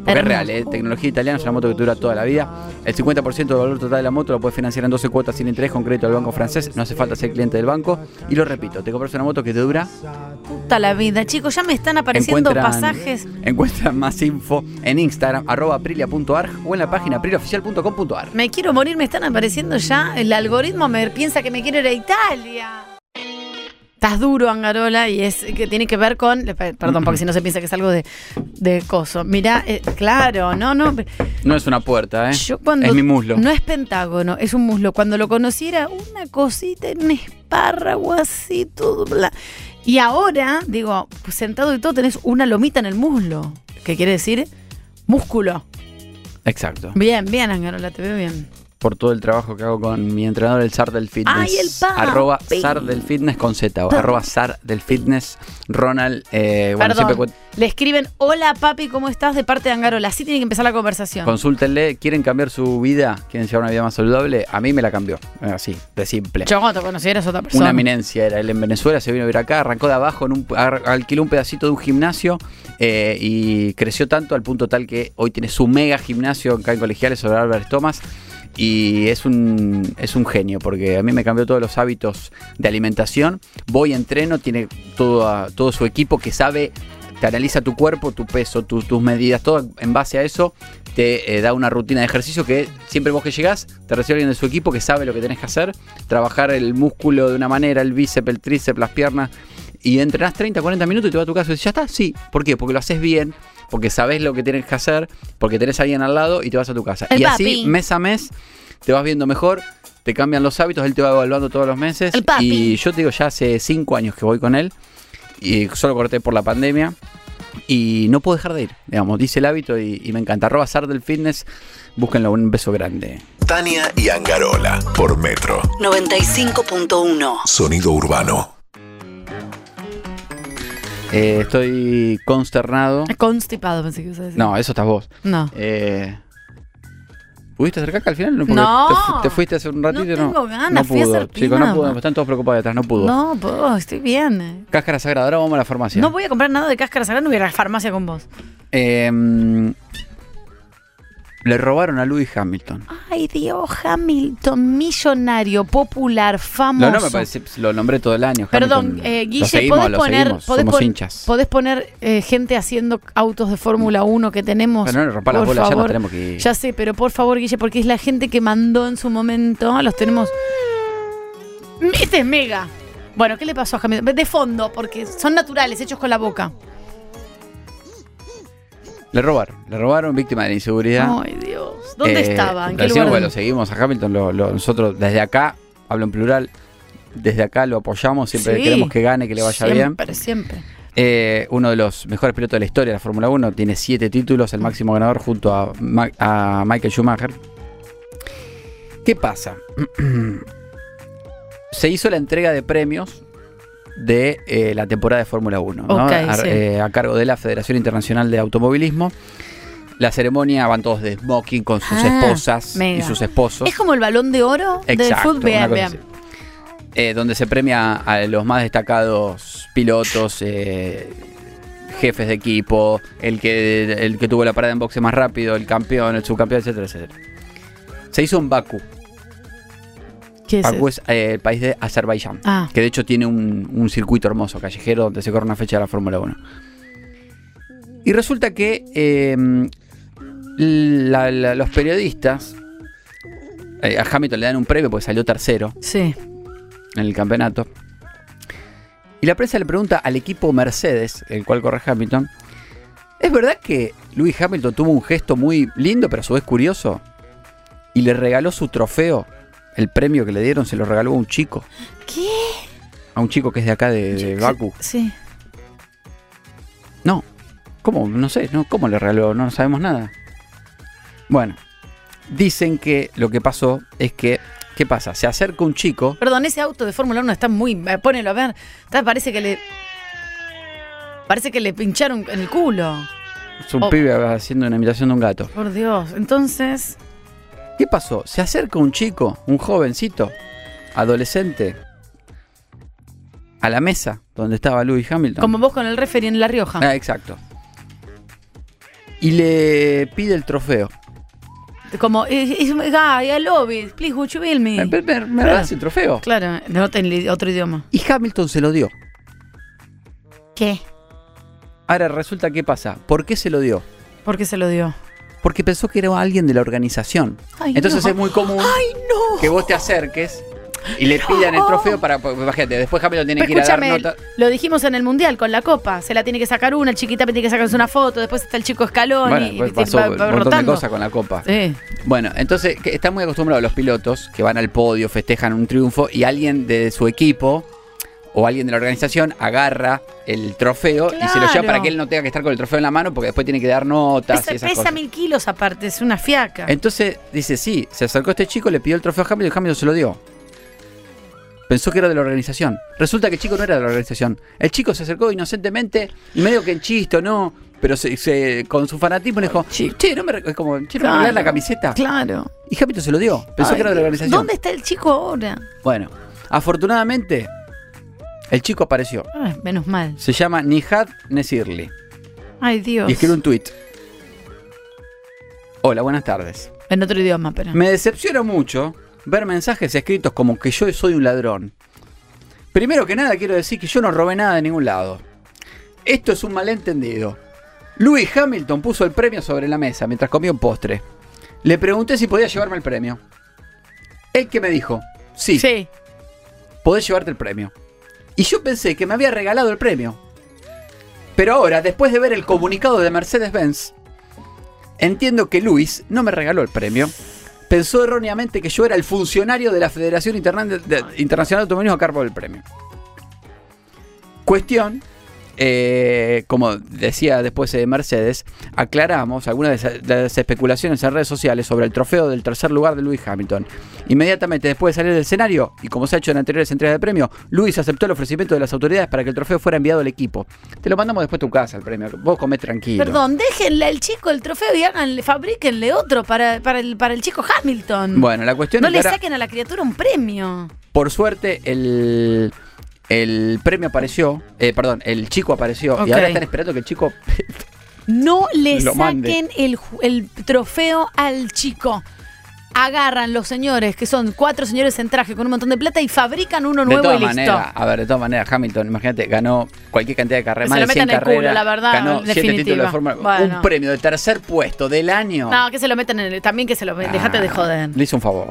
Porque es Hermoso. real, ¿eh? Tecnología italiana, es una moto que dura toda la vida. El cincuenta por ciento del valor total de la moto lo puedes financiar en doce cuotas sin interés con crédito del banco francés. No hace falta ser cliente del banco. Y lo repito, te compras una moto que te dura. Puta la vida, chicos, ya me están apareciendo Encuentran- pasajes. Encuentran más info en Instagram, arroba aprilia punto arg o en la página aprilia oficial punto com punto ar. Me quiero morir, me están apareciendo ya. El algoritmo me piensa que me quiero ir a Italia. Estás duro, Angarola, y es que tiene que ver con. Perdón, porque si no se piensa que es algo de, de coso. Mirá, eh, claro, no, no. No es una puerta, ¿eh? Yo cuando- es mi muslo. No es pentágono, es un muslo. Cuando lo conocí era una cosita, un espárrago así, todo. Bla. Y ahora, digo, pues sentado y todo, tenés una lomita en el muslo. ¿Qué quiere decir? Músculo. Exacto. Bien, bien, Angarola, te veo bien. Por todo el trabajo que hago con mi entrenador, el Zar del Fitness. ¡Ay, el papi! Arroba Zar del Fitness con Z. O arroba Zar del Fitness. Ronald. Eh, bueno, Perdón, siempre cu- le escriben, hola papi, ¿cómo estás? De parte de Angarola. Así tiene que empezar la conversación. consúltenle. ¿Quieren cambiar su vida? ¿Quieren llevar una vida más saludable? A mí me la cambió. Así, de simple. Yo cuando te conocí eras otra persona. Una eminencia era él en Venezuela, se vino a vivir acá, arrancó de abajo, en un, ar- alquiló un pedacito de un gimnasio eh, y creció tanto al punto tal que hoy tiene su mega gimnasio acá en Colegiales sobre Albert Thomas. Y es un, es un genio, porque a mí me cambió todos los hábitos de alimentación. Voy, entreno, tiene todo, a- todo su equipo que sabe, te analiza tu cuerpo, tu peso, tu- tus medidas, todo en base a eso. Te eh, da una rutina de ejercicio que siempre vos que llegás, te recibe alguien de su equipo que sabe lo que tenés que hacer. Trabajar el músculo de una manera, el bíceps, el tríceps, las piernas. Y entrenás treinta, cuarenta minutos y te vas a tu casa y dices, ¿ya está? Sí. ¿Por qué? Porque lo haces bien, porque sabés lo que tienes que hacer, porque tenés a alguien al lado y te vas a tu casa. El y papi. así, mes a mes, te vas viendo mejor, te cambian los hábitos, él te va evaluando todos los meses. El papi. Y yo te digo, ya hace cinco años que voy con él y solo corté por la pandemia. Y no puedo dejar de ir, digamos, dice el hábito y, y me encanta. Arroba Zar del Fitness, búsquenlo, un beso grande. Tania y Angarola por Metro. noventa y cinco punto uno. Sonido urbano. Eh, estoy consternado. Constipado, pensé que ibas a decir. No, eso estás vos. No. Eh, ¿Pudiste hacer caca al final? Porque No. Te, fu- te fuiste hace un ratito y no. tengo ganas, no fui a pudo. hacer Chicos, no pino. pudo. Están todos preocupados detrás, no pudo. No, puedo, estoy bien. Cáscara sagrada, ahora vamos a la farmacia. No voy a comprar nada de cáscara sagrada, no voy a ir a la farmacia con vos. Eh, le robaron a Lewis Hamilton. Ay, Dios, Hamilton, millonario, popular, famoso. No, no me parece, lo nombré todo el año. Perdón, Hamilton. eh, Lo Guille, seguimos, ¿podés lo poner, seguimos, podés somos pon- hinchas. podés poner eh, gente haciendo autos de Fórmula uno que tenemos? Pero no le rompa las Por bolas, ya nos favor. tenemos que ir. Ya sé, pero por favor, Guille, porque es la gente que mandó en su momento. Los tenemos. Este es mega. Bueno, ¿qué le pasó a Hamilton? De fondo, porque son naturales, hechos con la boca. Le robaron, le robaron, víctima de la inseguridad. Ay, Dios. ¿Dónde Eh, estaba? ¿En qué decimos, lugar? bueno, lo seguimos a Hamilton, lo- lo- nosotros desde acá, hablo en plural, desde acá lo apoyamos, siempre Sí. queremos que gane, que le vaya bien. Siempre, siempre. Eh, uno de los mejores pilotos de la historia de la Fórmula uno, tiene siete títulos, el máximo ganador junto a, Ma- a Michael Schumacher. ¿Qué pasa? Se hizo la entrega de premios de eh, la temporada de Fórmula uno, ¿no? Ok, a, sí. eh, a cargo de la Federación Internacional de Automovilismo. La ceremonia van todos de smoking con sus Ah, esposas mega. y sus esposos. Es como el balón de oro del Exacto, fútbol. Bien, una cosa bien. así. Eh, donde se premia a los más destacados pilotos, eh, jefes de equipo, el que, el que tuvo la parada en boxe más rápido, el campeón, el subcampeón, etcétera, etcétera. Se hizo en Bakú. ¿Qué es Bakú eso? es eh, el país de Azerbaiyán, Ah. que de hecho tiene un, un circuito hermoso, callejero, donde se corre una fecha de la Fórmula uno. Y resulta que eh, la- la- los periodistas, eh, a Hamilton le dan un premio porque salió tercero Sí. en el campeonato. Y la prensa le pregunta al equipo Mercedes, el cual corre Hamilton, ¿es verdad que Lewis Hamilton tuvo un gesto muy lindo, pero a su vez curioso? Y le regaló su trofeo, el premio que le dieron, se lo regaló a un chico. ¿Qué? A un chico que es de acá, de, de Bakú. Sí. No. ¿Cómo? No sé, ¿no? ¿Cómo le regaló? No sabemos nada. Bueno, dicen que lo que pasó es que, ¿qué pasa? Se acerca un chico. Perdón, ese auto de Fórmula uno está muy... eh, Pónelo a ver. Está- parece que le... Parece que le pincharon en el culo. Es un Oh. pibe haciendo una imitación de un gato. Por Dios. Entonces... ¿Qué pasó? Se acerca un chico, un jovencito, adolescente, a la mesa donde estaba Lewis Hamilton. Como vos con el referee en La Rioja. Ah, exacto. y le pide el trofeo. Como, eh, eh, guy, I love it, please, would you bill me? ¿Me, me, me das el trofeo? Claro, no en otro idioma. Y Hamilton se lo dio. ¿Qué? Ahora resulta, ¿qué pasa? ¿Por qué se lo dio? ¿Por qué se lo dio? Porque pensó que era alguien de la organización. Ay, Entonces no. es muy común Ay, no. que vos te acerques y le pidan el trofeo para... Imagínate, después Hamilton tiene Pero que ir a dar escúchame, nota. lo dijimos en el Mundial con la Copa. Se la tiene que sacar una, el chiquita tiene que sacarse una foto, después está el chico escalón Bueno, y, después y pasó va, un va montón rotando. de cosas con la Copa. Sí. Bueno, entonces que están muy acostumbrados los pilotos que van al podio, festejan un triunfo y alguien de su equipo o alguien de la organización agarra el trofeo Claro. y se lo lleva para que él no tenga que estar con el trofeo en la mano porque después tiene que dar notas Pesa, y esas pesa cosas. mil kilos aparte, es una fiaca. Entonces dice, sí, se acercó este chico, le pidió el trofeo a Hamilton y Hamilton se lo dio. Pensó que era de la organización. Resulta que el chico no era de la organización. El chico se acercó inocentemente y medio que en chiste, ¿no? Pero se, se- con su fanatismo le dijo, che, no me, re- es como, che, ¿no me Claro. regalás la camiseta? Claro. Y Hamilton se lo dio. Pensó Ay, que era de la organización. ¿Dónde está el chico ahora? Bueno, afortunadamente, el chico apareció. Ay, menos mal. Se llama Nihad Nesirli. Ay, Dios. Y escribe un tuit. Hola, buenas tardes. En otro idioma, pero. Me decepciona mucho ver mensajes escritos como que yo soy un ladrón. Primero que nada quiero decir que yo no robé nada de ningún lado. Esto es un malentendido. Lewis Hamilton puso el premio sobre la mesa mientras comía un postre. Le pregunté si podía llevarme el premio. Él que me dijo, sí, Sí. podés llevarte el premio. Y yo pensé que me había regalado el premio. Pero ahora, después de ver el comunicado de Mercedes-Benz, entiendo que Lewis no me regaló el premio. Pensó erróneamente que yo era el funcionario de la Federación Interna- de- Internacional de Automovilismo a cargo del premio. Cuestión, eh, como decía después de Mercedes, aclaramos algunas de las- de las especulaciones en redes sociales sobre el trofeo del tercer lugar de Lewis Hamilton. Inmediatamente después de salir del escenario, y como se ha hecho en anteriores entregas de premio, Lewis aceptó el ofrecimiento de las autoridades para que el trofeo fuera enviado al equipo. Te lo mandamos después a tu casa, el premio. Vos comés tranquilo. Perdón, déjenle al chico el trofeo y háganle, fabríquenle otro para, para, el, para el chico Hamilton. Bueno, la cuestión No es le que ahora, saquen a la criatura un premio. por suerte, el, el premio apareció, eh, perdón, el chico apareció, Ok. y ahora están esperando que el chico... No le Lo mande. saquen el, ju- el trofeo al chico. Agarran los señores, que son cuatro señores en traje con un montón de plata, y fabrican uno De nuevo todas y listo. maneras, a ver, de todas maneras, Hamilton, imagínate, ganó cualquier cantidad de carreras, Se más lo de cien metan en el culo, carreras, la verdad, ganó en siete definitiva. títulos de Fórmula Bueno. un premio de tercer puesto del año. No, que se lo metan en el. También que se lo. Dejate de joder. Le hizo un favor.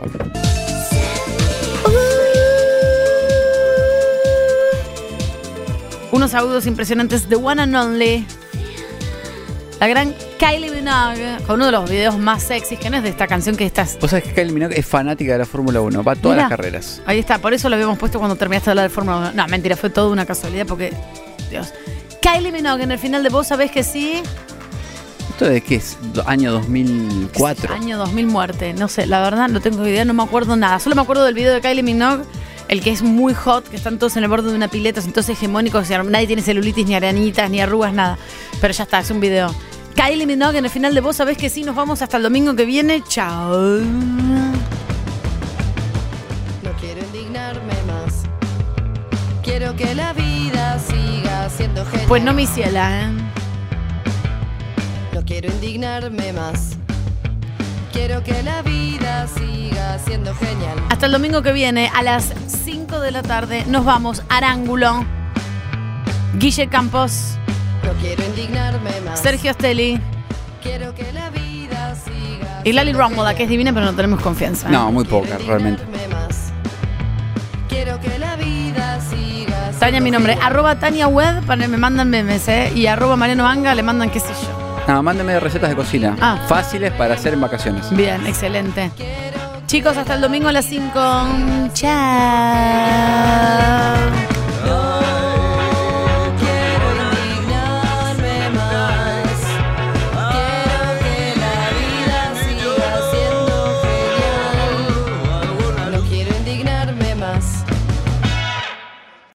Unos agudos impresionantes de One and Only. La gran Kylie Minogue, con uno de los videos más sexys, que no es de esta canción, que estás. Vos sabés que Kylie Minogue es fanática de la Fórmula uno, va a todas Mirá. las carreras. Ahí está, por eso lo habíamos puesto cuando terminaste de hablar de Fórmula uno. No, mentira, fue toda una casualidad porque. Dios. Kylie Minogue en el final de Vos Sabés que sí. ¿Esto de qué es? Do- Año dos mil cuatro. Año dos mil muerte. No sé, la verdad no tengo idea, no me acuerdo nada. Solo me acuerdo del video de Kylie Minogue, el que es muy hot, que están todos en el borde de una pileta, son todos hegemónicos, o sea, nadie tiene celulitis, ni arañitas, ni arrugas, nada. Pero ya está, es un video. Kylie Minogue en el final de Vos Sabés que sí. Nos vamos hasta el domingo que viene. Chao. No quiero indignarme más. Quiero que la vida siga siendo genial. Pues no me hiciela, ¿eh? No quiero indignarme más. Quiero que la vida siga siendo genial. Hasta el domingo que viene a las cinco de la tarde nos vamos. Arángulo, Guille Campos, No quiero indignarme más. Sergio Ostelli Quiero que la vida siga y Lali siendo Rómoda, que es divina, pero no tenemos confianza. ¿eh? No, muy poca, realmente. genial más. Quiero que la vida siga siendo Tania, mi nombre. genial. Arroba Tania Web, para me mandan memes, ¿eh? Y arroba Mariano Anga le mandan qué sé yo. No, mándame recetas de cocina. Ah. Fáciles para hacer en vacaciones. Bien, excelente. Chicos, hasta el domingo a las cinco. Chao.